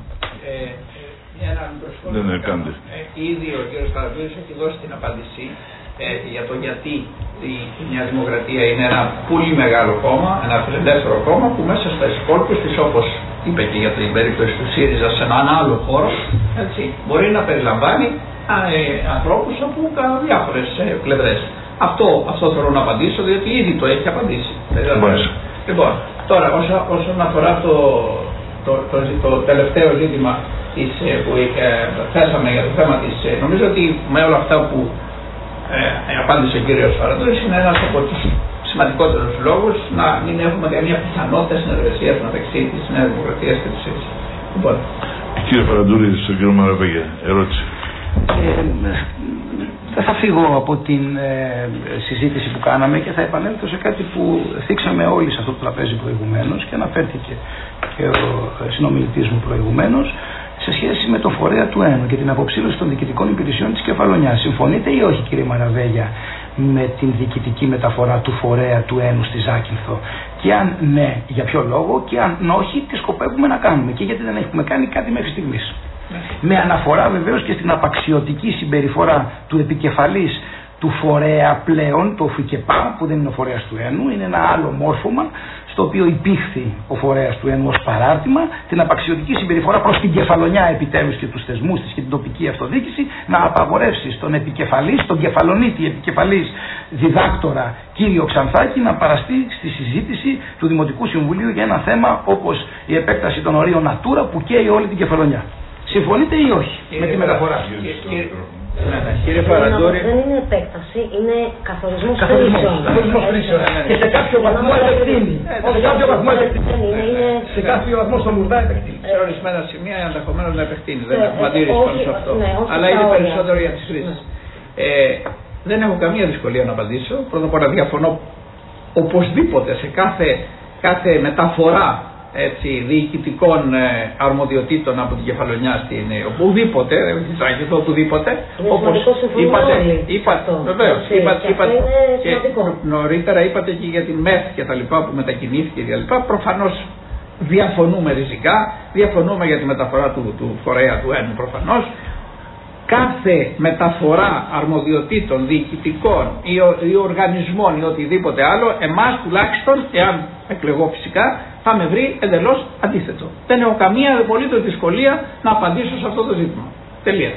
Ε, ναι, ναι, κάντε. Ε, ήδη ο κ. Καρατζούρης έχει δώσει την απάντηση ε, για το γιατί η Νέα Δημοκρατία είναι ένα πολύ μεγάλο κόμμα, ένα φιλελεύθερο κόμμα που μέσα στις υπόλοιπες της, όπως είπε και για την περίπτωση του ΣΥΡΙΖΑ σε έναν άλλο χώρο, έτσι, μπορεί να περιλαμβάνει ε, ανθρώπους από διάφορες ε, πλευρές. Αυτό, αυτό θέλω να απαντήσω, διότι ήδη το έχει απαντήσει. Μάλιστα. Λοιπόν, τώρα όσο, όσον αφορά το, το, το, το, το τελευταίο ζήτημα της, που ε, θέσαμε για το θέμα της, ε, νομίζω ότι με όλα αυτά που ε, απάντησε ο κύριος Φαραντούρης είναι ένας από τους σημαντικότερους λόγους να μην έχουμε καμία πιθανότητα συνεργασίας μεταξύ της Νέας Δημοκρατίας και της ΣΥΡΙΖΑ. Λοιπόν. Κύριε Φαραντούρη, στον κύριο Μαραβέγια, ερώτηση. Ε, δεν θα φύγω από την ε, συζήτηση που κάναμε και θα επανέλθω σε κάτι που θίξαμε όλοι σε αυτό το τραπέζι προηγουμένως και αναφέρθηκε και ο συνομιλητής μου προηγουμένως σε σχέση με το φορέα του ΕΝΟ και την αποψήλωση των διοικητικών υπηρεσιών της Κεφαλονιάς. Συμφωνείτε ή όχι, κύριε Μαραβέγια, με την διοικητική μεταφορά του φορέα του ΕΝΟ στη Ζάκυνθο? Και αν ναι, για ποιο λόγο, και αν όχι, τι σκοπεύουμε να κάνουμε και γιατί δεν έχουμε κάνει κάτι μέχρι στιγμής? Με αναφορά βεβαίως και στην απαξιωτική συμπεριφορά του επικεφαλής του φορέα πλέον, το ΦΙΚΕΠΑ, που δεν είναι ο φορέας του ΕΝΟ, είναι ένα άλλο μόρφωμα στο οποίο υπήρχε ο φορέας του ΕΝΟ ως παράρτημα, την απαξιωτική συμπεριφορά προς την Κεφαλονιά επιτέλους και τους θεσμούς της και την τοπική αυτοδιοίκηση, να απαγορεύσει στον επικεφαλής, τον κεφαλονίτη επικεφαλής διδάκτορα κύριο Ξανθάκη, να παραστεί στη συζήτηση του Δημοτικού Συμβουλίου για ένα θέμα όπως η επέκταση των ορίων Natura που καίει όλη την Κεφαλονιά. Συμφωνείτε ή όχι με τη μεταφορά? Κύριε Φαραντούρη, δεν είναι επέκταση, είναι καθορισμός κρίσεων. Καθορισμός κρίσεων. Και σε κάποιο βαθμό επεκτείνει. Σε κάποιο βαθμό επεκτείνει. Σε κάποιο βαθμό στο Μουρδά επεκτείνει. Σε ορισμένα σημεία ενδεχομένως να επεκτείνει. Δεν έχουμε αντίρρηση πάνω σε αυτό. Αλλά είναι περισσότερο για τις χρήσεις. Δεν έχω καμία δυσκολία να απαντήσω. Πρώτα απ' όλα διαφωνώ οπωσδήποτε σε κάθε μεταφορά έτσι, διοικητικών ε, αρμοδιοτήτων από την Κεφαλονιά στην ε, οπουδήποτε, δεν ξέρω το οπουδήποτε, όπως είπατε, είπατε, βεβαίως, είπατε, είπατε και νωρίτερα είπατε και για την ΜΕΘ και τα λοιπά που μετακινήθηκε και τα λοιπά, προφανώς διαφωνούμε ριζικά, διαφωνούμε για τη μεταφορά του, του φορέα του ΕΝ προφανώς. Κάθε μεταφορά αρμοδιοτήτων διοικητικών ή, ή οργανισμών ή οτιδήποτε άλλο, εμάς τουλάχιστον, εάν εκλεγώ φυσικά, θα με βρει εντελώς αντίθετο. Δεν έχω καμία απολύτως δυσκολία να απαντήσω σε αυτό το ζήτημα. Τελεία.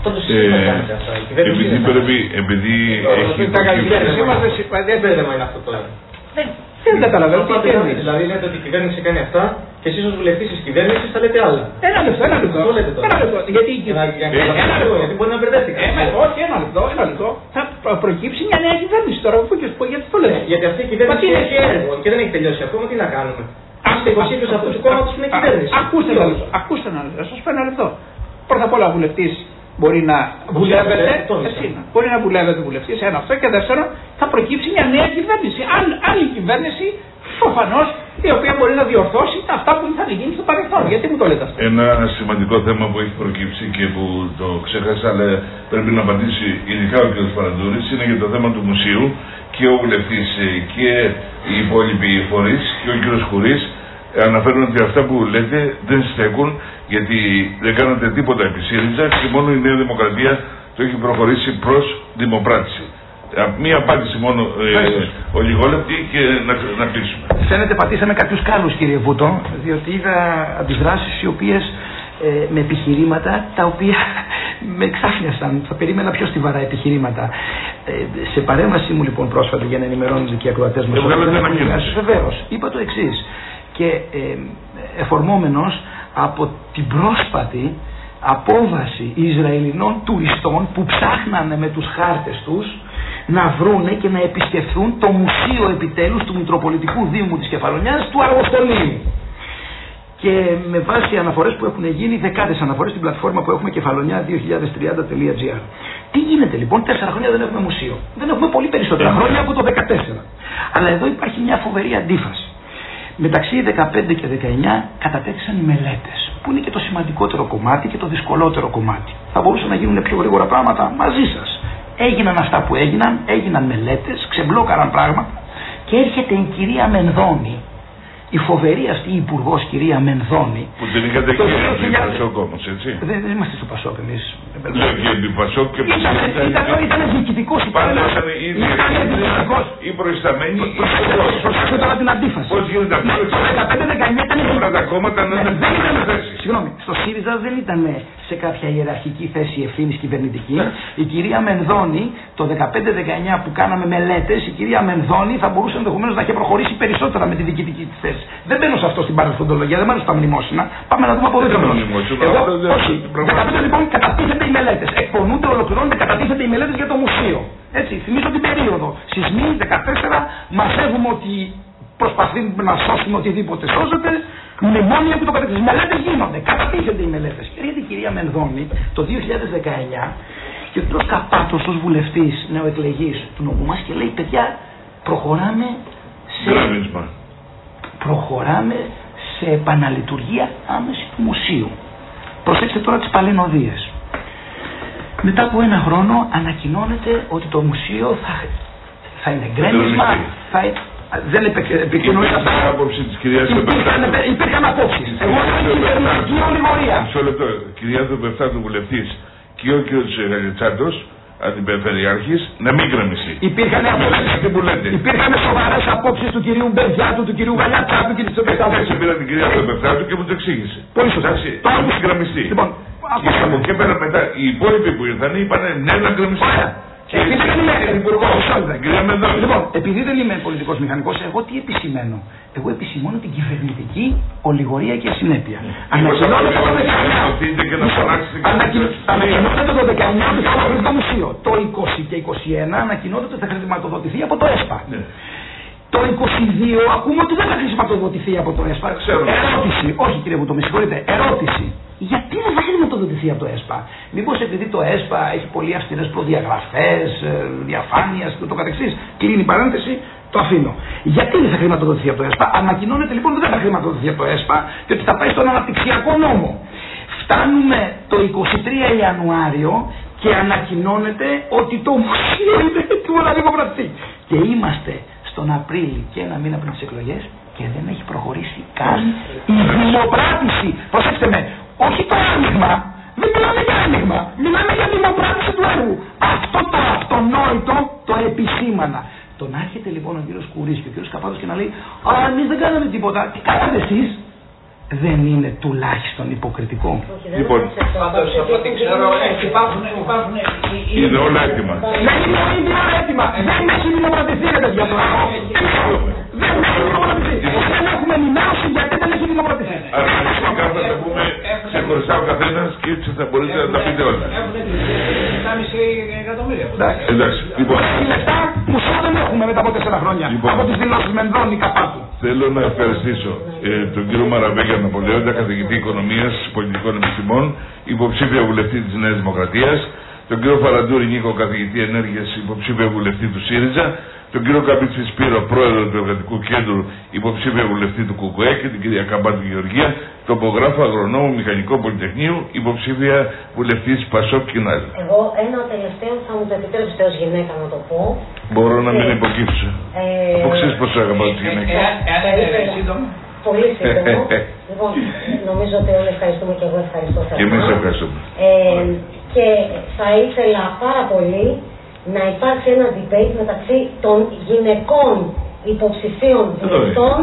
Επειδή πρέπει, επειδή έχει τα κυβέρνησή μας δεν είναι αυτό τώρα. Δεν καταλαβαίνω τι εννοεί. Δηλαδή λέτε ότι η κυβέρνηση κάνει αυτά και εσείς ως βουλευτής της κυβέρνησης θα λέτε άλλα. Ένα λεπτό, ένα λεπτό. Ένα λεπτό. Γιατί η Γιατί μπορεί να μπερδεύτηκα. Όχι, ένα λεπτό, ένα λεπτό. Θα προκύψει μια νέα κυβέρνηση τώρα. Γιατί το λέτε? Γιατί αυτή η κυβέρνηση έχει έργο και δεν έχει τελειώσει ακόμα. Τι να κάνουμε? Είστε υποψήφιος αυτού του κόμματος που είναι κυβέρνηση. Ακούστε ένα λεπτό. Ακούστε ένα λεπτό. Σας πω ένα λεπτό. Πρώτα απ' όλα ο βουλευτής μπορεί να βουλεύεται, εσύ, μπορεί να βουλεύεται βουλευτής, ένα αυτό, και δεύτερον θα προκύψει μια νέα κυβέρνηση, άλλη, άλλη κυβέρνηση προφανώς, η οποία μπορεί να διορθώσει αυτά που είχαν γίνει στο παρελθόν. Γιατί μου το λέτε αυτό? Ένα σημαντικό θέμα που έχει προκύψει και που το ξέχασα, αλλά πρέπει να απαντήσει ειδικά ο κ. Φαραντούρης, είναι για το θέμα του μουσείου, και ο βουλευτής και οι υπόλοιποι φορείς και ο κ. Χουρής αναφέρουν ότι αυτά που λέτε δεν στέκουν, γιατί δεν κάνατε τίποτα επί ΣΥΡΙΖΑ και μόνο η Νέα Δημοκρατία το έχει προχωρήσει προς δημοπράτηση. Μία απάντηση μόνο ε, ολιγόλεπτη και να, να κλείσουμε. Φαίνεται πατήσαμε κάποιους κάλους, κύριε Βούτο, διότι είδα αντιδράσεις οι οποίες ε, με επιχειρήματα τα οποία με εξάφνιασαν. Θα περίμενα πιο στιβαρά επιχειρήματα. Ε, σε παρέμβασή μου λοιπόν πρόσφατα για να ενημερώνουν και οι ακροατές μας, βεβαίως είπα το εξής. Και ε, εφορμόμενος από την πρόσφατη απόβαση Ισραηλινών τουριστών που ψάχνανε με τους χάρτες τους να βρούνε και να επισκεφθούν το μουσείο επιτέλους του Μητροπολιτικού Δήμου της Κεφαλονιάς του Αργοστολίου. Και με βάση αναφορές που έχουν γίνει, δεκάδες αναφορές στην πλατφόρμα που έχουμε κεφαλονιά δύο χιλιάδες τριάντα τελεία τζι άρ. Τι γίνεται λοιπόν? Τέσσερα χρόνια δεν έχουμε μουσείο. Δεν έχουμε πολύ περισσότερα χρόνια από το δεκατέσσερα. Αλλά εδώ υπάρχει μια φοβερή αντίφαση. Μεταξύ δεκαπέντε και δεκαεννιά κατατέθησαν οι μελέτες, που είναι και το σημαντικότερο κομμάτι και το δυσκολότερο κομμάτι. Θα μπορούσαν να γίνουν πιο γρήγορα πράγματα μαζί σας. Έγιναν αυτά που έγιναν, έγιναν μελέτες, ξεμπλόκαραν πράγματα και έρχεται η κυρία Μενδώνη η φοβερή αυτή η υπουργός κυρία Μενδώνη. Που την είχατε και επί Πασόκ όμως, έτσι. Δεν, δεν είμαστε στο Πασόκ εμείς. Ναι, και επί Πασόκ και επί Πασόκ. Ήταν διοικητικός. Πάντα ήταν διοικητικός ή προϊσταμένοι ή υπουργός. Προσέξτε τώρα την αντίφαση. Πώς γίνεται αυτό. Το δεκαπέντε δεκαεννιά ήταν όλα τα κόμματα να είναι σε θέση. Συγγνώμη, στο ΣΥΡΙΖΑ δεν ήταν σε κάποια ιεραρχική θέση ευθύνης κυβερνητική. Η κυρία Μενδώνη το δεκαπέντε δεκαεννιά που κάναμε μελέτες, η κυρία Μενδώνη θα μπορούσε ενδεχομένως να έχει προχωρήσει περισσότερα με τη διοικητική της θέση. Δεν μπαίνω σε αυτό στην παρελθοντολογία, δεν μένω στα μνημόσυνα. Πάμε να δούμε από εδώ. Όχι. δεκαπέντε λοιπόν κατατίθενται οι μελέτες. Εκπονούνται, ολοκληρώνονται, κατατίθενται οι μελέτες για το μουσείο. Έτσι, θυμίζω την περίοδο. Σεισμοί δεκατέσσερα, μαζεύουμε ότι προσπαθούμε να σώσουμε οτιδήποτε σώζεται. Μνημόνια που το κατατίθενται. Οι μελέτες γίνονται, κατατίθενται οι μελέτες. Και έρχεται η κυρία Μενδώνη το δύο χιλιάδες δεκαεννιά και ο κ. Καπάτος ως βουλευτής νεοεκλεγής του νομού μας και λέει: παιδιά, προχωράμε σε. Γράμισμα. Προχωράμε σε επαναλειτουργία άμεση του μουσείου. Προσέξτε τώρα τις παλαινοδίες. Μετά από ένα χρόνο ανακοινώνεται ότι το μουσείο θα, θα είναι γκρέμισμα, θα, δεν επικοινωνείται αυτά. Υπήρχε άποψη της κυρίας Δεπεφτάτου. Υπήρχαν απόψεις. Εγώ είμαι κυβερνητική ολιγορία. Μισό λεπτό. Κυρία Δεπεφτάτου βουλευτής και ο κ. Γαλιτσάντος, αντιπεριφερειάρχης, να μην γκρεμιστεί. Υπήρχαν Υπήρχαν σοβαρές απόψεις του κυρίου Μπερδιάτου, του κυρίου Γαλιτσάντου και της Δεπεφτάτου. Έτσι πήρα την κυρία Δεπεφτάτου και μου το εξήγησε. Πολύ σωστά. Να μην γκρεμιστεί. Και από εκεί πέρα μετά οι υπόλοιποι που ήρθαν είπαν ναι να γκρεμιστεί. Επειδή δεν είμαι λοιπόν, επειδή δεν είμαι πολιτικός μηχανικός, εγώ τι επισημαίνω. Εγώ επισημώνω την κυβερνητική ολιγορία και ασυνέπεια. Ανακοινώνεται το δεκαεννιά ότι θα ολοκληρωθεί το μουσείο. Το είκοσι και είκοσι ένα ανακοινώνεται ότι θα χρηματοδοτηθεί από το ΕΣΠΑ. Το είκοσι δύο ακούμε ότι δεν θα χρηματοδοτηθεί από το ΕΣΠΑ. Ερώτηση, όχι κύριε Βουτό, με συγχωρείτε, ερώτηση. Γιατί δεν θα χρηματοδοτηθεί από το ΕΣΠΑ? Μήπως επειδή το ΕΣΠΑ έχει πολύ αυστηρές προδιαγραφές, διαφάνειας και το καθεξής? Κλείνει η παρένθεση, το αφήνω. Γιατί δεν θα χρηματοδοτηθεί από το ΕΣΠΑ? Ανακοινώνεται λοιπόν ότι δεν θα χρηματοδοτηθεί από το ΕΣΠΑ και ότι θα πάει στον αναπτυξιακό νόμο. Φτάνουμε το είκοσι τρία Ιανουάριο και ανακοινώνεται ότι το μουσείο είναι έτοιμο να δημοκρατηθεί. Και είμαστε στον Απρίλιο και ένα μήνα πριν τις εκλογές και δεν έχει προχωρήσει καν η δημοπράτηση. Προσέξτε με, όχι το άνοιγμα, δεν μιλάμε για άνοιγμα, μιλάμε για δημοπράτηση του έργου. Αυτό το αυτονόητο το επισήμανα. Το να έρχεται λοιπόν ο κύριος Κουρής και ο κύριος Καπάτος και να λέει: α, εμείς δεν κάναμε τίποτα, τι κάνατε εσείς? Δεν είναι τουλάχιστον υποκριτικό? Λοιπόν, πάντως από ό,τι ξέρω υπάρχουν, υπάρχουν είναι όλα έτοιμα. Δεν είναι όλα έτοιμα. Δεν έχει δημοκρατηθεί ρε παιδιά το έργο. Δεν έχει δημοκρατηθεί. Δεν έχουμε ενημέρωση γιατί δεν έχει δημοκρατηθεί. Άρα φυσικά θα τα πούμε ξεχωριστά ο καθένας και έτσι θα μπορείτε να τα πείτε όλα. Έχουν δυόμισι εκατομμύρια. Εντάξει, λοιπόν. Λεφτά μουσείο δεν έχουμε μετά από τέσσερα χρόνια. Από τις δηλώσεις Μενδώνη Καπάτου. Θέλω να ευχαριστήσω ε, τον κύριο Μαραβέγια Ναπολεόντα, καθηγητή Οικονομίας Πολιτικών Επιστημών, υποψήφιο βουλευτή της Νέας Δημοκρατίας, τον κύριο Φαραντούρη Νίκο, καθηγητή Ενέργειας, υποψήφιο βουλευτή του ΣΥΡΙΖΑ, τον κύριο Καμπίτση Σπύρο, πρόεδρο του Εργατικού Κέντρου, υποψήφιο βουλευτή του ΚΚΕ και την κυρία Καμπάτου Γεωργία, τοπογράφο αγρονόμου Μηχανικό Πολυτεχνείου, υποψήφια βουλευτής Πασόκ Κινάλη. Εγώ ένα τελευταίο θα μου το επιτρέψετε ως γυναίκα να το πω. Μπορώ να μην υποκύψω. Ε, Ξέρεις πόσο αγαπάω τις γυναίκες. Εάν είναι σύντομο. Πολύ σύντομο. Λοιπόν, νομίζω ότι όλοι ευχαριστούμε και εγώ ευχαριστώ. Και εμείς ευχαριστούμε. Ε, και θα ήθελα πάρα πολύ να υπάρξει ένα debate μεταξύ των γυναικών υποψηφίων βουλευτών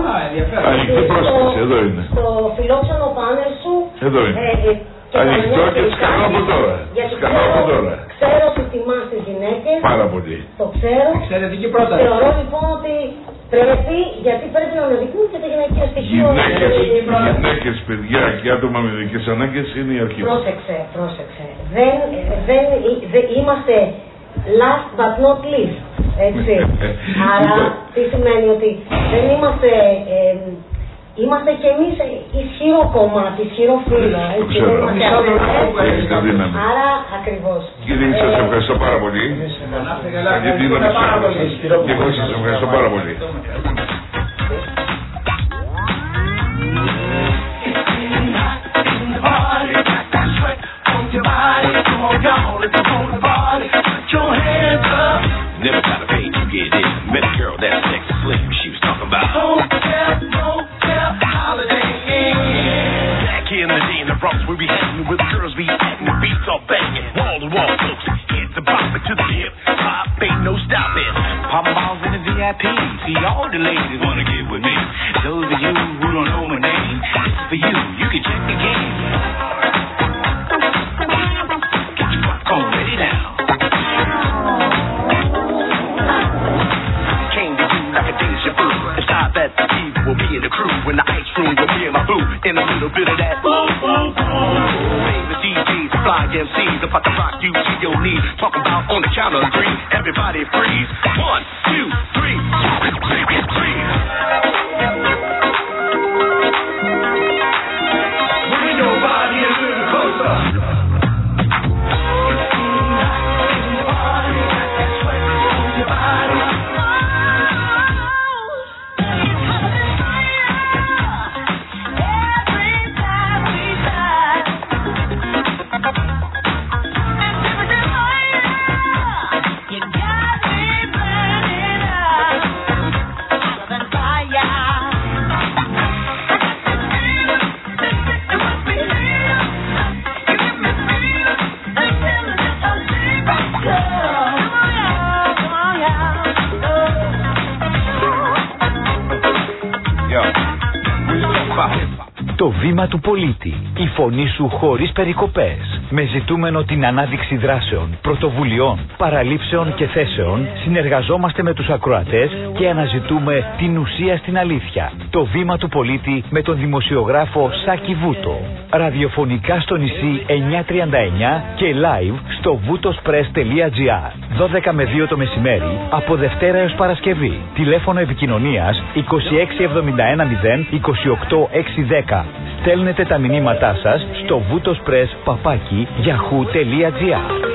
στο φιλόξενο πάνελ σου. Εδώ είναι. Ε, Ανοιχτό και σκανό από τώρα. Γιατί σκανό από τώρα. Ξέρω ότι τιμάς τις γυναίκες. Πάρα πολύ. Το ξέρω. Εξαιρετική πρόταση. Θεωρώ λοιπόν ότι πρέπει, γιατί πρέπει να αναδεικνύουν και τα γυναικεία στοιχεία. Γυναίκες, γυναίκες, παιδιά και άτομα με ειδικές ανάγκες είναι η αρχή. Πρόσεξε, πρόσεξε. Δεν, δεν, δεν είμαστε last but not least. Έτσι. Άρα τι σημαίνει ότι δεν είμαστε... Ε, Είμαστε κι εμείς ισχυρό κομμάτι, ισχυρό φύλλο. Άρα ακριβώς. Κύριε, σας ευχαριστώ πάρα πολύ. Γιατί είναι και εγώ σας ευχαριστώ πάρα πολύ. Never got a pay to get in. Met a girl that's sexy slim. She was talking about hotel, motel. P. See, all the ladies wanna get with me. Those of you who don't know my name, this is for you. You can check the game. Get your popcorn ready now. Came to you like a deja vu. And stop at the key with me and the crew. In the ice room with me and my boo. In a little bit of that. Boom, boom, boom. Famous D Js, fly M Cs. About to rock you to your knees. Talking about on the count of three. Everybody freeze. One, two, three. Freeze. Bring your body a little closer. Το βήμα του πολίτη. Η φωνή σου χωρίς περικοπές. Με ζητούμενο την ανάδειξη δράσεων, πρωτοβουλειών, παραλήψεων και θέσεων, συνεργαζόμαστε με τους ακροατές και αναζητούμε την ουσία στην αλήθεια. Το βήμα του πολίτη με τον δημοσιογράφο Σάκη Βούτο. Ραδιοφωνικά στο νησί εννιακόσια τριάντα εννιά και live στο βουτοσπρες τελεία τζι άρ. δώδεκα με δύο το μεσημέρι από Δευτέρα έως Παρασκευή. Τηλέφωνο επικοινωνίας είκοσι έξι εβδομήντα ένα μηδέν είκοσι οκτώ έξι δέκα. Στέλνετε τα μηνύματά σας στο βουτοσπρες παπάκι γιαχού τελεία τζι άρ.